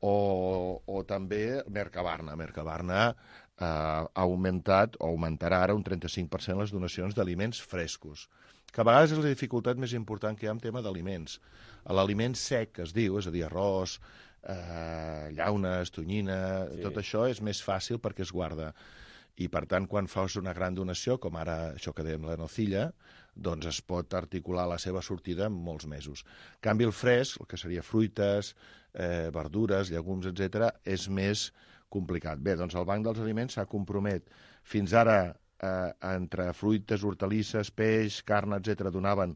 O també Mercabarna. Mercabarna ha augmentat, o augmentarà ara un 35% les donacions d'aliments frescos, que a vegades és la dificultat més important que hi ha en tema d'aliments. L'aliment sec, que es diu, és a dir, arròs, llaunes, tonyina, sí. Tot això és més fàcil perquè es guarda. I, per tant, quan fas una gran donació, com ara això que dèiem, la nocilla, doncs es pot articular la seva sortida en molts mesos. En canvi, el fresc, el que seria fruites, verdures, llegums, etc., és més complicat. Bé, doncs el Banc dels Aliments s'ha compromet. Fins ara, entre fruites, hortalisses, peix, carn, etc., donaven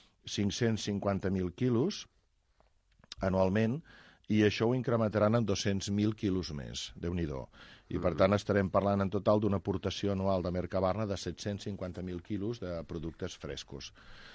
550.000 quilos anualment, i això ho incrementaran en 200.000 quilos més, Déu-n'hi-do. I, per tant, estarem parlant en total d'una aportació anual de Mercabarna de 750.000 quilos de productes frescos.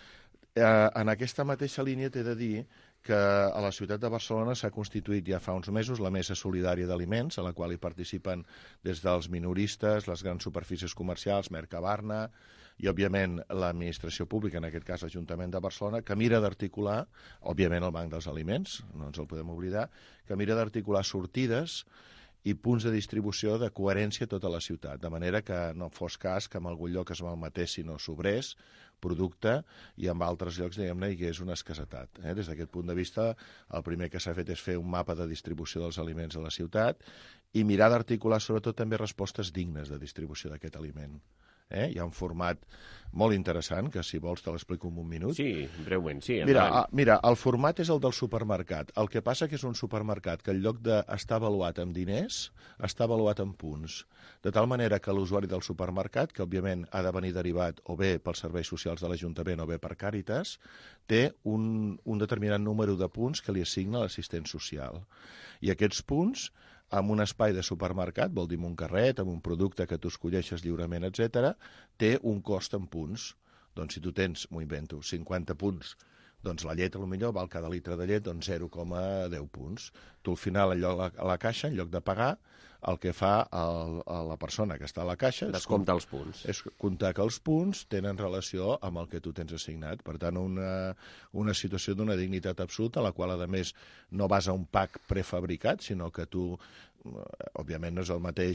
En aquesta mateixa línia t'he de dir que a la ciutat de Barcelona s'ha constituït ja fa uns mesos la Mesa Solidària d'Aliments, a la qual hi participen des dels minoristes, les grans superfícies comercials, Mercabarna i, òbviament, l'administració pública, en aquest cas l'Ajuntament de Barcelona, que mira d'articular, òbviament, el Banc dels Aliments, no ens el podem oblidar, que mira d'articular sortides i punts de distribució de coherència a tota la ciutat, de manera que no fos cas que en algun lloc es malmetessin o sobrés producte i en altres llocs, diguem-ne, hi hagués una escassetat. Des d'aquest punt de vista, el primer que s'ha fet és fer un mapa de distribució dels aliments a la ciutat i mirar d'articular, sobretot, també respostes dignes de distribució d'aquest aliment. Hi ha un format molt interessant, que si vols te l'explico en un minut. Sí, breument, sí. Mira, el format és el del supermercat. El que passa que és un supermercat que en lloc d'estar avaluat amb diners, està avaluat en punts. De tal manera que l'usuari del supermercat, que òbviament ha de venir derivat o bé pels serveis socials de l'Ajuntament o bé per Càritas, té un determinat número de punts que li assigna l'assistent social. I aquests punts, amb un espai de supermercat, vol dir amb un carret, amb un producte que tu escolleixes lliurement, etc., té un cost en punts. Doncs si tu tens, m'ho invento, 50 punts, doncs la llet, potser val cada litre de llet 0,10 punts. Tu al final, a la caixa, en lloc de pagar, el que fa la persona que està a la caixa descompta els punts. És comptar que els punts tenen relació amb el que tu tens assignat. Per tant, una situació d'una dignitat absoluta, la qual, a més, no vas a un pack prefabricat, sinó que tu, òbviament, no és el mateix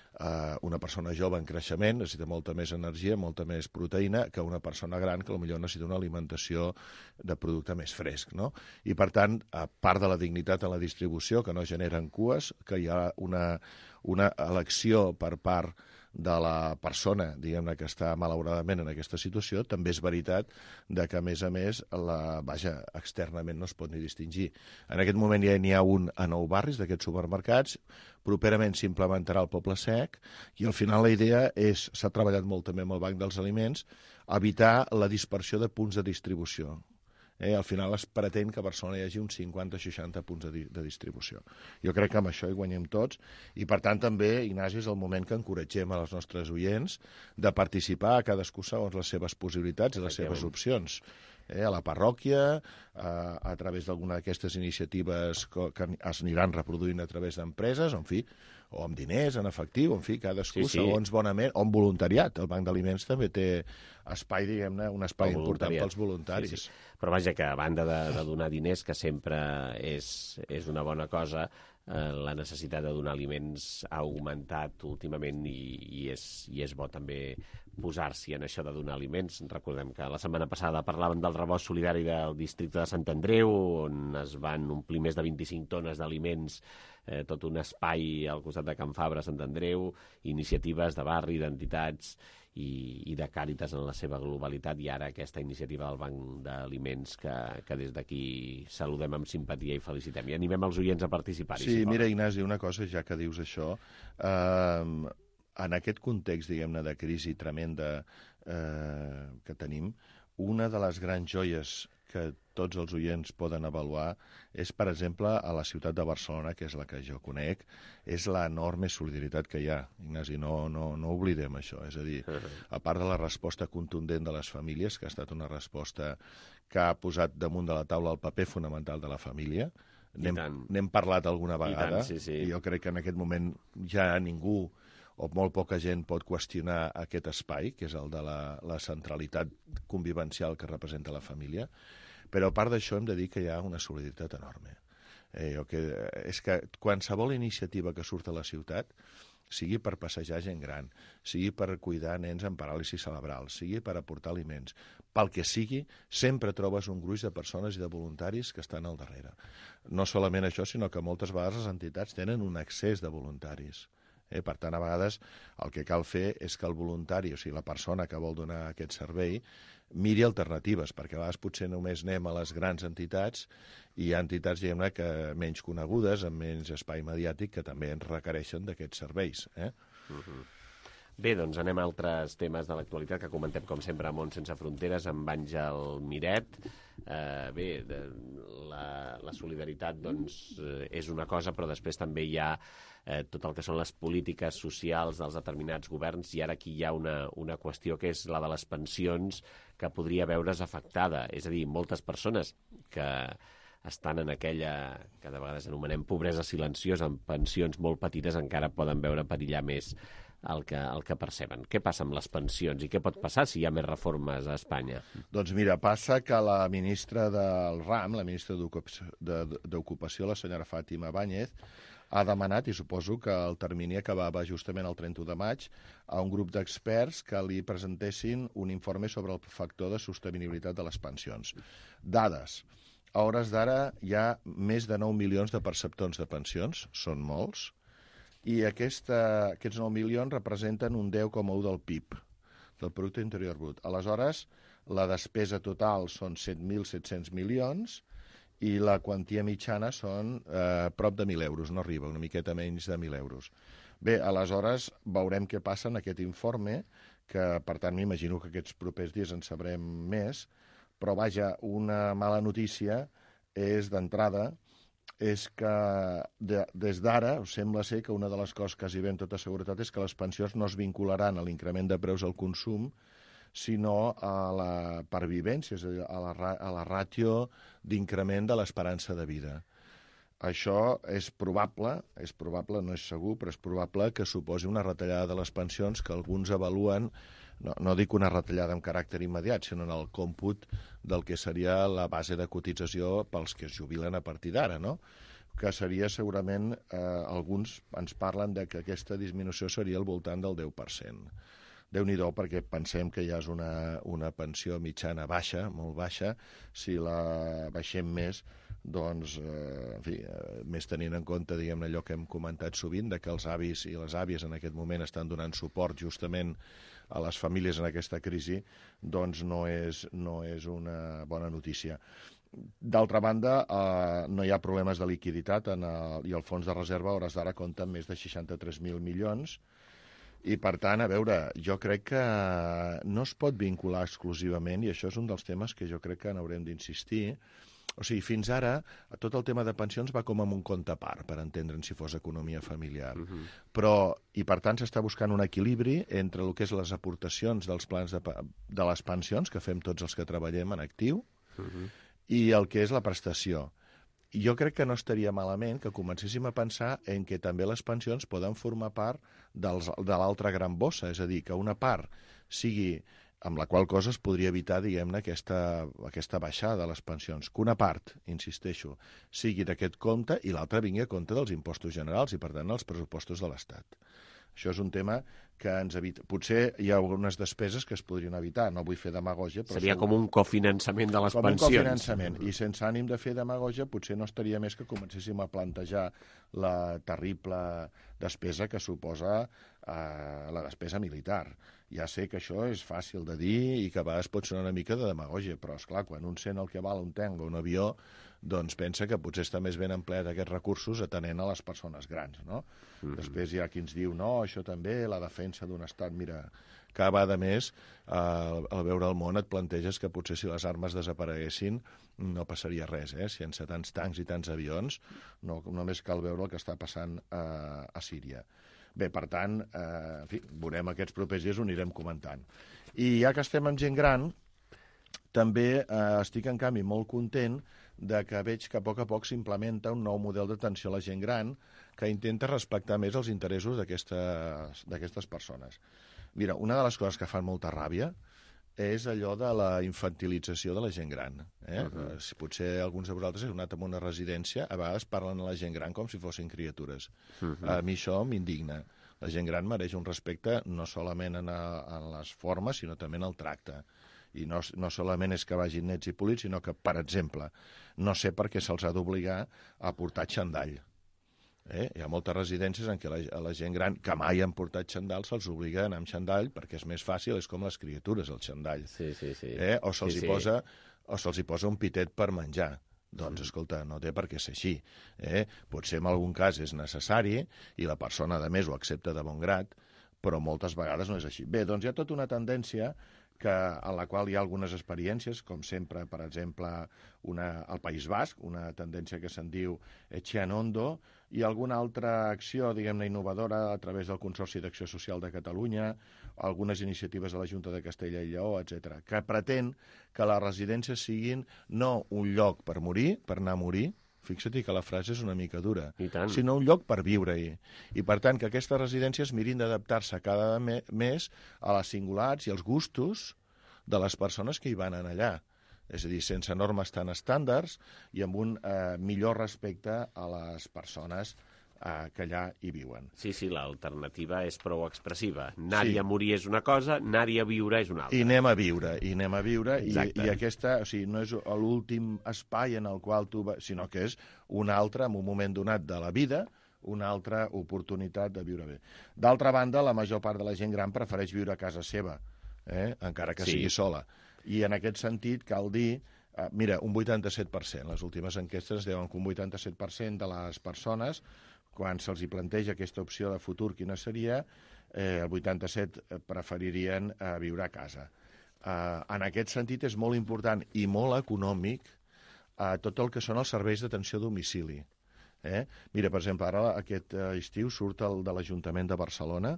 una persona jove en creixement necessita molta més energia, molta més proteïna que una persona gran que potser necessita una alimentació de producte més fresc, no? I, per tant, a part de la dignitat en la distribució, que no generen cues, que hi ha una elecció per part de la persona, diguem-ne, que està malauradament en aquesta situació, també és veritat que, a més, externament no es pot ni distingir. En aquest moment ja n'hi ha un a 9 barris d'aquests supermercats, properament s'implementarà al Poble Sec, i al final la idea s'ha treballat molt també amb el Banc dels Aliments, evitar la dispersió de punts de distribució. Al final es pretén que a Barcelona hi hagi uns 50-60 punts de distribució. Jo crec que amb això hi guanyem tots i, per tant, també, Ignasi, és el moment que encoratgem a les nostres oients de participar a cadascú segons les seves possibilitats i les seves opcions. A la parròquia, a través d'alguna d'aquestes iniciatives que es aniran reproduint a través d'empreses, en fi, o amb diners, en efectiu, en fi, cadascú segons bonament, o amb voluntariat. El Banc d'Aliments també té espai, diguem-ne, un espai important pels voluntaris. Però vaja, que a banda de donar diners, que sempre és una bona cosa, la necessitat de donar aliments ha augmentat últimament i és bo també posar-s'hi en això de donar aliments. Recordem que la setmana passada parlàvem del rebost solidari del districte de Sant Andreu, on es van omplir més de 25 tones d'aliments, tot un espai al costat de Can Fabra, Sant Andreu, iniciatives de barri, d'entitats i de Càritas en la seva globalitat, i ara aquesta iniciativa del Banc d'Aliments que des d'aquí saludem amb simpatia i felicitem. I animem els oients a participar-hi. Sí, mira, Ignasi, una cosa, ja que dius això, en aquest context, diguem-ne, de crisi tremenda que tenim, una de les grans joies que tots els oients poden avaluar és, per exemple, a la ciutat de Barcelona, que és la que jo conec, és l'enorme solidaritat que hi ha. Ignasi, no oblidem això. És a dir, a part de la resposta contundent de les famílies, que ha estat una resposta que ha posat damunt de la taula el paper fonamental de la família, n'hem parlat alguna vegada, i jo crec que en aquest moment ja ningú o molt poca gent pot qüestionar aquest espai, que és el de la centralitat convivencial que representa la família, però a part d'això hem de dir que hi ha una solidaritat enorme. És que qualsevol iniciativa que surt a la ciutat, sigui per passejar gent gran, sigui per cuidar nens amb paràlisi cerebral, sigui per aportar aliments, pel que sigui, sempre trobes un gruix de persones i de voluntaris que estan al darrere. No solament això, sinó que moltes vegades les entitats tenen un excés de voluntaris. Per tant, a vegades el que cal fer és que el voluntari, o sigui, la persona que vol donar aquest servei, miri alternatives, perquè a vegades potser només anem a les grans entitats i hi ha entitats, diguem-ne, que menys conegudes, amb menys espai mediàtic, que també ens requereixen d'aquests serveis. Bé, doncs anem a altres temes de l'actualitat que comentem, com sempre, a Món Sense Fronteres, amb Àngel Miret. Bé, la solidaritat doncs, és una cosa, però després també hi ha tot el que són les polítiques socials dels determinats governs, i ara aquí hi ha una qüestió que és la de les pensions, que podria veure's afectada. És a dir, moltes persones que estan en aquella que de vegades anomenem pobresa silenciosa, amb pensions molt petites, encara poden veure perillar més el que perceben. Què passa amb les pensions i què pot passar si hi ha més reformes a Espanya? Doncs mira, passa que la ministra del RAM, la ministra d'Ocupació, la senyora Fàtima Báñez, ha demanat, i suposo que el termini acabava justament el 31 de maig, a un grup d'experts que li presentessin un informe sobre el factor de sostenibilitat de les pensions. Dades. A hores d'ara hi ha més de 9 milions de perceptors de pensions, són molts, i aquests 9 milions representen un 10,1 del PIB, del Producte Interior Brut. Aleshores, la despesa total són 7.700 milions i la quantia mitjana són prop de 1.000 euros, no arriba, una miqueta menys de 1.000 euros. Bé, aleshores veurem què passa en aquest informe, que per tant m'imagino que aquests propers dies en sabrem més, però vaja, una mala notícia és d'entrada, és que des d'ara sembla ser que una de les coses que quasi bé amb tota seguretat és que les pensions no es vincularan a l'increment de preus al consum, sinó a la pervivència, és a dir, a la ràtio d'increment de l'esperança de vida. Això és probable, no és segur, però és probable que suposi una retallada de les pensions que alguns avaluen, no dic una retallada amb caràcter immediat, sinó en el còmput del que seria la base de cotització pels que es jubilen a partir d'ara, no? que seria segurament, alguns ens parlen de que aquesta disminució seria al voltant del 10%. Déu-n'hi-do, perquè pensem que ja és una pensió mitjana baixa, molt baixa. Si la baixem més, doncs, en fi, més tenint en compte, diguem-ne, allò que hem comentat sovint, de que els avis i les àvies en aquest moment estan donant suport justament a les famílies en aquesta crisi, doncs no és una bona notícia. D'altra banda, no hi ha problemes de liquiditat i el fons de reserva a hores d'ara compta amb més de 63.000 milions. I, per tant, a veure, jo crec que no es pot vincular exclusivament, i això és un dels temes que jo crec que n'haurem d'insistir. O sigui, fins ara, tot el tema de pensions va com amb un compte a part, per entendre'n si fos economia familiar. Però, i per tant, s'està buscant un equilibri entre el que és les aportacions dels plans de les pensions, que fem tots els que treballem en actiu, i el que és la prestació. Jo crec que no estaria malament que comencéssim a pensar en que també les pensions poden formar part de l'altra gran bossa, és a dir, que una part sigui, amb la qual cosa es podria evitar, diguem-ne, aquesta baixada de les pensions, que una part, insisteixo, sigui d'aquest compte i l'altra vingui a compte dels impostos generals i, per tant, els pressupostos de l'Estat. Això és un tema que ens evita. Potser hi ha algunes despeses que es podrien evitar, no vull fer demagògia. Però seria com un cofinançament de les pensions. Com un cofinançament, i sense ànim de fer demagògia potser no estaria més que comencéssim a plantejar la terrible despesa que suposa la despesa militar. Ja sé que això és fàcil de dir i que a vegades pot sonar una mica de demagògia, però, esclar, quan un sent el que val un tanc o un avió, doncs pensa que potser està més ben empleat aquests recursos atenent a les persones grans, no? Després hi ha qui ens diu, no, això també, la defensa d'un estat, mira, cada vegada més, al veure el món et planteges que potser si les armes desapareguessin no passaria res, sense tants tancs i tants avions, només cal veure el que està passant a Síria. Bé, per tant, en fi, veurem aquests propers dies, ho anirem comentant. I ja que estem amb gent gran, també estic, en canvi, molt content de que veig que a poc s'implementa un nou model d'atenció a la gent gran que intenta respectar més els interessos d'aquestes persones. Mira, una de les coses que fan molta ràbia és allò de la infantilització de la gent gran. Si potser alguns de vosaltres heu anat a una residència, a vegades parlen a la gent gran com si fossin criatures. A mi això m'indigna. La gent gran mereix un respecte no solament en les formes, sinó també en el tracte. I no solament és que vagin nets i polits, sinó que, per exemple, no sé per què se'ls ha d'obligar a portar xandall. Hi ha moltes residències en què a la gent gran que mai han portat xandall se'ls obliga a anar amb xandall perquè és més fàcil, és com les criatures, el xandall. O se'ls hi posa un pitet per menjar. Doncs, escolta, no té per què ser així. Potser en algun cas és necessari i la persona, a més, ho accepta de bon grat, però moltes vegades no és així. Bé, doncs hi ha tota una tendència en la qual hi ha algunes experiències, com sempre, per exemple, al País Basc, una tendència que se'n diu Etxean Ondo, i alguna altra acció, diguem-ne, innovadora a través del Consorci d'Acció Social de Catalunya, algunes iniciatives de la Junta de Castella i Lleó, etc., que pretén que les residències siguin no un lloc per morir, per anar a morir, fixa't que la frase és una mica dura, sinó un lloc per viure-hi. I, per tant, que aquestes residències mirin d'adaptar-se cada més a les singulars i als gustos de les persones que hi van allà. És a dir, sense normes tan estàndards i amb un millor respecte a les persones que allà hi viuen. Sí, l'alternativa és prou expressiva. Anar-hi a morir és una cosa, anar-hi a viure és una altra. I anem a viure, i aquesta, o sigui, no és l'últim espai en el qual tu vas, sinó que és un altre, en un moment donat de la vida, una altra oportunitat de viure bé. D'altra banda, la major part de la gent gran prefereix viure a casa seva, encara que sigui sola. I en aquest sentit cal dir, mira, un 87%, les últimes enquestes diuen que un 87% de les persones, quan se'ls planteja aquesta opció de futur, quina seria, el 87% preferirien viure a casa. En aquest sentit és molt important i molt econòmic tot el que són els serveis d'atenció a domicili. Mira, per exemple, ara aquest estiu surt el de l'Ajuntament de Barcelona,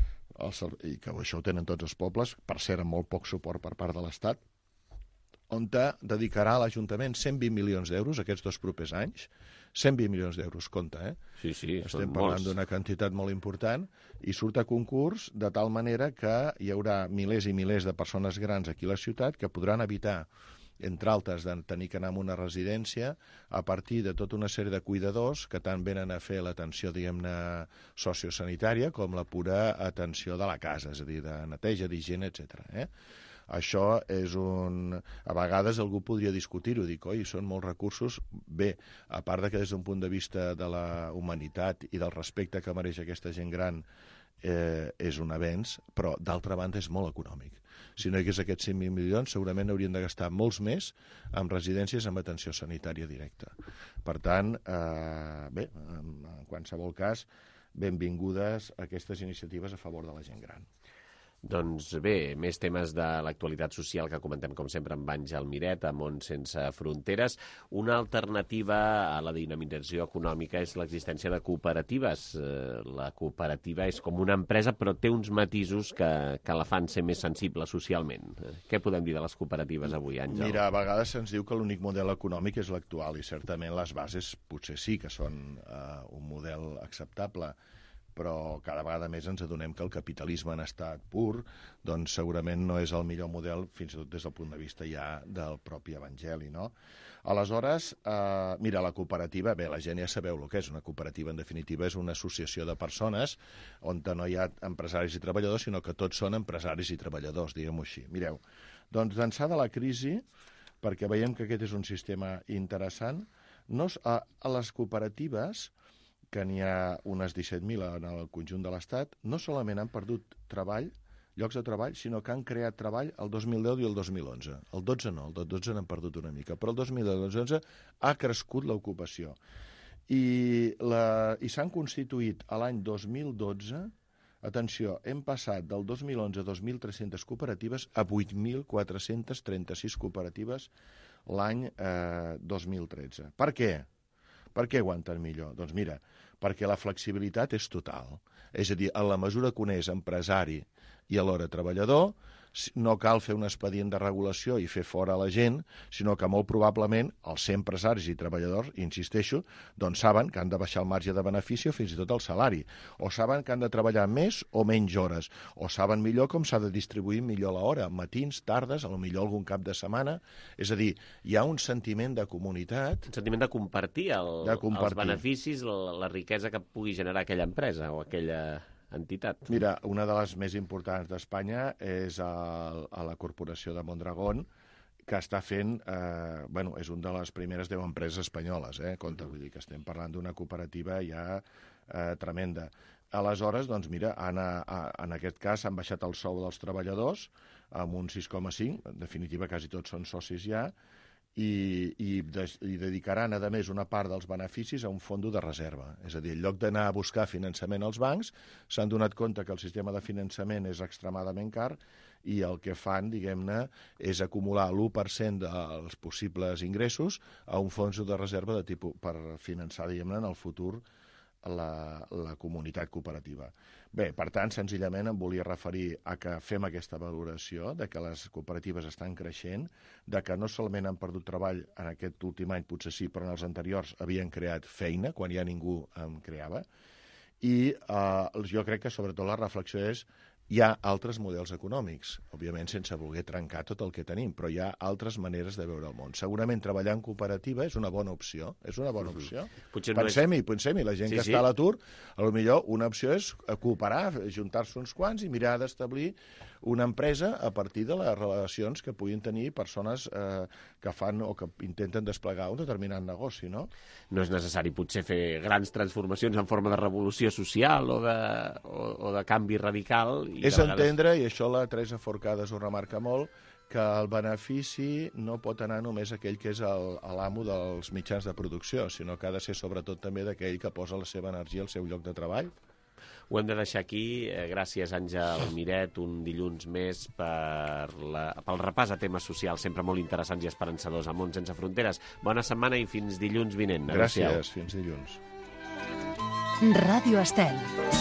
i que això ho tenen tots els pobles, per cert, amb molt poc suport per part de l'Estat, on dedicarà a l'Ajuntament 120 milions d'euros aquests 2 propers anys. 120 milions d'euros, compte, Sí, estem parlant d'una quantitat molt important, i surt a concurs de tal manera que hi haurà milers i milers de persones grans aquí a la ciutat que podran habitar entre altres, de tenir que anar a una residència a partir de tota una sèrie de cuidadors que tant venen a fer l'atenció, diguem-ne, sociosanitària com la pura atenció de la casa, és a dir, de neteja, d'higiene, etc. Això és A vegades algú podria discutir-ho, dic, oi, són molts recursos. Bé, a part de que des d'un punt de vista de la humanitat i del respecte que mereix aquesta gent gran és un avenç, però d'altra banda és molt econòmic. Si no hi hagués aquests 5.000 milions, segurament haurien de gastar molts més en residències amb atenció sanitària directa. Per tant, bé, en qualsevol cas, benvingudes aquestes iniciatives a favor de la gent gran. Doncs bé, més temes de l'actualitat social que comentem, com sempre, amb Àngel Miret, a Món Sense Fronteres. Una alternativa a la dinamització econòmica és l'existència de cooperatives. La cooperativa és com una empresa, però té uns matisos que la fan ser més sensible socialment. Què podem dir de les cooperatives avui, Àngel? Mira, a vegades se'ns diu que l'únic model econòmic és l'actual, i certament les bases potser sí que són un model acceptable, però cada vegada més ens adonem que el capitalisme en estat pur doncs segurament no és el millor model, fins i tot des del punt de vista ja del propi evangeli, no? Aleshores, mira, la cooperativa, bé, la gent ja sabeu el que és una cooperativa, en definitiva és una associació de persones on no hi ha empresaris i treballadors, sinó que tots són empresaris i treballadors, diguem-ho així. Mireu, doncs d'ençà de la crisi, perquè veiem que aquest és un sistema interessant, a les cooperatives, que n'hi ha unes 17.000 en el conjunt de l'Estat, no solament han perdut llocs de treball, sinó que han creat treball el 2010 i el 2011. El 12 no, el 12 n'han perdut una mica, però el 2010 i el 2011 ha crescut l'ocupació. I s'han constituït a l'any 2012, atenció, hem passat del 2011 a 2.300 cooperatives a 8.436 cooperatives l'any 2013. Per què? Per què aguanten millor? Doncs mira, perquè la flexibilitat és total. És a dir, en la mesura que un és empresari i alhora treballador, no cal fer un expedient de regulació i fer fora la gent, sinó que molt probablement els ser empresaris i treballadors, insisteixo, doncs saben que han de baixar el marge de benefici o fins i tot el salari, o saben que han de treballar més o menys hores, o saben millor com s'ha de distribuir millor l'hora, matins, tardes, potser algun cap de setmana. És a dir, hi ha un sentiment de comunitat... Un sentiment de compartir els beneficis, la riquesa que pugui generar aquella empresa o aquella entitat. Mira, una de les més importants d'Espanya és a la Corporació de Mondragón, que està fent, és una de les primeres 10 empreses espanyoles, compte, vull dir que estem parlant d'una cooperativa ja tremenda. Aleshores, doncs mira, en aquest cas han baixat el sou dels treballadors amb un 6,5, en definitiva quasi tots són socis ja, i dedicaran, a més, una part dels beneficis a un fons de reserva. És a dir, en lloc d'anar a buscar finançament als bancs, s'han donat compte que el sistema de finançament és extremadament car i el que fan, diguem-ne, és acumular l'1% dels possibles ingressos a un fons de reserva de tipus per finançar, diguem-ne, en el futur la comunitat cooperativa. Bé, per tant, senzillament em volia referir a que fem aquesta valoració de que les cooperatives estan creixent, de que no solament han perdut treball en aquest últim any, potser sí, però en els anteriors havien creat feina, quan ja ningú en creava, i jo crec que sobretot la reflexió és hi ha altres models econòmics, òbviament sense voler trencar tot el que tenim, però hi ha altres maneres de veure el món. Segurament treballar en cooperativa és una bona opció, Pensem-hi, la gent que està a l'atur, potser una opció és cooperar, juntar-se uns quants i mirar d'establir una empresa a partir de les relacions que puguin tenir persones que fan o que intenten desplegar un determinat negoci, no? No és necessari potser fer grans transformacions en forma de revolució social o de canvi radical. És entendre, i això la Teresa Forcades ho remarca molt, que el benefici no pot anar només a aquell que és l'amo dels mitjans de producció, sinó que ha de ser sobretot també d'aquell que posa la seva energia al seu lloc de treball. Ho hem de deixar aquí. Gràcies, Àngel Miret, un dilluns més pel repàs a temes socials, sempre molt interessants i esperançadors a Món Sense Fronteres. Bona setmana i fins dilluns vinent. Gràcies, fins dilluns. Ràdio Estel.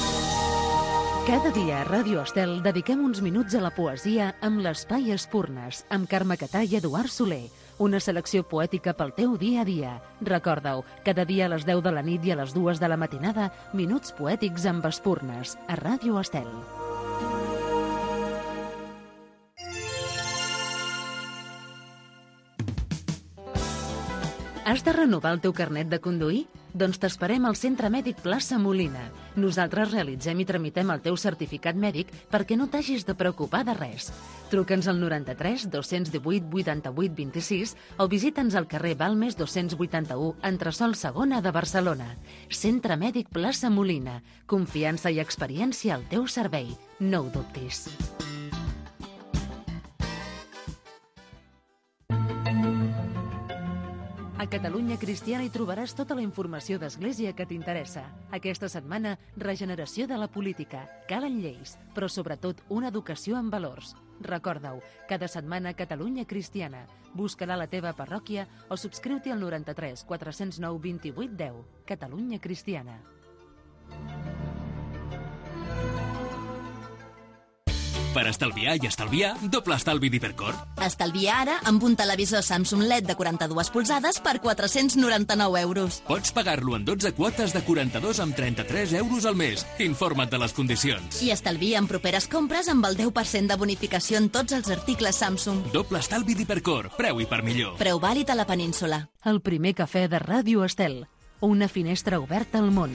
Cada dia a Ràdio Estel dediquem uns minuts a la poesia amb l'Espai Espurnes, amb Carme Catà i Eduard Soler. Una selecció poètica pel teu dia a dia. Recorda-ho, cada dia a les 10 de la nit i a les 2 de la matinada, Minuts Poètics amb Espurnes, a Ràdio Estel. Has de renovar el teu carnet de conduir? Doncs t'esperem al Centre Mèdic Plaça Molina. Nosaltres realitzem i tramitem el teu certificat mèdic perquè no t'hagis de preocupar de res. Truca'ns al 93 218 88 26 o visita'ns al carrer Balmes 281, entresòl segona de Barcelona. Centre Mèdic Plaça Molina. Confiança i experiència al teu servei. No ho dubtis. A Catalunya Cristiana hi trobaràs tota la informació d'Església que t'interessa. Aquesta setmana, regeneració de la política. Calen lleis, però sobretot una educació en valors. Recorda-ho, cada setmana Catalunya Cristiana. Busca-la a la teva parròquia o subscriu-t'hi al 93 409 28 10. Catalunya Cristiana. Per estalviar i estalviar, doble estalvi d'Hipercor. Estalvia ara amb un televisor Samsung LED de 42 polzades per 499 euros. Pots pagar-lo en 12 quotes de 42 amb 33 euros al mes. Informa't de les condicions. I estalvia en properes compres amb el 10% de bonificació en tots els articles Samsung. Doble estalvi d'Hipercor. Preu i per millor. Preu vàlid a la península. El primer cafè de Ràdio Estel. Una finestra oberta al món.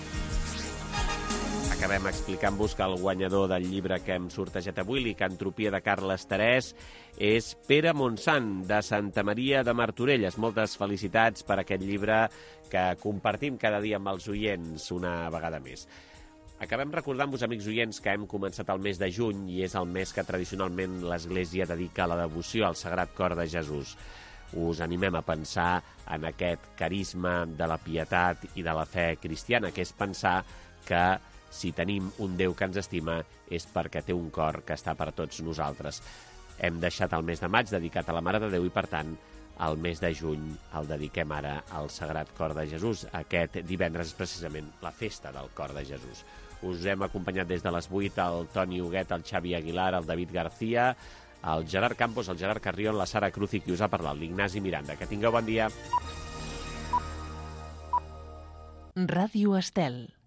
Acabem explicant-vos que el guanyador del llibre que hem sortejat avui, Licantropia de Carles Terès, és Pere Montsant, de Santa Maria de Martorelles. Moltes felicitats per aquest llibre que compartim cada dia amb els oients una vegada més. Acabem recordant-vos, amics oients, que hem començat el mes de juny i és el mes que tradicionalment l'Església dedica a la devoció al Sagrat Cor de Jesús. Us animem a pensar en aquest carisma de la pietat i de la fe cristiana, que és pensar que si tenim un Déu que ens estima és perquè té un cor que està per tots nosaltres. Hem deixat el mes de maig dedicat a la Mare de Déu i, per tant, el mes de juny el dediquem ara al Sagrat Cor de Jesús. Aquest divendres és precisament la festa del Cor de Jesús. Us hem acompanyat des de les 8 el Toni Huguet, el Xavi Aguilar, el David García, el Gerard Campos, el Gerard Carrión, la Sara Cruz i qui us ha parlat, l'Ignasi Miranda. Que tingueu bon dia. Ràdio Estel.